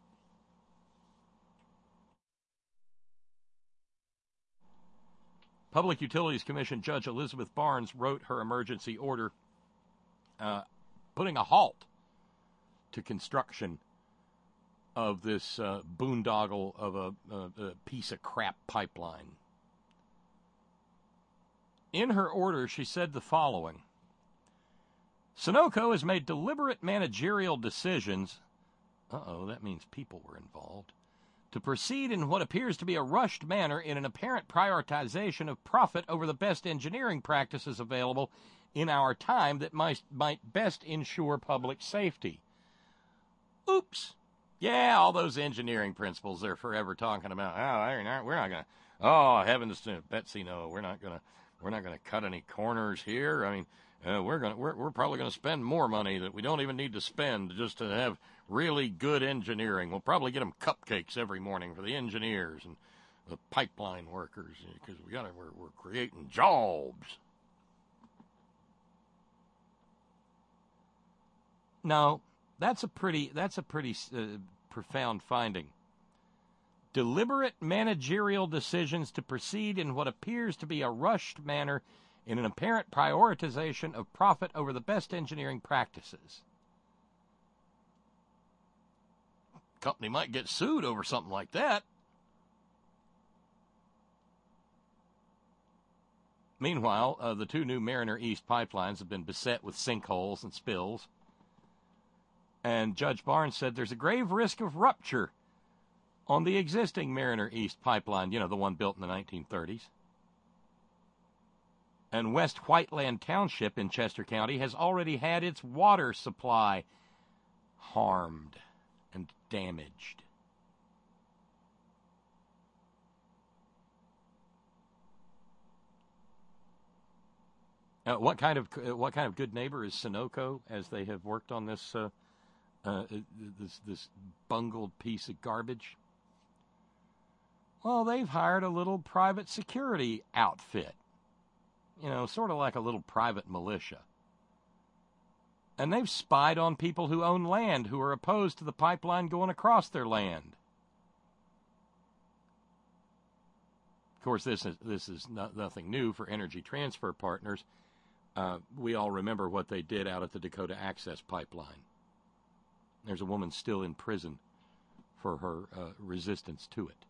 Public Utilities Commission Judge Elizabeth Barnes wrote her emergency order putting a halt to construction of this boondoggle of a piece of crap pipeline. In her order, she said the following: Sunoco has made deliberate managerial decisions, that means people were involved, to proceed in what appears to be a rushed manner in an apparent prioritization of profit over the best engineering practices available in our time that might best ensure public safety. Oops. Yeah, all those engineering principles they're forever talking about. We're not going to. Oh, heavens to Betsy, no, we're not going to cut any corners here. I mean, we're probably going to spend more money that we don't even need to spend just to have really good engineering. We'll probably get them cupcakes every morning for the engineers and the pipeline workers because we're creating jobs. No, that's a pretty profound finding. Deliberate managerial decisions to proceed in what appears to be a rushed manner in an apparent prioritization of profit over the best engineering practices. Company might get sued over something like that. Meanwhile, the two new Mariner East pipelines have been beset with sinkholes and spills. And Judge Barnes said there's a grave risk of rupture on the existing Mariner East pipeline, the one built in the 1930s. And West Whiteland Township in Chester County has already had its water supply harmed and damaged. What kind of good neighbor is Sunoco, as they have worked on this this bungled piece of garbage? Well, they've hired a little private security outfit, sort of like a little private militia, and they've spied on people who own land who are opposed to the pipeline going across their land. Of course, this is nothing new for Energy Transfer Partners. We all remember what they did out at the Dakota Access Pipeline. There's a woman still in prison for her resistance to it.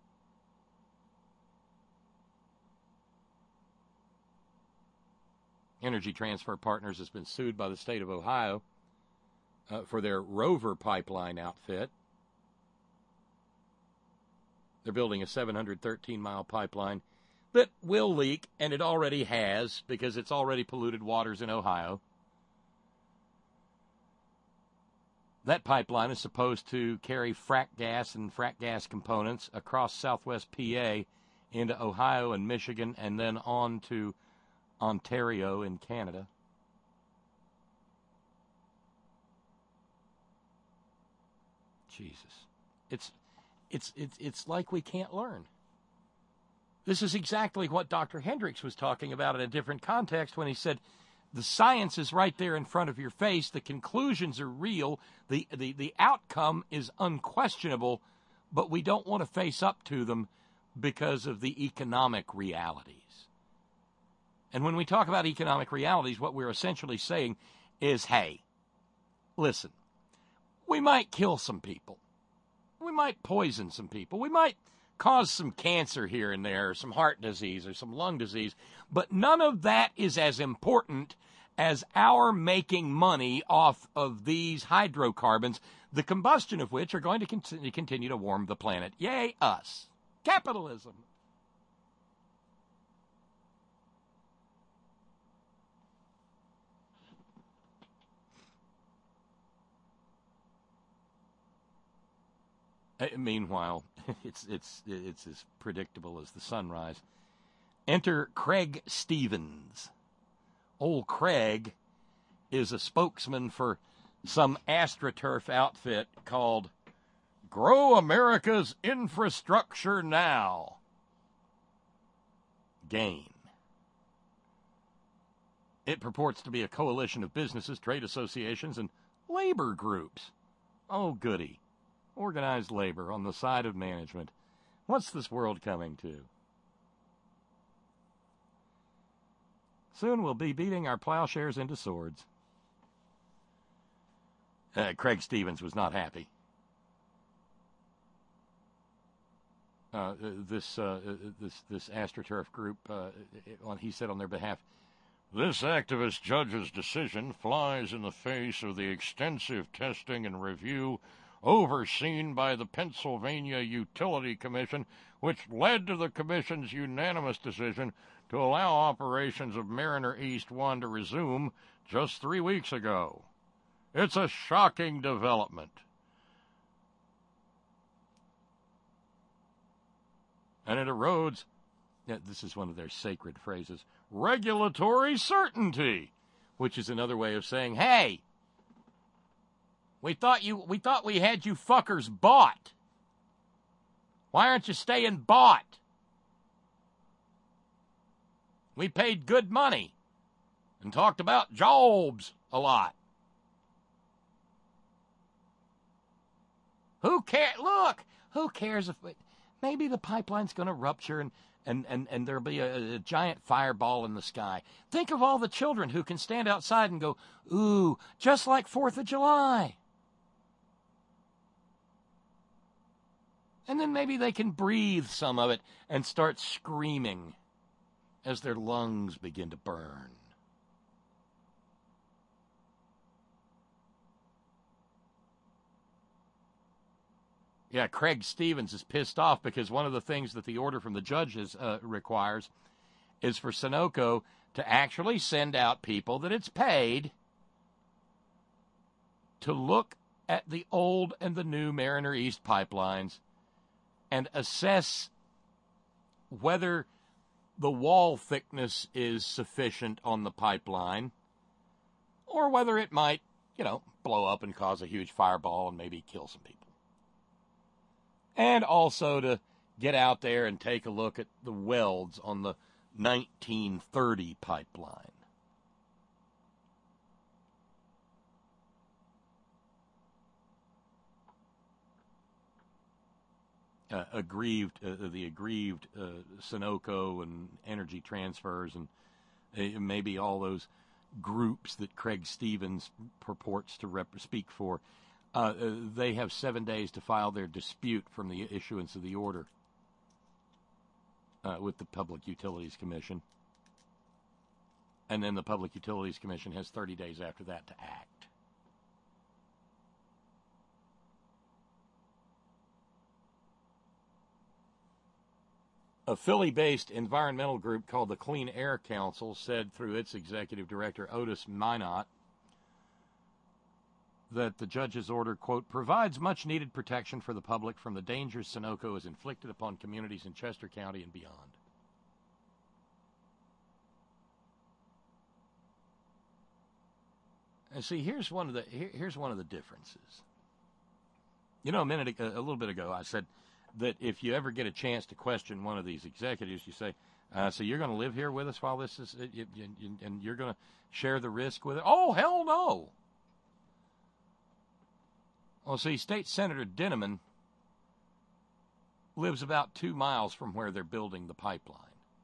Energy Transfer Partners has been sued by the state of Ohio for their Rover pipeline outfit. They're building a 713-mile pipeline that will leak, and it already has, because it's already polluted waters in Ohio. That pipeline is supposed to carry frack gas and frack gas components across southwest PA into Ohio and Michigan, and then on to Ontario in Canada. Jesus. It's like we can't learn. This is exactly what Dr. Hendricks was talking about in a different context when he said, the science is right there in front of your face, the conclusions are real, the outcome is unquestionable, but we don't want to face up to them because of the economic realities. And when we talk about economic realities, what we're essentially saying is, hey, listen, we might kill some people. We might poison some people. We might cause some cancer here and there, or some heart disease, or some lung disease. But none of that is as important as our making money off of these hydrocarbons, the combustion of which are going to continue to warm the planet. Yay, us. Capitalism. Meanwhile, it's as predictable as the sunrise. Enter Craig Stevens. Old Craig is a spokesman for some AstroTurf outfit called Grow America's Infrastructure Now. GAIN. It purports to be a coalition of businesses, trade associations, and labor groups. Oh, goody. Organized labor on the side of management. What's this world coming to? Soon we'll be beating our plowshares into swords. Craig Stevens was not happy. This AstroTurf group, he said on their behalf, this activist judge's decision flies in the face of the extensive testing and review overseen by the Pennsylvania Utility Commission, which led to the Commission's unanimous decision to allow operations of Mariner East 1 to resume just 3 weeks ago. It's a shocking development. And it erodes, this is one of their sacred phrases, regulatory certainty, which is another way of saying, hey, we thought we had you fuckers bought. Why aren't you staying bought? We paid good money and talked about jobs a lot. Who cares? Look, who cares if maybe the pipeline's going to rupture and there'll be a giant fireball in the sky. Think of all the children who can stand outside and go, ooh, just like 4th of July. And then maybe they can breathe some of it and start screaming. as their lungs begin to burn. Yeah, Craig Stevens is pissed off because one of the things that the order from the judges requires is for Sunoco to actually send out people that it's paid to look at the old and the new Mariner East pipelines and assess whether the wall thickness is sufficient on the pipeline or whether it might, blow up and cause a huge fireball and maybe kill some people. And also to get out there and take a look at the welds on the 1930 pipeline. The aggrieved Sunoco and Energy Transfers and maybe all those groups that Craig Stevens purports to speak for. They have 7 days to file their dispute from the issuance of the order with the Public Utilities Commission. And then the Public Utilities Commission has 30 days after that to act. A Philly-based environmental group called the Clean Air Council said through its executive director, Otis Minot, that the judge's order, quote, provides much-needed protection for the public from the dangers Sunoco has inflicted upon communities in Chester County and beyond. And see, here's one of the differences. A little bit ago, I said that if you ever get a chance to question one of these executives, you say, so you're going to live here with us while this is, and you're going to share the risk with it? Oh, hell no. Well, see, State Senator Dinniman lives about 2 miles from where they're building the pipeline.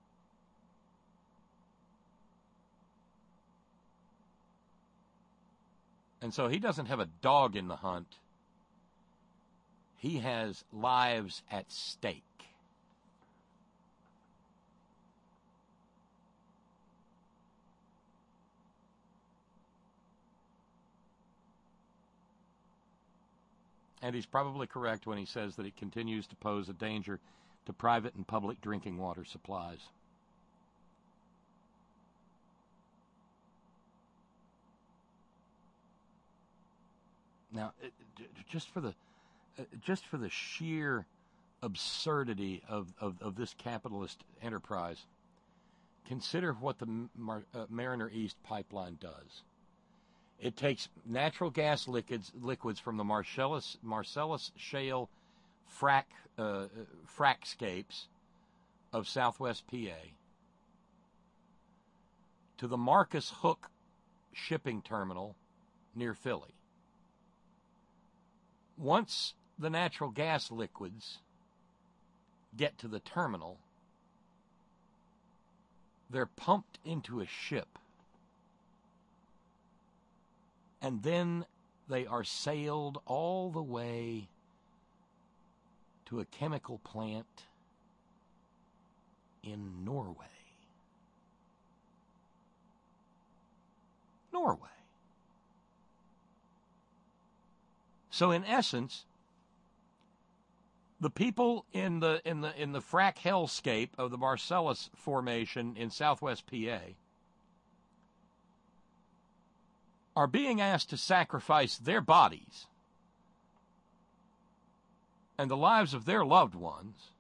And so he doesn't have a dog in the hunt. He has lives at stake. And he's probably correct when he says that it continues to pose a danger to private and public drinking water supplies. Now, just for the sheer absurdity of this capitalist enterprise, consider what the Mariner East pipeline does. It takes natural gas liquids from the Marcellus Shale frackscapes of southwest PA to the Marcus Hook shipping terminal near Philly. Once the natural gas liquids get to the terminal, they're pumped into a ship. And then they are sailed all the way to a chemical plant in Norway. So in essence, the people in the frack hellscape of the Marcellus Formation in southwest PA are being asked to sacrifice their bodies and the lives of their loved ones.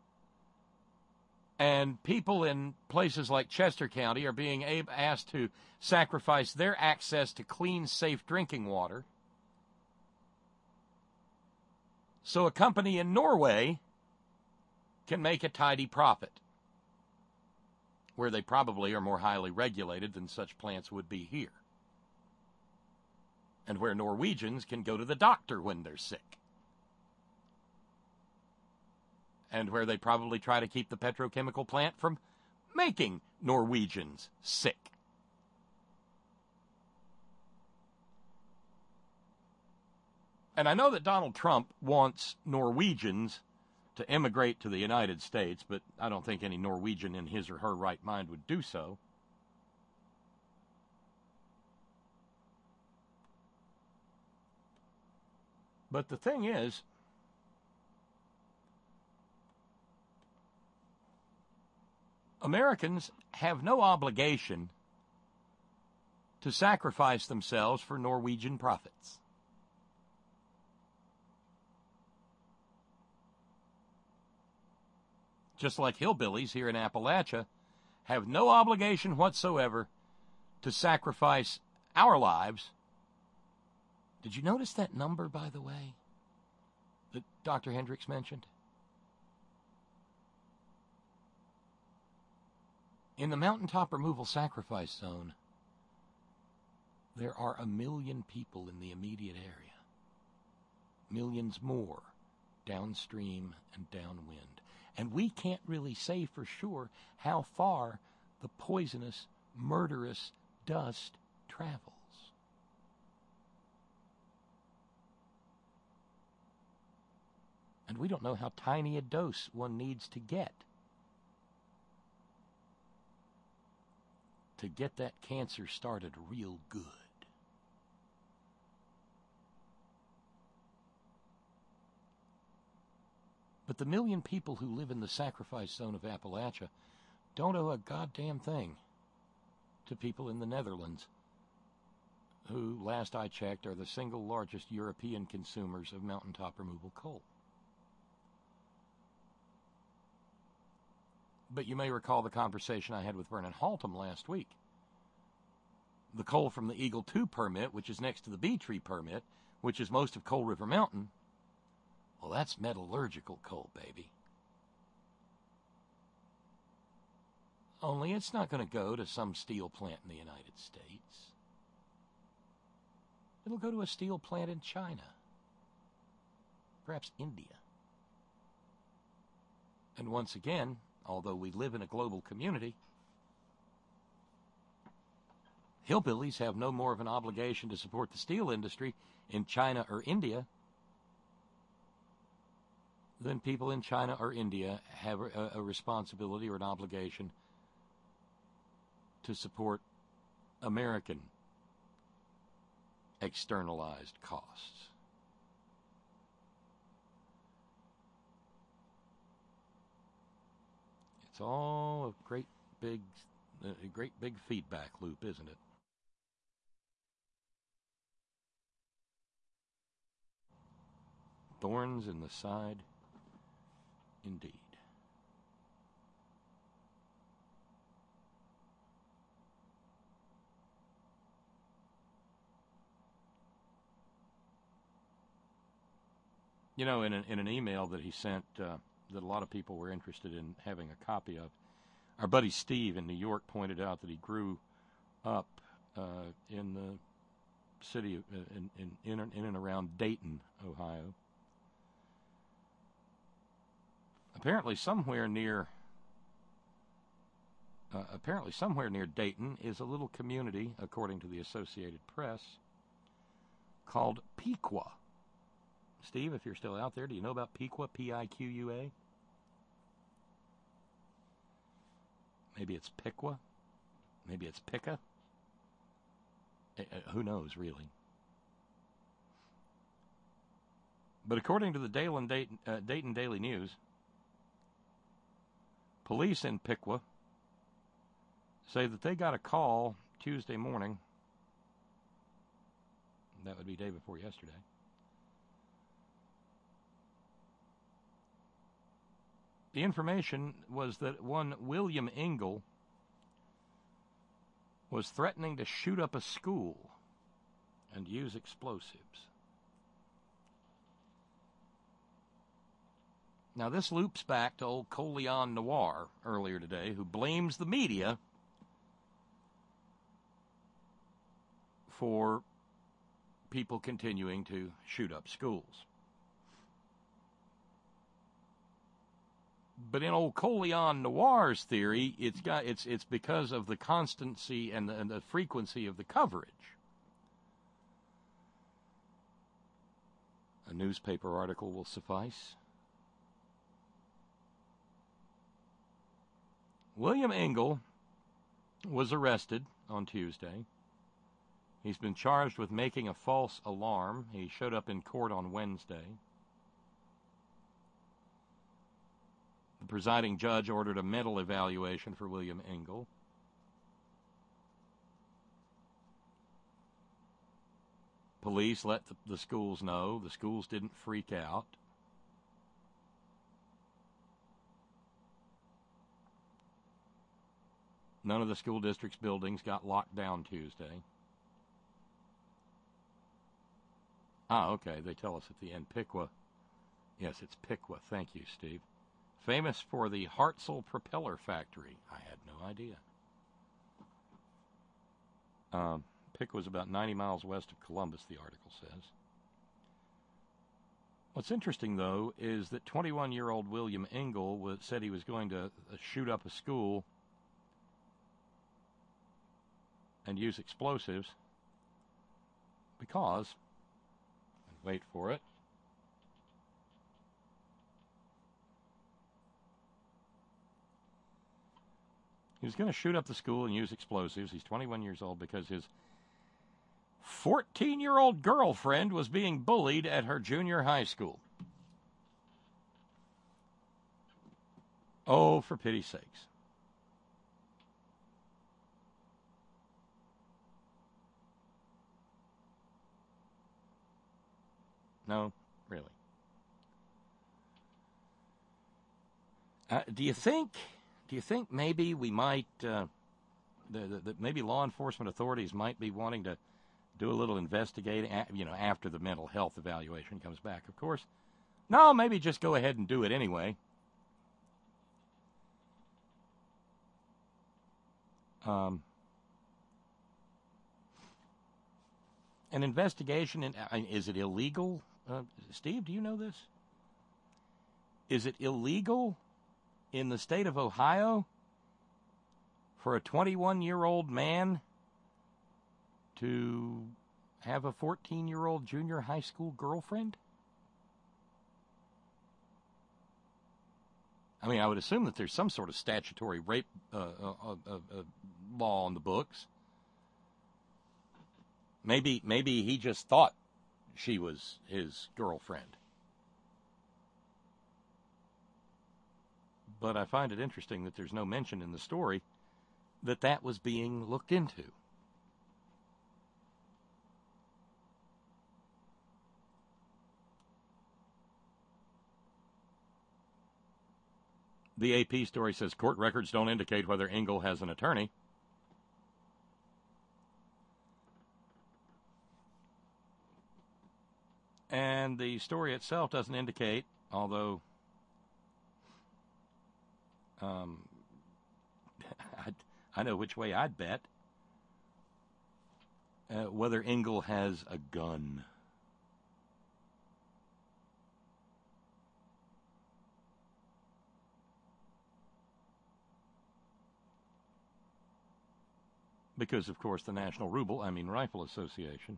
And people in places like Chester County are being asked to sacrifice their access to clean, safe drinking water. So a company in Norway can make a tidy profit, where they probably are more highly regulated than such plants would be here, and where Norwegians can go to the doctor when they're sick, and where they probably try to keep the petrochemical plant from making Norwegians sick. And I know that Donald Trump wants Norwegians to emigrate to the United States, but I don't think any Norwegian in his or her right mind would do so. But the thing is, Americans have no obligation to sacrifice themselves for Norwegian profits. Just like hillbillies here in Appalachia have no obligation whatsoever to sacrifice our lives. Did you notice that number, by the way, that Dr. Hendricks mentioned? In the mountaintop removal sacrifice zone, there are 1 million people in the immediate area. Millions more downstream and downwind. And we can't really say for sure how far the poisonous, murderous dust travels. And we don't know how tiny a dose one needs to get that cancer started real good. But the 1 million people who live in the sacrifice zone of Appalachia don't owe a goddamn thing to people in the Netherlands, who, last I checked, are the single largest European consumers of mountaintop removal coal. But you may recall the conversation I had with Vernon Haltom last week. The coal from the Eagle 2 permit, which is next to the Bee Tree permit, which is most of Coal River Mountain, well, that's metallurgical coal, baby. Only it's not going to go to some steel plant in the United States. It'll go to a steel plant in China, perhaps India. And once again, although we live in a global community, hillbillies have no more of an obligation to support the steel industry in China or India than people in China or India have a responsibility or an obligation to support American externalized costs. It's all a great big feedback loop, isn't it? Thorns in the side, indeed. You know, in an email that he sent that a lot of people were interested in having a copy of, our buddy Steve in New York pointed out that he grew up in the city of, in and around Dayton, Ohio. Apparently somewhere near Dayton is a little community, according to the Associated Press, called Piqua. Steve, if you're still out there, do you know about Piqua, P-I-Q-U-A? Maybe it's Piqua. Maybe it's Pica. Who knows, really? But according to the Dayton Daily News, police in Piqua say that they got a call Tuesday morning. That would be day before yesterday. The information was that one William Engel was threatening to shoot up a school and use explosives. Now, this loops back to old Colion Noir earlier today, who blames the media for people continuing to shoot up schools. But in old Colion Noir's theory, it's because of the constancy and the frequency of the coverage. A newspaper article will suffice. William Engel was arrested on Tuesday. He's been charged with making a false alarm. He showed up in court on Wednesday. The presiding judge ordered a mental evaluation for William Engel. Police let the schools know. The schools didn't freak out. None of the school district's buildings got locked down Tuesday. Okay, they tell us at the end. Piqua. Yes, it's Piqua. Thank you, Steve. Famous for the Hartzell Propeller Factory. I had no idea. Piqua was about 90 miles west of Columbus, the article says. What's interesting, though, is that 21-year-old William Engel said he was going to shoot up a school and use explosives because, wait for it, he was going to shoot up the school and use explosives. He's 21 years old because his 14-year-old girlfriend was being bullied at her junior high school. Oh, for pity's sakes. No, really. Do you think maybe we might, maybe law enforcement authorities might be wanting to do a little investigating, after the mental health evaluation comes back, of course? No, maybe just go ahead and do it anyway. An investigation, is it illegal? Steve, do you know this? Is it illegal in the state of Ohio for a 21-year-old man to have a 14-year-old junior high school girlfriend? I mean, I would assume that there's some sort of statutory rape law on the books. Maybe he just thought she was his girlfriend. But I find it interesting that there's no mention in the story that was being looked into. The AP story says court records don't indicate whether Engel has an attorney. And the story itself doesn't indicate, although I know which way I'd bet, whether Engel has a gun. Because, of course, the National Rifle Association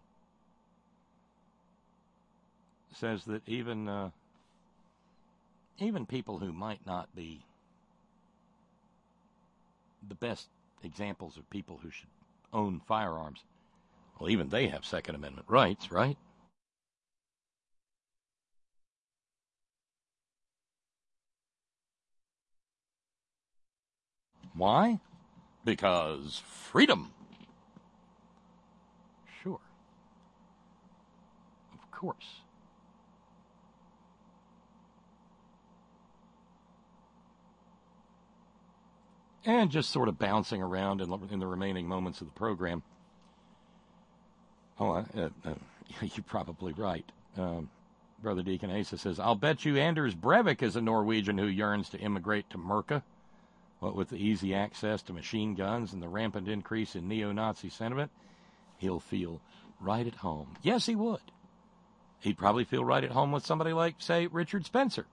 says that even people who might not be the best examples of people who should own firearms, well, even they have Second Amendment rights, right? Why? Because freedom. Sure. Of course. And just sort of bouncing around in the remaining moments of the program. You're probably right. Brother Deacon Asa says, I'll bet you Anders Breivik is a Norwegian who yearns to immigrate to Merca. What with the easy access to machine guns and the rampant increase in neo-Nazi sentiment, he'll feel right at home. Yes, he would. He'd probably feel right at home with somebody like, say, Richard Spencer.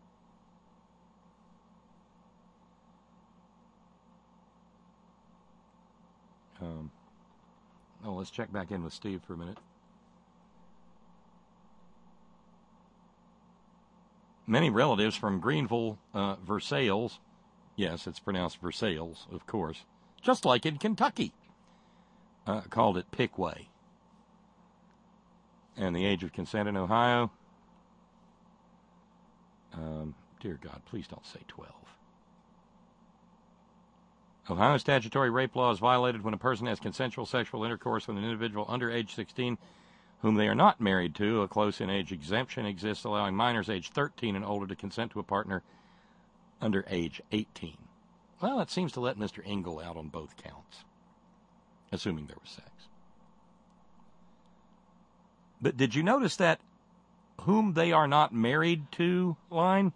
Let's check back in with Steve for a minute. Many relatives from Greenville, Versailles, Yes, it's pronounced Versailles, of course. Just like in Kentucky. Called it Pickway. And the age of consent in Ohio, dear God, please don't say 12. Ohio statutory rape law is violated when a person has consensual sexual intercourse with an individual under age 16 whom they are not married to. A close-in-age exemption exists allowing minors age 13 and older to consent to a partner under age 18. Well, that seems to let Mr. Engel out on both counts, assuming there was sex. But did you notice that whom they are not married to line?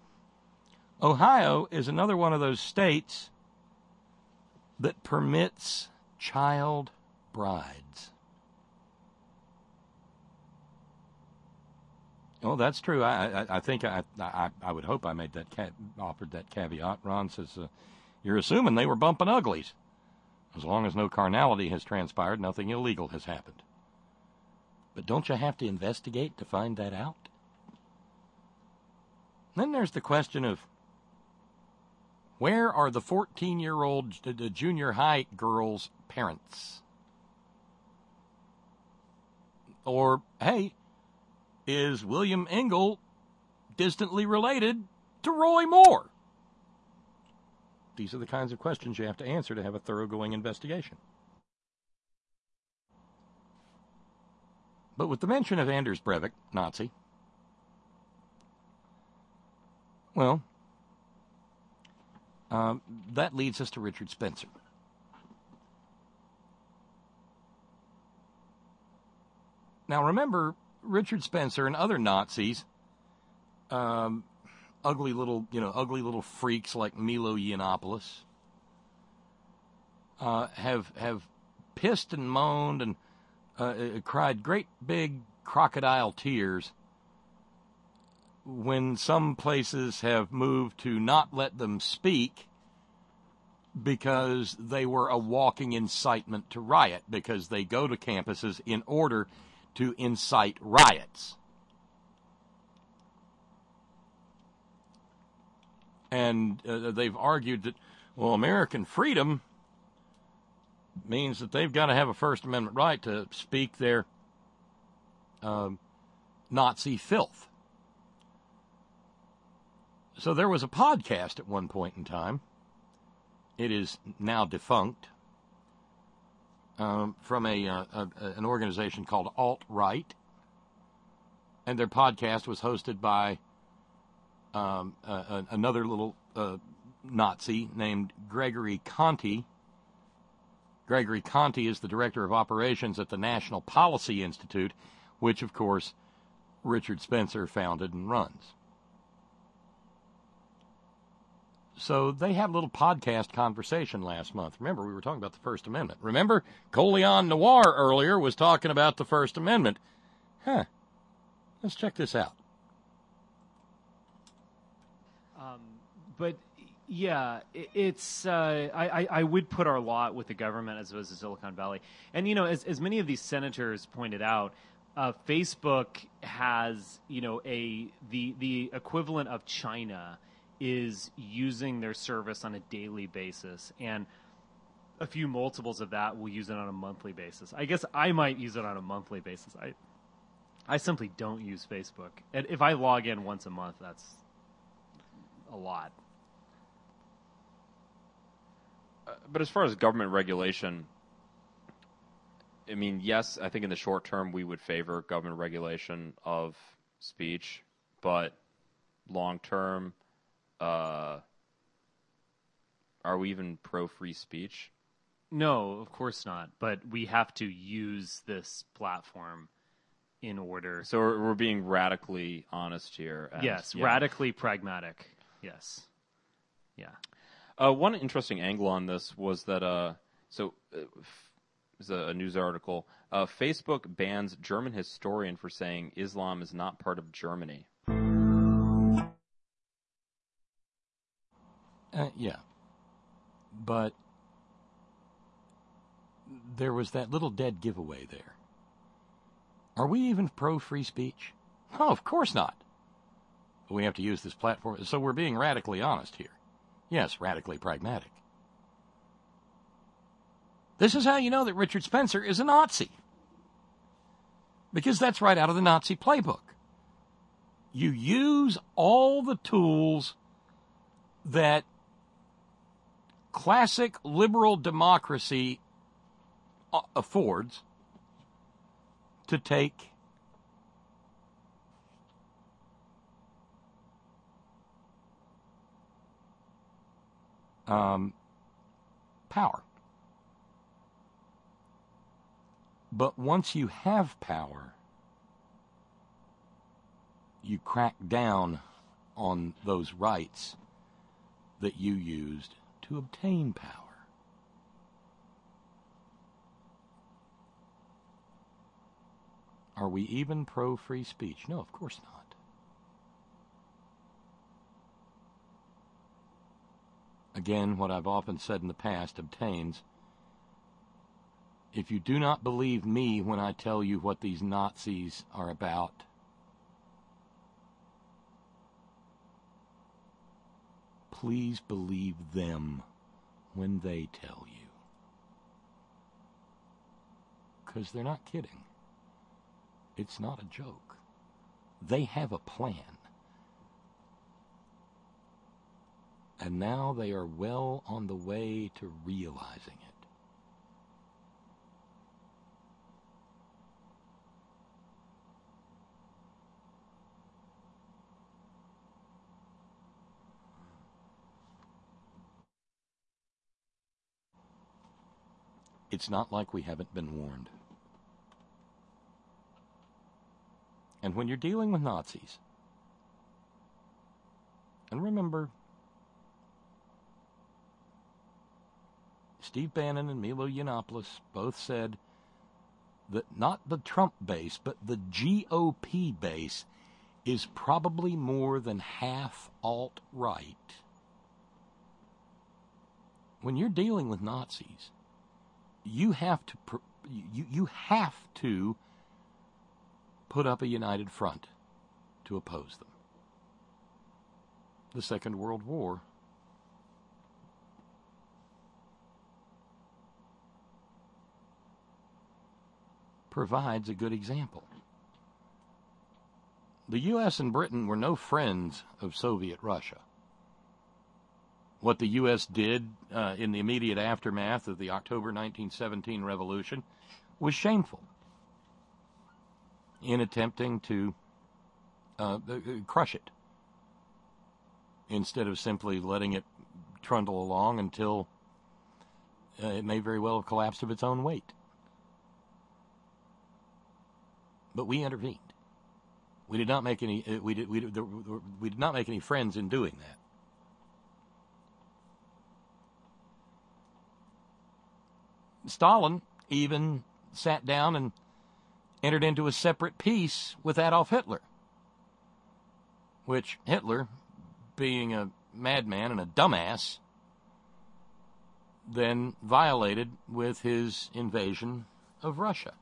Ohio is another one of those states that permits child brides. Oh, that's true. I think I would hope I made that offered that caveat. Ron says, you're assuming they were bumping uglies. As long as no carnality has transpired, nothing illegal has happened. But don't you have to investigate to find that out? Then there's the question of where are the 14-year-old junior high girls' parents? Or, hey, is William Engel distantly related to Roy Moore? These are the kinds of questions you have to answer to have a thoroughgoing investigation. But with the mention of Anders Breivik, Nazi, well, that leads us to Richard Spencer. Now remember, Richard Spencer and other Nazis, ugly little freaks like Milo Yiannopoulos, have pissed and moaned and cried great big crocodile tears when some places have moved to not let them speak because they were a walking incitement to riot, because they go to campuses in order to incite riots. And they've argued that, well, American freedom means that they've got to have a First Amendment right to speak their Nazi filth. So there was a podcast at one point in time. It is now defunct. From an organization called Alt-Right. And their podcast was hosted by another little Nazi named Gregory Conti. Gregory Conti is the director of operations at the National Policy Institute, which, of course, Richard Spencer founded and runs. So they had a little podcast conversation last month. Remember, we were talking about the First Amendment. Remember, Colion Noir earlier was talking about the First Amendment. Let's check this out. But yeah, it's I would put our lot with the government as opposed to Silicon Valley. And as many of these senators pointed out, Facebook has the equivalent of China is using their service on a daily basis, and a few multiples of that will use it on a monthly basis. I guess I might use it on a monthly basis. I simply don't use Facebook. And if I log in once a month, that's a lot. But as far as government regulation, I mean, yes, I think in the short term we would favor government regulation of speech, but long term, are we even pro-free speech? No, of course not. But we have to use this platform in order. So we're being radically honest here. Yes, yeah. Radically pragmatic. Yes. Yeah. One interesting angle on this was that, there's a news article. Facebook bans German historian for saying Islam is not part of Germany. Yeah. But there was that little dead giveaway there. Are we even pro-free speech? No, of course not. But we have to use this platform. So we're being radically honest here. Yes, radically pragmatic. This is how you know that Richard Spencer is a Nazi. Because that's right out of the Nazi playbook. You use all the tools that classic liberal democracy affords to take power. But once you have power, you crack down on those rights that you used to obtain power. Are we even pro-free speech? No, of course not. Again, what I've often said in the past obtains. If you do not believe me when I tell you what these Nazis are about, please believe them when they tell you. Because they're not kidding. It's not a joke. They have a plan. And now they are well on the way to realizing it. It's not like we haven't been warned. And when you're dealing with Nazis, and remember, Steve Bannon and Milo Yiannopoulos both said that not the Trump base, but the GOP base is probably more than half alt-right. When you're dealing with Nazis, you have to put up a united front to oppose them. The Second World War provides a good example. The U.S. and Britain were no friends of Soviet Russia. What the U.S. did in the immediate aftermath of the October 1917 revolution was shameful in attempting to crush it instead of simply letting it trundle along until it may very well have collapsed of its own weight. But we intervened. We did not make any. We did not make any friends in doing that. Stalin even sat down and entered into a separate peace with Adolf Hitler, which Hitler, being a madman and a dumbass, then violated with his invasion of Russia,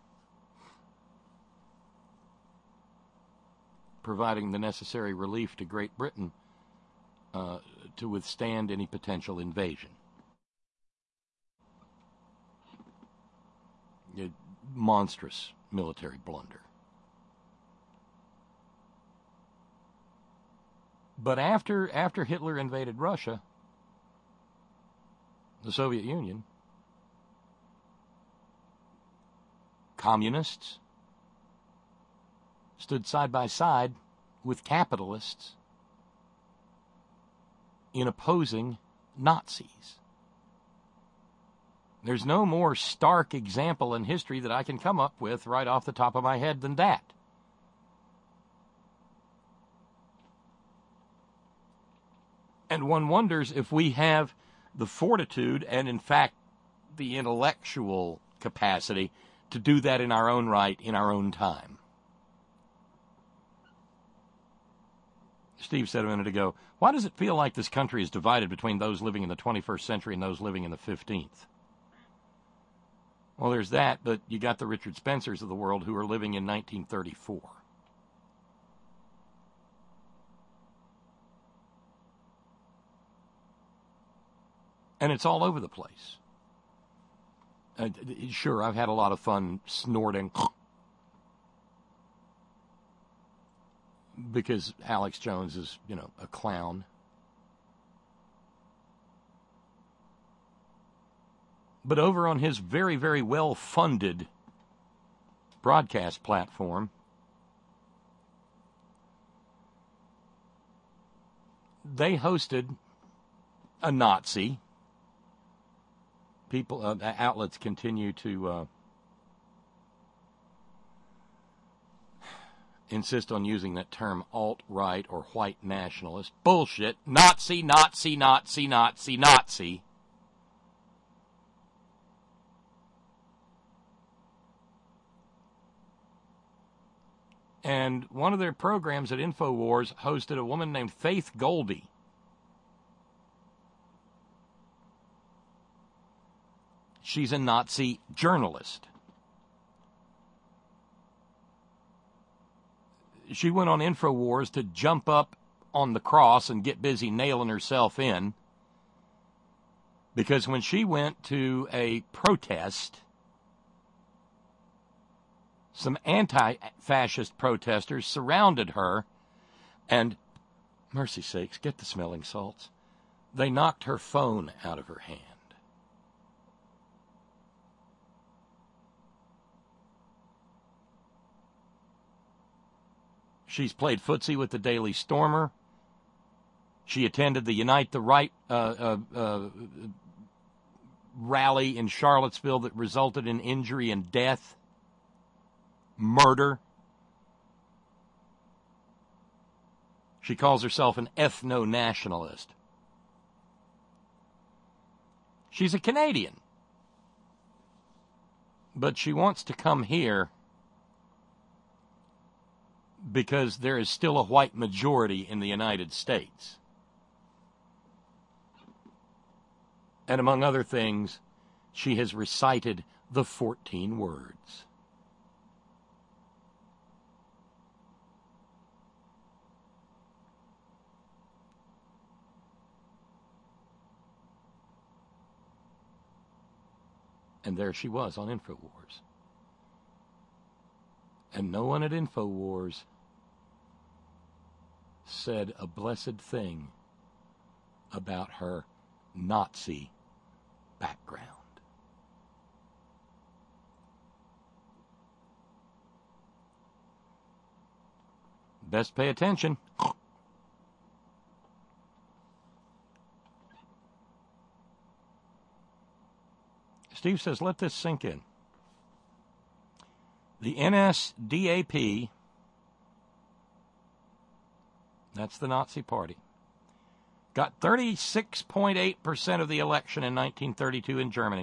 providing the necessary relief to Great Britain to withstand any potential invasion. A monstrous military blunder. But after Hitler invaded Russia, the Soviet Union, communists stood side by side with capitalists in opposing Nazis. There's no more stark example in history that I can come up with right off the top of my head than that. And one wonders if we have the fortitude and, in fact, the intellectual capacity to do that in our own right, in our own time. Steve said a minute ago, why does it feel like this country is divided between those living in the 21st century and those living in the 15th? Well, there's that, but you got the Richard Spencers of the world who are living in 1934. And it's all over the place. Sure, I've had a lot of fun snorting because Alex Jones is, a clown. But over on his very, very well-funded broadcast platform, they hosted a Nazi. Outlets continue to insist on using that term alt-right or white nationalist. Bullshit. Nazi, Nazi, Nazi, Nazi, Nazi. And one of their programs at InfoWars hosted a woman named Faith Goldy. She's a Nazi journalist. She went on InfoWars to jump up on the cross and get busy nailing herself in. Because when she went to a protest, some anti-fascist protesters surrounded her and, mercy sakes, get the smelling salts, they knocked her phone out of her hand. She's played footsie with the Daily Stormer. She attended the Unite the Right rally in Charlottesville that resulted in injury and death. Murder. She calls herself an ethno-nationalist. She's a Canadian. But she wants to come here because there is still a white majority in the United States. And among other things, she has recited the 14 words. And there she was on InfoWars. And no one at InfoWars said a blessed thing about her Nazi background. Best pay attention. Steve says, let this sink in. The NSDAP, that's the Nazi Party, got 36.8% of the election in 1932 in Germany.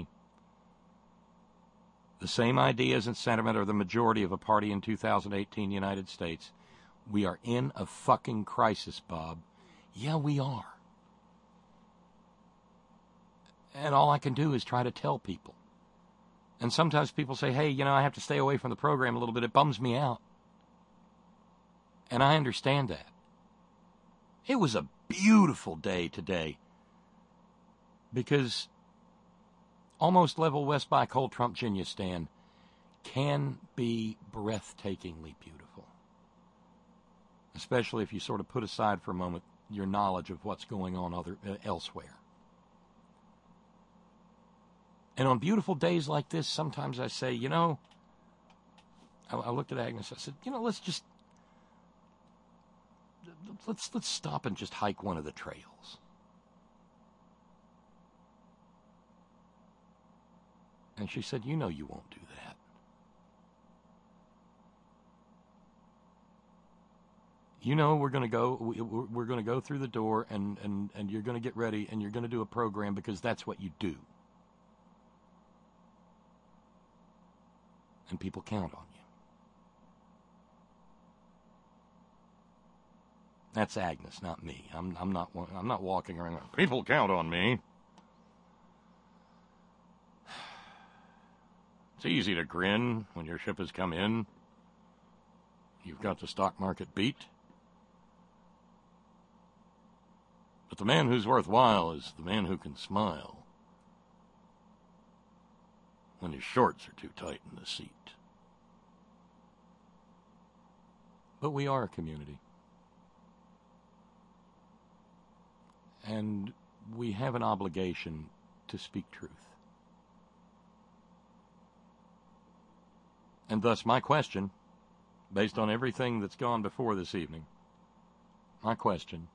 The same ideas and sentiment are the majority of a party in 2018 United States. We are in a fucking crisis, Bob. Yeah, we are. And all I can do is try to tell people. And sometimes people say, hey, I have to stay away from the program a little bit. It bums me out. And I understand that. It was a beautiful day today because almost level west by Cold Trump Virginia stand can be breathtakingly beautiful. Especially if you sort of put aside for a moment your knowledge of what's going on elsewhere. And on beautiful days like this, sometimes I say, I looked at Agnes, I said, let's stop and just hike one of the trails. And she said, you won't do that. We're going to go through the door and you're going to get ready and you're going to do a program because that's what you do. And people count on you. That's Agnes, not me. I'm not walking around. People count on me. It's easy to grin when your ship has come in. You've got the stock market beat. But the man who's worthwhile is the man who can smile. and his shorts are too tight in the seat. But we are a community. And we have an obligation to speak truth. And thus my question, based on everything that's gone before this evening, my question,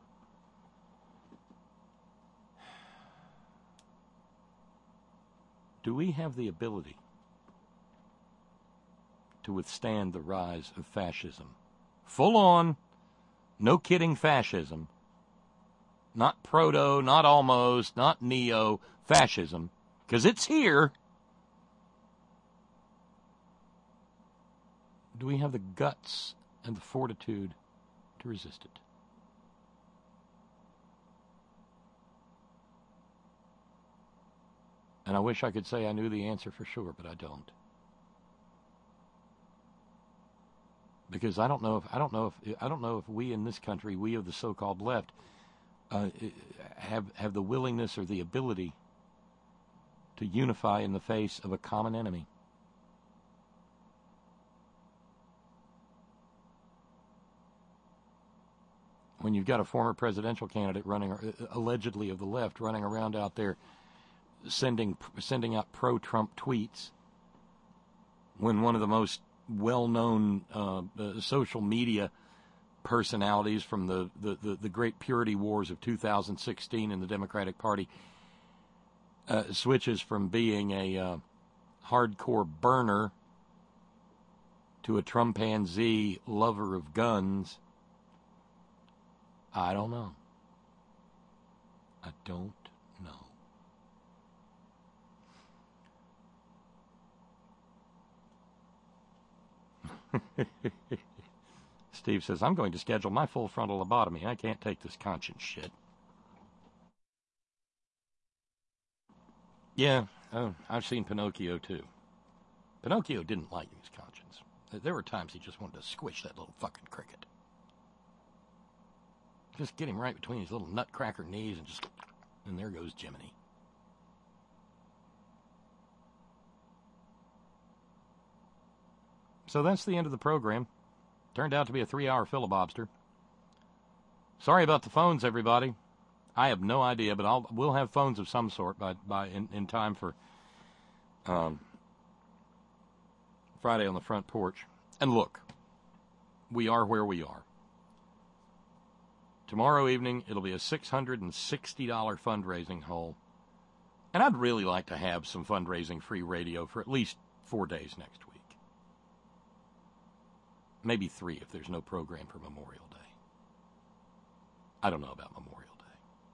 do we have the ability to withstand the rise of fascism? Full on, no kidding fascism. Not proto, not almost, not neo, fascism. Because it's here. Do we have the guts and the fortitude to resist it? And I wish I could say I knew the answer for sure, but I don't. Because I don't know if we in this country, we of the so-called left, have the willingness or the ability to unify in the face of a common enemy. When you've got a former presidential candidate running, allegedly of the left, running around out there sending out pro-Trump tweets, when one of the most well-known social media personalities from the great purity wars of 2016 in the Democratic Party switches from being a hardcore burner to a Trumpanzee lover of guns, I don't know. I don't know. Steve says, I'm going to schedule my full frontal lobotomy. I can't take this conscience shit. Yeah, I've seen Pinocchio too. Pinocchio didn't like his conscience. There were times he just wanted to squish that little fucking cricket. Just get him right between his little nutcracker knees and there goes Jiminy. So that's the end of the program. Turned out to be a 3-hour filibobster. Sorry about the phones, everybody. I have no idea, but we'll have phones of some sort in time for Friday on the front porch. And look, we are where we are. Tomorrow evening, it'll be a $660 fundraising hole. And I'd really like to have some fundraising free radio for at least 4 days next week. Maybe 3 if there's no program for Memorial Day. I don't know about Memorial Day.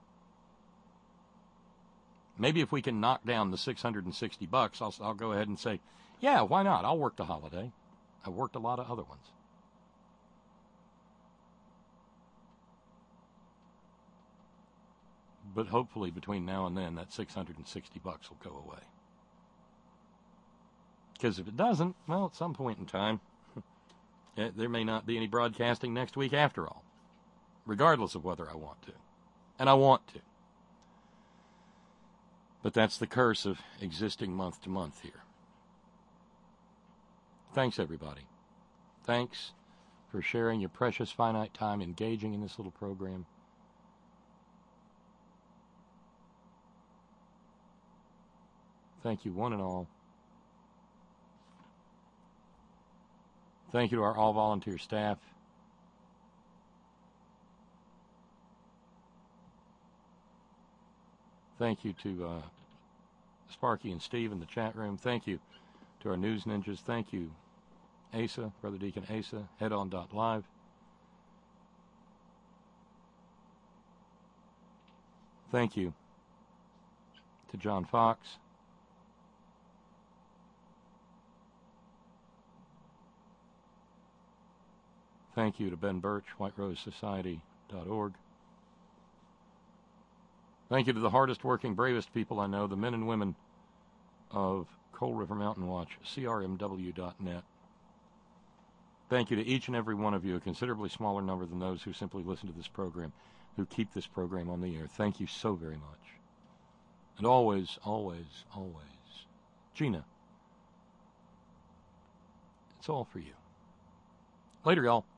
Maybe if we can knock down the $660, I'll go ahead and say, yeah, why not? I'll work the holiday. I've worked a lot of other ones. But hopefully between now and then, that $660 will go away. Because if it doesn't, well, at some point in time, there may not be any broadcasting next week after all, regardless of whether I want to. And I want to. But that's the curse of existing month to month here. Thanks, everybody. Thanks for sharing your precious finite time engaging in this little program. Thank you, one and all. Thank you to our all-volunteer staff. Thank you to Sparky and Steve in the chat room. Thank you to our news ninjas. Thank you, Asa, Brother Deacon Asa, headon.live. Thank you to John Fox. Thank you to Ben Birch, WhiteRoseSociety.org. Thank you to the hardest working, bravest people I know, the men and women of Coal River Mountain Watch, CRMW.net. Thank you to each and every one of you, a considerably smaller number than those who simply listen to this program, who keep this program on the air. Thank you so very much. And always, always, always, Gina, it's all for you. Later, y'all.